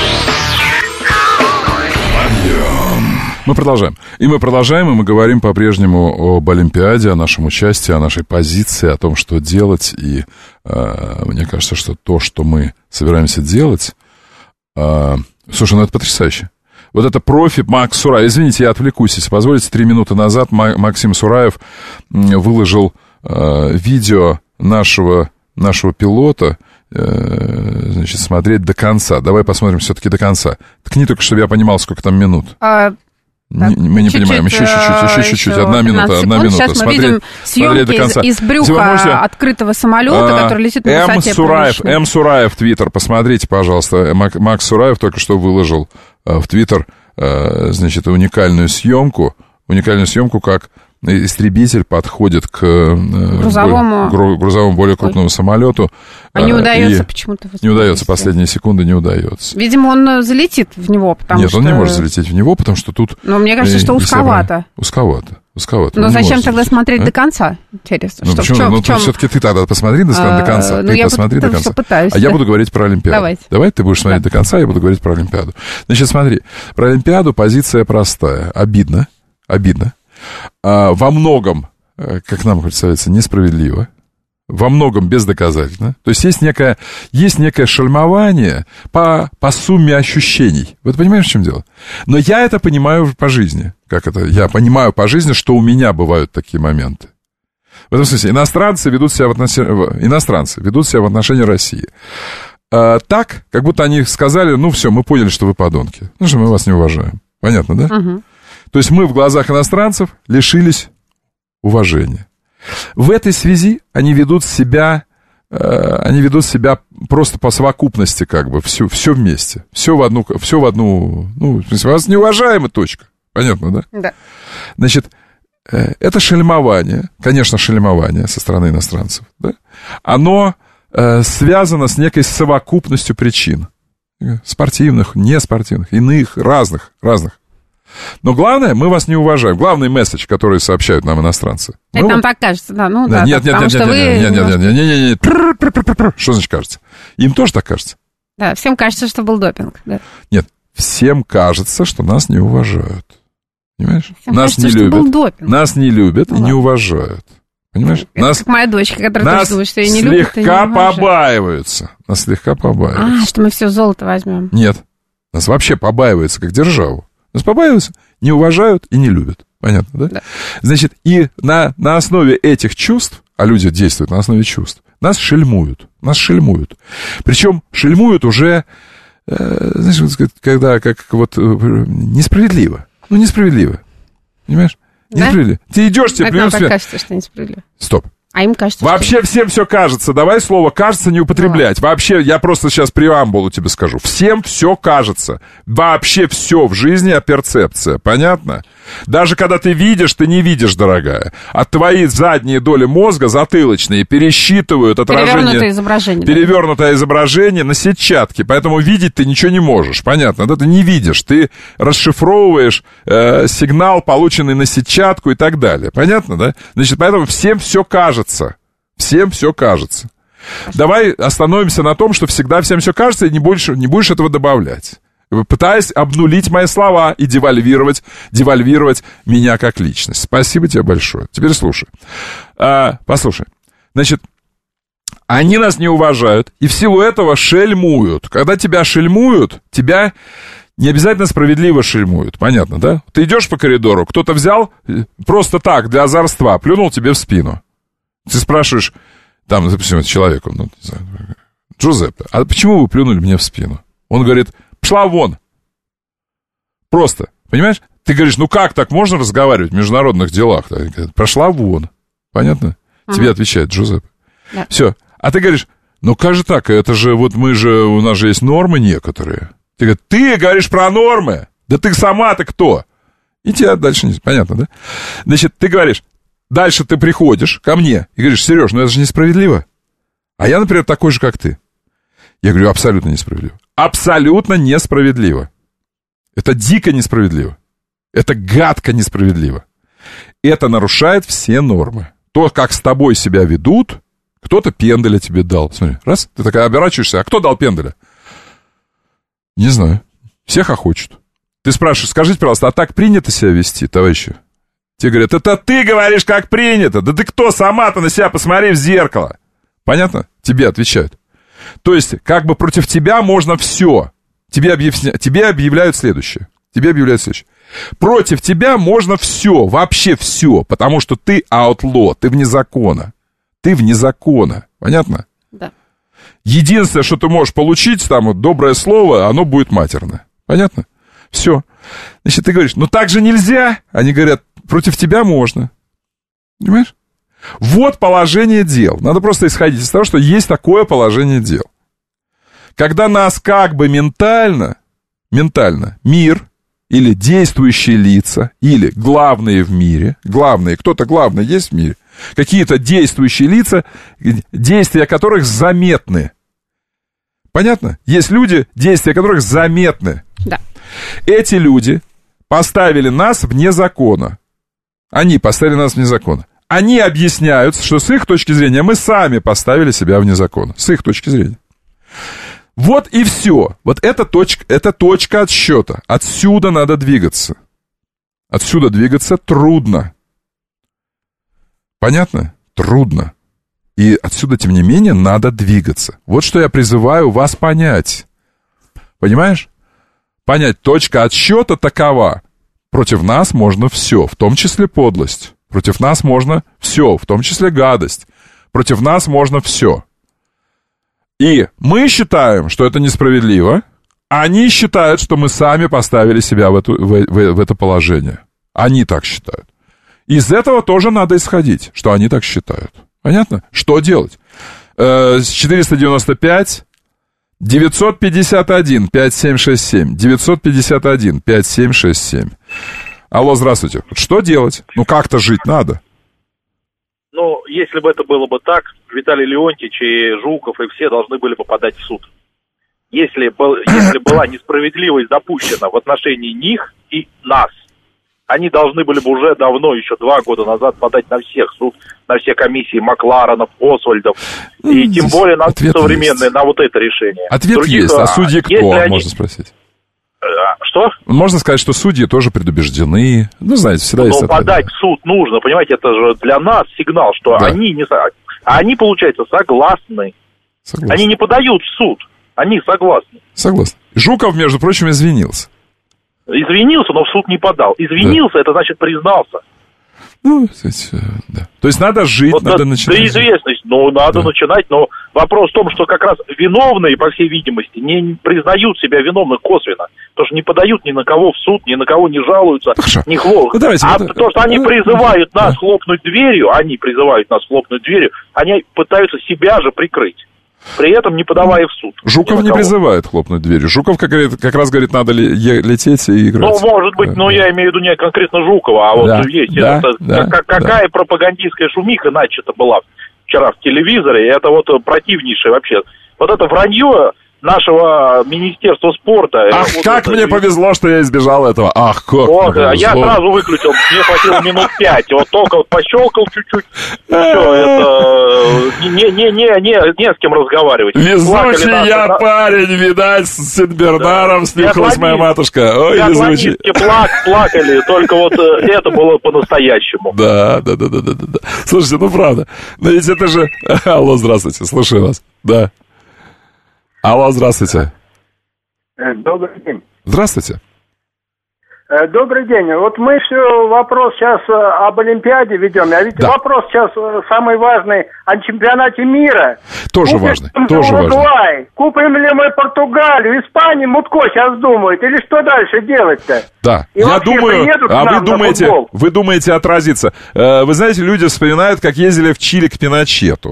Мы продолжаем. И мы продолжаем, и мы говорим по-прежнему об Олимпиаде, о нашем участии, о нашей позиции, о том, что делать. И э, мне кажется, что то, что мы собираемся делать... Э, слушай, ну это потрясающе. Вот это профи Макс Сураев. Извините, я отвлекусь, если позволите. Три минуты назад Максим Сураев выложил э, видео нашего, нашего пилота, э, значит, смотреть до конца. Давай посмотрим все-таки до конца. Ткни только, чтобы я понимал, сколько там минут. А, Так, не, мы не чуть-чуть, понимаем, еще чуть-чуть, еще чуть-чуть, одна минута, одна минута. Сейчас мы смотри, видим съемки из, из брюха можете... открытого самолета, а, который летит на высоте. М. Сураев, М. Сураев, Твиттер, посмотрите, пожалуйста. Макс Сураев только что выложил в Твиттер, значит, уникальную съемку, уникальную съемку, как истребитель подходит к грузовому, более, грузовому более крупному Ой. самолету. А не удается почему-то. Не удается, последние секунды не удается. Видимо, он залетит в него, потому Нет, что... он не может залететь в него, потому что тут... Но мне кажется, что узковато. Узковато, узковато. Но зачем тогда залететь, смотреть а? до конца? Интересно. Ну, что, почему? В чем, ну, в чем? все-таки ты тогда посмотри до, а, до конца. Ну, ты посмотри до конца. Пытаюсь, а да. я буду говорить про Олимпиаду. Давайте. Давай ты будешь смотреть да. до конца, а я буду говорить про Олимпиаду. Значит, смотри, про Олимпиаду позиция простая. Обидно, обидно. А, во многом, как нам представляется, несправедливо, во многом бездоказательно. То есть есть некое, есть некое шельмование по, по сумме ощущений. Вот понимаешь, в чем дело? Но я это понимаю по жизни. Как это? Я понимаю по жизни, что у меня бывают такие моменты. В этом смысле, иностранцы ведут себя в отношении, иностранцы ведут себя в отношении России. А, так, как будто они сказали, ну все, мы поняли, что вы подонки. Ну что, мы вас не уважаем. Понятно, да? Угу. То есть мы в глазах иностранцев лишились уважения. В этой связи они ведут себя, э, они ведут себя просто по совокупности, как бы, все, все вместе. Все в одну, все в одну, ну, в смысле, вас не уважаем, и точка. Понятно, да? Да. Значит, э, это шельмование, конечно, шельмование со стороны иностранцев, да? Оно э, связано с некой совокупностью причин. Спортивных, неспортивных, иных, разных, разных. Но главное, мы вас не уважаем. Главный месседж, который сообщают нам иностранцы. Это нам так кажется, да, ну да. Нет, нет, нет, нет, нет, нет, нет, нет, нет. Что значит кажется? Им тоже так кажется. Да, всем кажется, что был допинг. Да. Нет, всем кажется, что нас не уважают. Понимаешь? Всем нас кажется, не что любят. Был допинг. Нас не любят ну, и ладно. не уважают. Понимаешь? Это нас, как моя дочка, которая тоже думает, что ее не любят. Нас слегка побаиваются. Нас слегка побаиваются. А, что мы все золото возьмем. Нет. Нас вообще побаиваются, как державу. Нас побаиваются, не уважают и не любят. Понятно, да? Да. Значит, и на, на основе этих чувств, а люди действуют на основе чувств, нас шельмуют. Нас шельмуют. Причем шельмуют уже, э, знаешь, вот, когда как вот э, несправедливо. Ну, несправедливо. Понимаешь? Да? Несправедливо. Ты идешь, тебе плюс... себе... кажется, что несправедливо. Стоп. А им кажется, Вообще что... всем все кажется. Давай слово «кажется» не употреблять. Ну, Вообще, я просто сейчас преамбулу тебе скажу. Всем все кажется. Вообще все в жизни перцепция. Понятно? Даже когда ты видишь, ты не видишь, дорогая. А твои задние доли мозга, затылочные, пересчитывают отражение... Перевернутое изображение. Перевернутое да. изображение на сетчатке. Поэтому видеть ты ничего не можешь. Понятно? Да? Ты не видишь. Ты расшифровываешь э, сигнал, полученный на сетчатку и так далее. Понятно, да? Значит, поэтому всем все кажется. Всем все кажется. Давай остановимся на том, что всегда всем все кажется, и не будешь, не будешь этого добавлять. Пытаясь обнулить мои слова и девальвировать, девальвировать меня как личность. Спасибо тебе большое. Теперь слушай. А, послушай. Значит, они нас не уважают, и в силу этого шельмуют. Когда тебя шельмуют, тебя не обязательно справедливо шельмуют. Понятно, да? Ты идешь по коридору, кто-то взял просто так, для озорства, плюнул тебе в спину. Ты спрашиваешь, там, допустим, человеку, ну, не знаю, Джузеппе, а почему вы плюнули мне в спину? Он говорит, пошла вон. Просто, понимаешь? Ты говоришь, ну как так можно разговаривать в международных делах? Прошла вон. Понятно? Ага. Тебе отвечает Джузеппе. Да. Все. А ты говоришь, ну как же так? Это же, вот мы же, у нас же есть нормы некоторые. Ты говоришь, ты говоришь про нормы? Да ты сама-то кто? И тебя дальше не... Понятно, да? Значит, ты говоришь, дальше ты приходишь ко мне и говоришь, Сереж, ну это же несправедливо. А я, например, такой же, как ты. Я говорю, абсолютно несправедливо. Абсолютно несправедливо. Это дико несправедливо. Это гадко несправедливо. Это нарушает все нормы. То, как с тобой себя ведут, кто-то пенделя тебе дал. Смотри, раз, ты такая оборачиваешься, а кто дал пенделя? Не знаю. Все хохочут. Ты спрашиваешь, скажите, пожалуйста, а так принято себя вести, товарищи? Тебе говорят, это ты говоришь, как принято. Да ты кто? Сама-то на себя посмотри в зеркало. Понятно? Тебе отвечают. То есть, как бы против тебя можно все. Тебе, объясня... Тебе объявляют следующее. Тебе объявляют следующее. Против тебя можно все, вообще все, потому что ты outlaw, ты вне закона. Ты вне закона. Понятно? Да. Единственное, что ты можешь получить, там, вот, доброе слово, оно будет матерное. Понятно? Все. Значит, ты говоришь, ну так же нельзя. Они говорят, против тебя можно. Понимаешь? Вот положение дел. Надо просто исходить из того, что есть такое положение дел. Когда нас как бы ментально, ментально мир или действующие лица, или главные в мире, главные, кто-то главный есть в мире, какие-то действующие лица, действия которых заметны. Понятно? Есть люди, действия которых заметны. Да. Эти люди поставили нас вне закона. Они поставили нас вне закона. Они объясняют, что с их точки зрения мы сами поставили себя вне закона. С их точки зрения. Вот и все. Вот это точка, это точка отсчета. Отсюда надо двигаться. Отсюда двигаться трудно. Понятно? Трудно. И отсюда, тем не менее, надо двигаться. Вот что я призываю вас понять. Понимаешь? Понять, точка отсчета такова. Против нас можно все, в том числе подлость. Против нас можно все, в том числе гадость. Против нас можно все. И мы считаем, что это несправедливо. Они считают, что мы сами поставили себя в, эту, в, в, в это положение. Они так считают. Из этого тоже надо исходить, что они так считают. Понятно? Что делать? Э, четыреста девяносто пять, девятьсот пятьдесят один, пять семь шесть семь, девятьсот пятьдесят один, пять семь шесть семь. Алло, здравствуйте. Что делать? Ну, как-то жить надо. Ну, если бы это было бы так, Виталий Леонтьевич и Жуков и все должны были попадать в суд. Если, если была несправедливость допущена в отношении них и нас, они должны были бы уже давно, еще два года назад, подать на всех суд, на все комиссии Макларонов, Освальдов, ну, и тем более на современные, есть. На вот это решение. Ответ Других, есть, а судьи кто, они... можно спросить? Что? Можно сказать, что судьи тоже предубеждены. Ну, знаете, всегда Но есть ответ. подать в суд нужно, понимаете, это же для нас сигнал, что да. они не... А они, получается, согласны. согласны. Они не подают в суд, они согласны. Согласны. Жуков, между прочим, извинился. Извинился, но в суд не подал. Извинился, да. Это значит признался. Ну, кстати, да. То есть надо жить, вот надо да, начинать. Да, известность, ну, надо да. начинать, но вопрос в том, что как раз виновные, по всей видимости, не признают себя виновных косвенно. Потому что не подают ни на кого в суд, ни на кого не жалуются, ни хлоп. Ну, давайте, а вот, то, что они призывают нас да. хлопнуть дверью, они призывают нас хлопнуть дверью, они пытаются себя же прикрыть. При этом не подавая в суд. Жуков не призывает хлопнуть дверью. Жуков как, как раз говорит, надо ли лететь и играть. Ну, может быть, да, но да. я имею в виду не конкретно Жукова, а вот да, есть. Да, это, да, как, да. Какая пропагандистская шумиха начата была вчера в телевизоре, это вот противнейшее вообще. Вот это вранье нашего Министерства спорта. Ах, вот как это... мне повезло, что я избежал этого. Ах, как вот, я сразу выключил, мне хватило минут пять. Вот только вот пощелкал чуть-чуть. Все, это... Не, не, не, не, не с кем разговаривать. Везучий я на... парень, видать, с Синбернаром да. снюхалась моя матушка. Ой, везучий. Плак, плакали, только вот это было по-настоящему. Да, да, да, да, да, да. Слушайте, ну правда. Но ведь это же... Алло, здравствуйте, слушаю вас. Да. Алло, здравствуйте. Добрый день. Здравствуйте. Добрый день. Вот мы все вопрос сейчас об Олимпиаде ведем, а ведь да. вопрос сейчас самый важный о чемпионате мира. Тоже купим важный, мы тоже Уругвай, важный. Купим ли мы Португалию, Испанию, Мутко сейчас думает, или что дальше делать-то? Да, И я думаю, а вы думаете, вы думаете отразиться. Вы знаете, люди вспоминают, как ездили в Чили к Пиночету.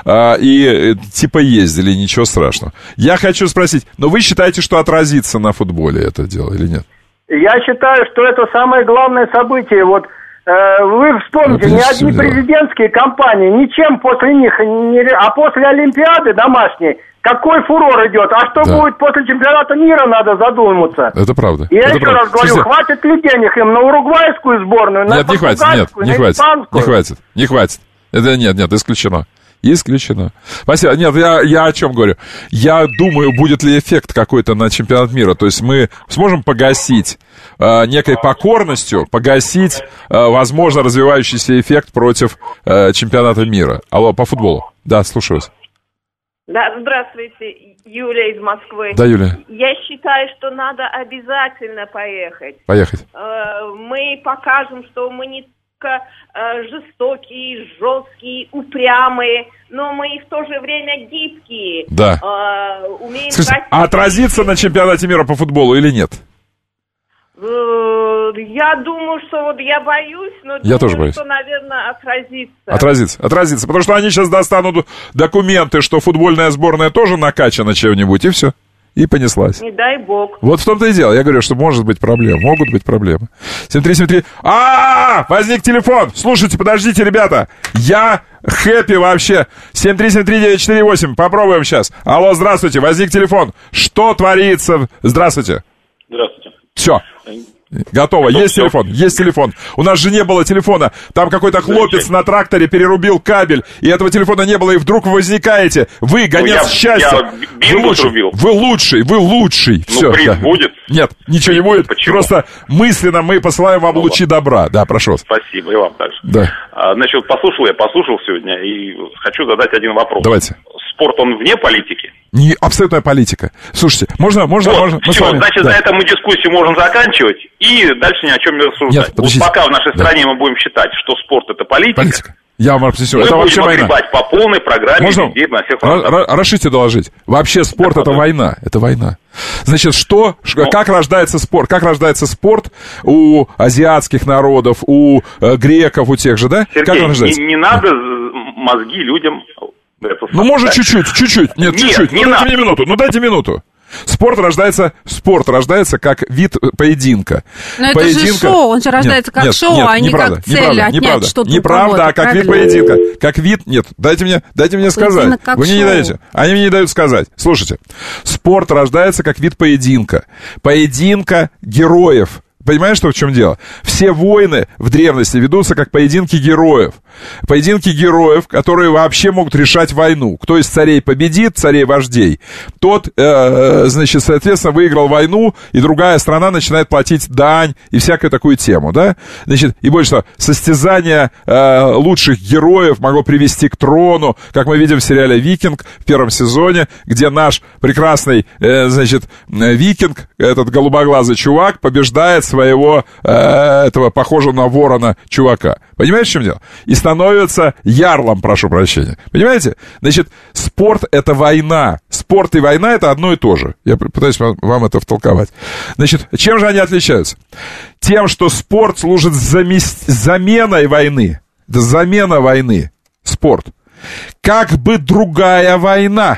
И типа ездили, ничего страшного. Я хочу спросить, но вы считаете, что отразится на футболе это дело или нет? Я считаю, что это самое главное событие. Вот э, вы вспомните, вот ни одни президентские кампании, ничем после них, не, а после Олимпиады домашней, какой фурор идет. А что да. будет после чемпионата мира, надо задуматься. Это правда. Я это еще правда. раз говорю, Слушайте, хватит ли денег им на уругвайскую сборную, на нет, не хватит, нет, не хватит, не хватит, не хватит. Это нет, нет, исключено. Исключено. Спасибо. Нет, я, я о чем говорю? Я думаю, будет ли эффект какой-то на чемпионат мира. То есть мы сможем погасить э, некой покорностью, погасить, э, возможно, развивающийся эффект против э, чемпионата мира. Алло, по футболу. Да, слушаю вас. Да, здравствуйте, Юлия из Москвы. Да, Юлия. Я считаю, что надо обязательно поехать. Поехать. Э, мы покажем, что мы не жестокие, жесткие, упрямые, но мы и в то же время гибкие. Да. Э, умеем Скажите, а отразится на чемпионате мира по футболу или нет? Я думаю, что вот я боюсь, но Я думаю, тоже боюсь. что, наверное, отразится. Отразится, отразится. Потому что они сейчас достанут документы, что футбольная сборная тоже накачана чем-нибудь, и все. И понеслась. Не дай бог. Вот в том-то и дело. Я говорю, что может быть проблема. Могут быть проблемы. семь три семь три. А, возник телефон. Слушайте, подождите, ребята. Я хэппи вообще. семь три семь три девять четыре восемь. Попробуем сейчас. Алло, здравствуйте. Возник телефон. Что творится? Здравствуйте. Здравствуйте. Все. Готово. Готов, есть все. телефон, есть телефон. У нас же не было телефона. Там какой-то хлопец на тракторе перерубил кабель, и этого телефона не было, и вдруг вы возникаете. Вы, гонец Ну, я- счастья. я бинго Вы лучший, срубил. вы лучший, вы лучший. Ну, Все, приз да. будет? Нет, ничего не будет. Почему? Просто мысленно мы посылаем вам Ну, лучи добра. Да, прошу вас. Спасибо, и вам также. Да. А, значит, послушал я, послушал сегодня, и хочу задать один вопрос. Давайте. Спорт, он вне политики? Не абсолютная политика. Слушайте, можно, можно, Вот, можно. Мы с все, вами- значит, да. на этом мы дискуссию можем заканчивать, и дальше ни о чем не рассуждать. Нет, вот подождите. пока в нашей Да. стране мы будем считать, что спорт это политика, Политика. Я вам объясню. мы Это будем вообще война. огребать по полной программе Можно везде, на всех ра- фронтах. ра- разрешите доложить? Вообще спорт это война. Это война. Значит, что, ш- как рождается спорт? Как рождается спорт у азиатских народов, у э, греков, у тех же, да? как Сергей, он рождается? не, не надо з- мозги людям... это Ну, может, ставить. чуть-чуть, чуть-чуть. Нет, Нет, чуть-чуть. не Ну, дайте надо. мне минуту. Ну, дайте минуту. Спорт рождается, спорт рождается как вид поединка. Но это же шоу, он же рождается как шоу, а не неправда, как цель неправда, отнять неправда. что-то у Неправда, кого-то, а как вид правильно? поединка. Как вид, нет, дайте мне, дайте мне сказать. Поединок как Вы мне не шоу. даете. Они мне не дают сказать. Слушайте, спорт рождается как вид поединка. Поединка героев. Понимаешь, что в чем дело? Все войны в древности ведутся как поединки героев. Поединки героев, которые вообще могут решать войну. Кто из царей победит, царей-вождей, тот, э, значит, соответственно, выиграл войну, и другая страна начинает платить дань и всякую такую тему, да? Значит, и больше того, состязание э, лучших героев могло привести к трону, как мы видим в сериале «Викинг» в первом сезоне, где наш прекрасный, э, значит, э, викинг, этот голубоглазый чувак, побеждает своего, э, этого похожего на ворона чувака. Понимаешь, в чем дело? И становится ярлом, прошу прощения. Понимаете? Значит, спорт — это война. Спорт и война — это одно и то же. Я пытаюсь вам, вам это втолковать. Значит, чем же они отличаются? Тем, что спорт служит замес... заменой войны. Это замена войны. Спорт. Как бы другая война.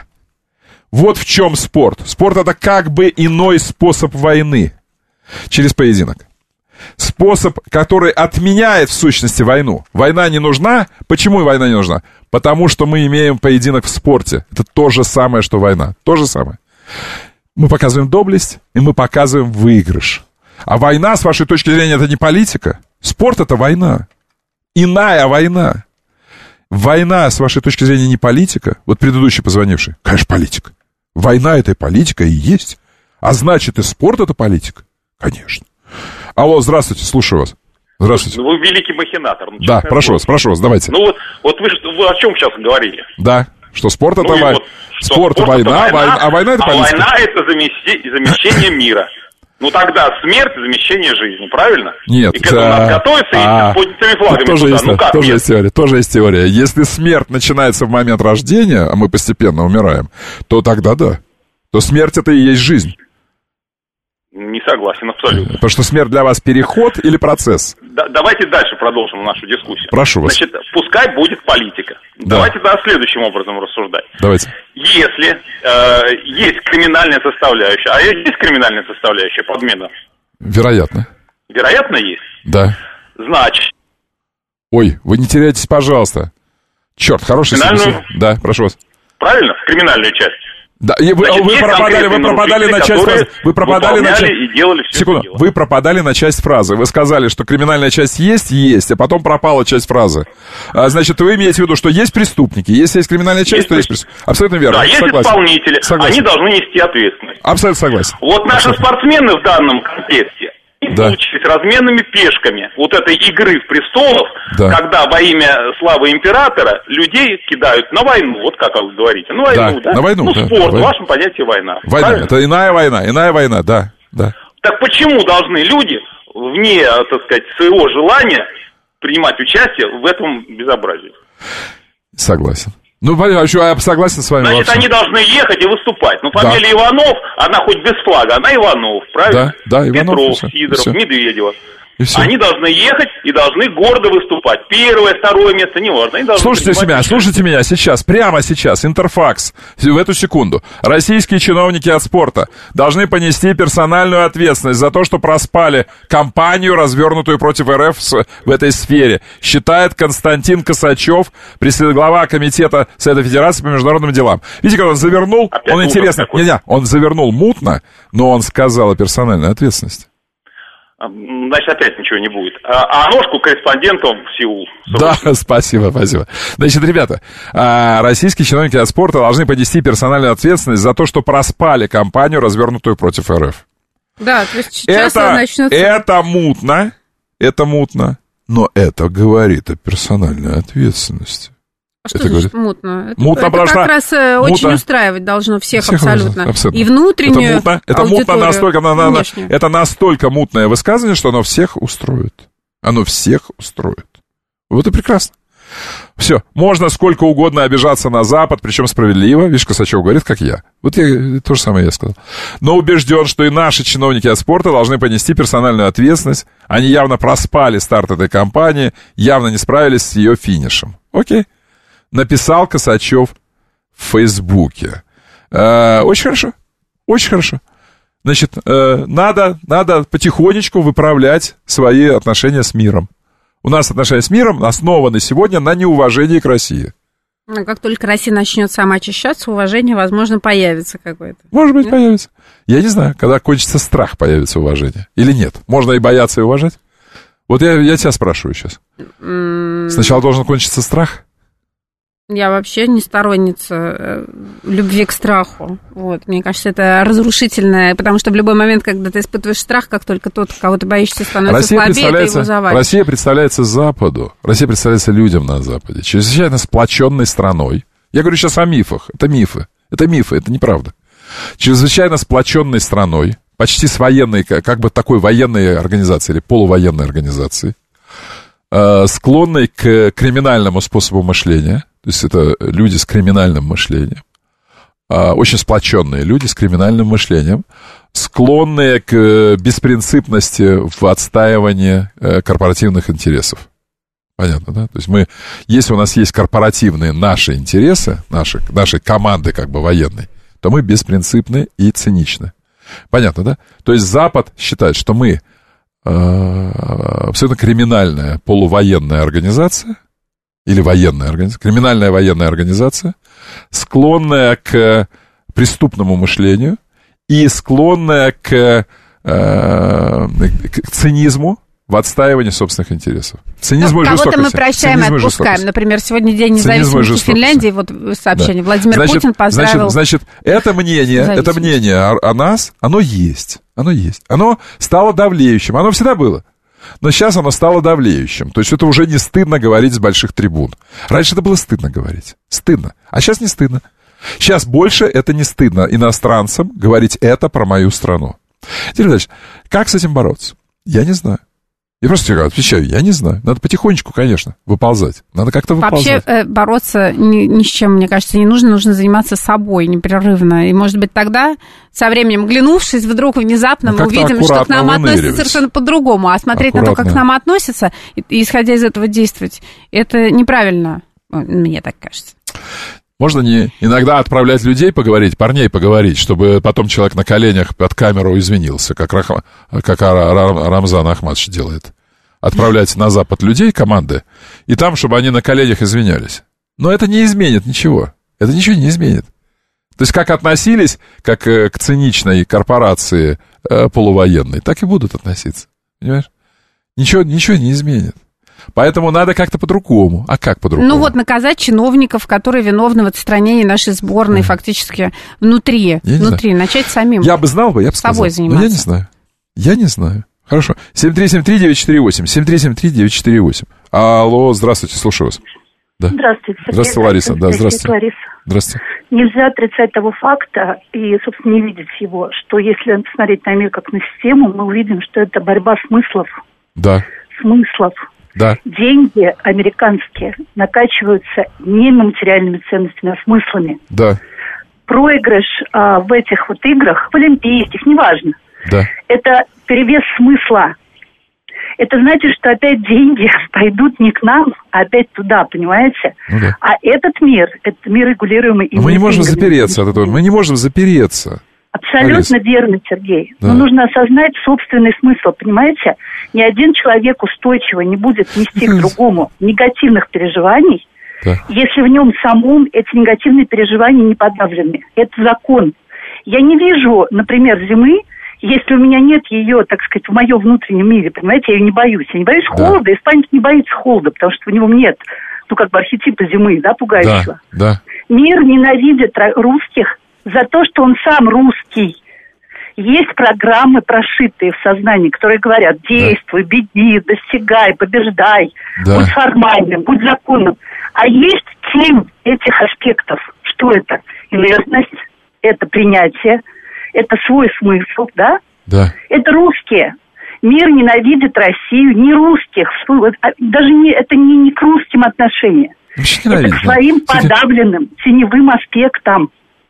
Вот в чем спорт. Спорт — это как бы иной способ войны. Через поединок. Способ, который отменяет в сущности войну. Война не нужна. Почему война не нужна? Потому что мы имеем поединок в спорте. Это то же самое, что война. То же самое. Мы показываем доблесть, и мы показываем выигрыш. А война, с вашей точки зрения, это не политика. Спорт — это война. Иная война. Война, с вашей точки зрения, не политика. Вот предыдущий позвонивший. Конечно, политика. Война — это и политика, и есть. А значит, и спорт — это политика. Конечно. Алло, здравствуйте, слушаю вас. Здравствуйте. Ну, вы великий махинатор. Ну, Да, честное прошу слово. вас, прошу вас, давайте. Ну вот, вот вы, что- вы о чем сейчас говорили? Да, что спорт это Ну, и война. вот, что Спорт это война, война, а война это а политика. война это замещение, замещение мира. Ну тогда смерть — замещение жизни, правильно? Нет, И к этому надо а, готовиться а, и с поднятыми флагами тоже туда. есть, Ну как тоже нет? есть теория, тоже есть теория. Если смерть начинается в момент рождения, а мы постепенно умираем, то тогда да. То смерть это и есть жизнь. Не согласен, абсолютно. Потому что смерть для вас переход или процесс? Да- давайте дальше продолжим нашу дискуссию. Прошу вас. Значит, пускай будет политика. Да. Давайте тогда следующим образом рассуждать. Давайте. Если э, есть криминальная составляющая, а есть криминальная составляющая подмена? Вероятно. Вероятно, есть. Да. Значит, Ой, вы не теряйтесь, пожалуйста. Черт, хороший Криминальную? собеседник. Да, прошу вас. правильно? В криминальную часть. Да, и вы, Значит, вы есть пропадали, вы конкретные пропадали на нарушители, часть которые фразы. Вы пропадали на часть... выполняли и делали все Секунду, это дело. вы пропадали на часть фразы. Вы сказали, что криминальная часть есть, есть, а потом пропала часть фразы. А, значит, вы имеете в виду, что есть преступники. Если есть криминальная часть, Есть то есть преступники. Абсолютно верно. Да, есть Согласен. исполнители, Согласен. они должны нести ответственность. Абсолютно согласен. Вот наши Абсолютно. спортсмены в данном контексте они Да. получились разменными пешками вот этой игры в престолов, Да. когда во имя славы императора людей кидают на войну, вот как вы говорите, на войну, Да, да? на войну, ну, да, спорт, войну. в вашем понятии война. Война. Правильно? Это иная война. Иная война, да. Да. Так почему должны люди вне, так сказать, своего желания принимать участие в этом безобразии? Согласен. Ну, я согласен с вами. Значит, вообще. они должны ехать и выступать. Ну, фамилия да. Иванов, она хоть без флага, она Иванов, правильно? Да, да, Иванов. Петров, все, Сидоров, все. Медведева. Они должны ехать и должны гордо выступать. Первое, второе место, не важно. Они слушайте меня, слушайте меня сейчас, прямо сейчас, Интерфакс, в эту секунду. Российские чиновники от спорта должны понести персональную ответственность за то, что проспали кампанию, развернутую против РФ в этой сфере, считает Константин Косачев, глава комитета Совета Федерации по международным делам. Видите, как он завернул, Опять он интересно, не, не, он завернул мутно, но он сказал о персональной ответственности. Значит, опять ничего не будет. А, а ножку корреспонденту в Сеул. Да, спасибо, спасибо. Значит, ребята, российские чиновники от спорта должны понести персональную ответственность за то, что проспали кампанию, развернутую против РФ. Да, то есть сейчас это, начнется... Это мутно, это мутно, но это говорит о персональной ответственности. А что это значит говорит... мутно? Это, мутно это как раз мутно. Очень устраивать должно всех, всех абсолютно. абсолютно. И внутреннюю это мутно, это мутно настолько, на, на, это настолько мутное высказывание, что оно всех устроит. Оно всех устроит. Вот и прекрасно. Все, можно сколько угодно обижаться на Запад, причем справедливо. Видишь, Косачев говорит, как я. Вот я, то же самое я сказал. Но убежден, что и наши чиновники от спорта должны понести персональную ответственность. Они явно проспали старт этой кампании, явно не справились с ее финишем. Окей. Написал Косачев в Фейсбуке. Э, очень хорошо, очень хорошо. Значит, э, надо, надо потихонечку выправлять свои отношения с миром. У нас отношения с миром основаны сегодня на неуважении к России. Но как только Россия начнет сама очищаться, уважение, возможно, появится какое-то. Может быть, нет? Появится. Я не знаю, когда кончится страх, появится уважение. Или нет? Можно и бояться, и уважать? Вот я, я тебя спрашиваю сейчас. Mm. Сначала должен кончиться страх? Я вообще не сторонница любви к страху. Вот. Мне кажется, это разрушительное, потому что в любой момент, когда ты испытываешь страх, как только тот, кого ты боишься, становится Россия слабее, ты его завалишь. Россия представляется Западу, Россия представляется людям на Западе, чрезвычайно сплоченной страной. Я говорю сейчас о мифах. Это мифы. Это мифы, это неправда. Чрезвычайно сплоченной страной, почти с военной, как бы такой военной организацией или полувоенной организацией, склонной к криминальному способу мышления. То есть это люди с криминальным мышлением, очень сплоченные люди с криминальным мышлением, склонные к беспринципности в отстаивании корпоративных интересов. Понятно, да? То есть мы, если у нас есть корпоративные наши интересы, наши, нашей команды как бы военной, то мы беспринципны и циничны. Понятно, да? То есть Запад считает, что мы абсолютно криминальная полувоенная организация, или военная организация, криминальная военная организация, склонная к преступному мышлению и склонная к, э, к цинизму в отстаивании собственных интересов. Цинизм и жестокость. Кого-то мы прощаем и отпускаем. Например, сегодня День независимости Финляндии, вот сообщение. Да. Владимир значит, Путин поздравил. Значит, значит это мнение, это мнение о, о нас, оно есть. Оно есть. Оно стало давлеющим. Оно всегда было. Но сейчас оно стало давлеющим. То есть это уже не стыдно говорить с больших трибун. Раньше это было стыдно говорить. Стыдно. А сейчас не стыдно. Сейчас больше это не стыдно иностранцам говорить это про мою страну. Теперь дальше. Как с этим бороться? Я не знаю. Я просто тебе отвечаю, я не знаю. Надо потихонечку, конечно, выползать. Надо как-то выползать. Вообще э, бороться ни, ни с чем, мне кажется, не нужно. Нужно заниматься собой непрерывно. И, может быть, тогда, со временем, глянувшись, вдруг внезапно ну, мы увидим, что к нам относятся совершенно по-другому. А смотреть аккуратно. На то, как к нам относятся, и, и, исходя из этого действовать, это неправильно, мне так кажется. Можно не иногда отправлять людей поговорить, парней поговорить, чтобы потом человек на коленях под камеру извинился, как, Рах... как Рамзан Ахматович делает. Отправлять на Запад людей, команды, и там, чтобы они на коленях извинялись. Но это не изменит ничего. Это ничего не изменит. То есть, как относились как к циничной корпорации э, полувоенной, так и будут относиться. Понимаешь? Ничего, ничего не изменит. Поэтому надо как-то по-другому. А как по-другому? Ну вот наказать чиновников, которые виновны в отстранении нашей сборной mm. фактически внутри. внутри. Начать самим. Я бы знал бы, я бы сказал. Собой заниматься. Но я не знаю. Я не знаю. Хорошо. семь три семь три девять четыре восемь. семь три семь три девять четыре восемь. Алло, здравствуйте, слушаю вас. Да. Здравствуйте. Здравствуйте, Лариса. Да, здравствуйте. Лариса. Здравствуйте. Нельзя отрицать того факта и, собственно, не видеть его, что если посмотреть на мир как на систему, мы увидим, что это борьба смыслов. Да. Смыслов. Да. Деньги американские накачиваются не материальными ценностями, а смыслами. Да. Проигрыш а, в этих вот играх, в олимпийских, неважно, да. это перевес смысла. Это значит, что опять деньги пойдут не к нам, а опять туда, понимаете? Ну, да. А этот мир, это мир регулируемый. Но мы не можем запереться от этого, мы не можем запереться. Абсолютно Борис. Верно, Сергей. Да. Но нужно осознать собственный смысл, понимаете? Ни один человек устойчиво не будет нести к другому негативных переживаний, да. если в нем самом эти негативные переживания не подавлены. Это закон. Я не вижу, например, зимы, если у меня нет ее, так сказать, в моем внутреннем мире, понимаете, я ее не боюсь. Я не боюсь да. холода, испанец не боится холода, потому что в него нет, ну, как бы архетипа зимы, да, пугающего. Да, да. Мир ненавидит русских за то, что он сам русский. Есть программы, прошитые в сознании, которые говорят: действуй, да. беги, достигай, побеждай, да. будь формальным, будь законным. А есть тень этих аспектов. Что это? Инертность, это принятие, это свой смысл, да? Да. Это русские. Мир ненавидит Россию, не русских. Даже не, это не, не к русским отношения. Это к своим подавленным теневым аспектам.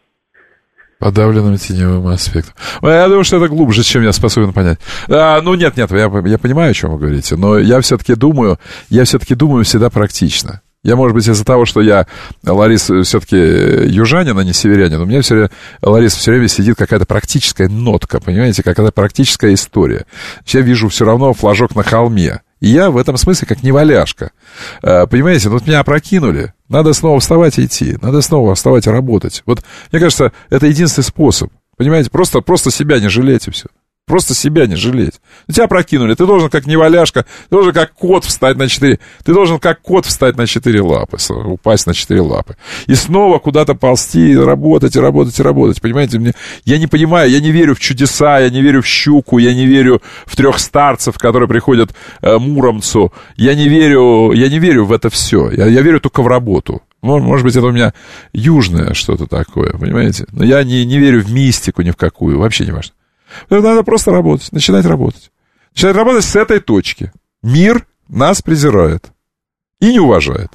Подавленным теневым аспектом. Я думаю, что это глубже, чем я способен понять. А, ну, нет, нет, я, я понимаю, о чем вы говорите, но я все-таки думаю, я все-таки думаю всегда практично. Я, может быть, из-за того, что я, Лариса, все-таки южанин, а не северянин, у меня все время, Лариса, все время сидит какая-то практическая нотка, понимаете, какая-то практическая история. Я вижу все равно флажок на холме. И я в этом смысле как неваляшка. Понимаете, ну вот меня опрокинули, надо снова вставать и идти, надо снова вставать и работать. Вот, мне кажется, это единственный способ. Понимаете, просто, просто себя не жалеть и все. Просто себя не жалеть. Тебя прокинули, ты должен как неваляшка, ты должен как кот встать на четыре, ты должен как кот встать на четыре лапы, упасть на четыре лапы. И снова куда-то ползти, работать, и работать, и работать. Понимаете, мне, я не понимаю, я не верю в чудеса, я не верю в щуку, я не верю в трех старцев, которые приходят э, Муромцу. Я не верю, я не верю в это все. Я, я верю только в работу. Может быть, это у меня южное что-то такое, понимаете? Но я не, не верю в мистику ни в какую, вообще не важно. Надо просто работать, начинать работать. Начинать работать с этой точки. Мир нас презирает и не уважает.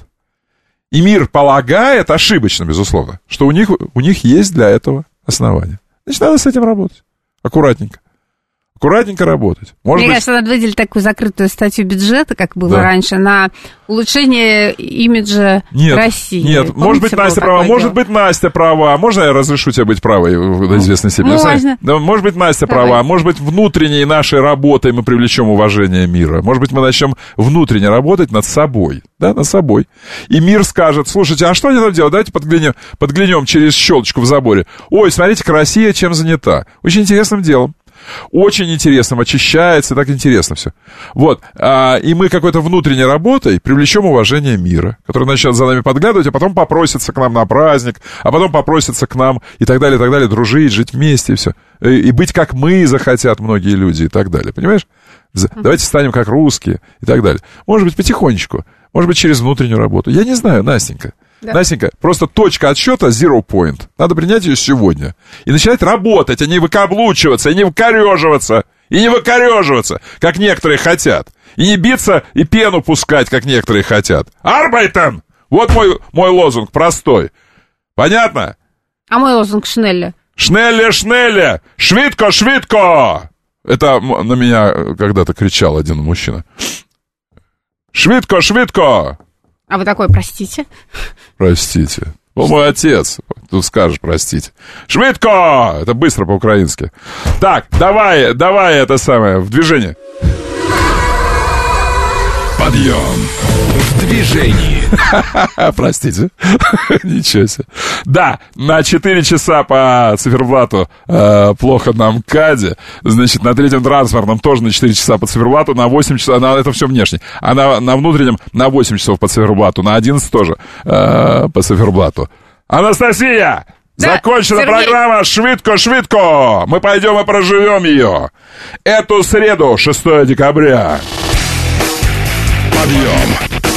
И мир полагает, ошибочно, безусловно, что у них, у них есть для этого основания. Значит, надо с этим работать. Аккуратненько. Аккуратненько работать. Может Мне быть... кажется, надо выделить такую закрытую статью бюджета, как было да. раньше, на улучшение имиджа нет, России. Нет, Помните, может быть, Настя права, дело? может быть, Настя права. Можно я разрешу тебе быть правой до известной степени? Можно. Да, может быть, Настя Давай. права. Может быть, внутренней нашей работой мы привлечем уважение мира. Может быть, мы начнем внутренне работать над собой. Да, над собой. И мир скажет: слушайте, а что они там делают? Давайте подглянем, подглянем через щелочку в заборе. Ой, смотрите-ка, Россия чем занята. Очень интересным делом. Очень интересным, очищается, так интересно все. Вот, а, и мы какой-то внутренней работой привлечем уважение мира, который начнет за нами подглядывать, а потом попросится к нам на праздник, а потом попросится к нам и так далее, и так далее, дружить, жить вместе и все. И, и быть как мы захотят многие люди и так далее, понимаешь? Давайте станем как русские и так далее. Может быть, потихонечку, может быть, через внутреннюю работу. Я не знаю, Настенька. Да. Настенька, просто точка отсчета zero point. Надо принять ее сегодня. И начинать работать, а не выкаблучиваться, и не выкореживаться, и не выкореживаться, как некоторые хотят. И не биться и пену пускать, как некоторые хотят. Арбайтен! Вот мой, мой лозунг простой. Понятно? А мой лозунг Шнелле? Шнелле, Шнелле! Швидко, швидко! Это на меня когда-то кричал один мужчина. Швидко, швидко! А вы такой: простите? Простите. Он мой отец. Тут скажешь простите. Швидко! Это быстро по-украински. Так, давай, давай это самое, в движение. Подъем в движении. Простите. Ничего себе. Да, на четыре часа по циферблату э, плохо на МКАДе. Значит, на третьем транспортном тоже на четыре часа по циферблату, на восемь часов, на, это все внешне. А на, на внутреннем на восемь часов по циферблату, на одиннадцать тоже э, по циферблату. Анастасия! Да, закончена Сергей. Программа «Швидко-швидко». Мы пойдем и проживем ее. Эту среду, шестого декабря. Подъем.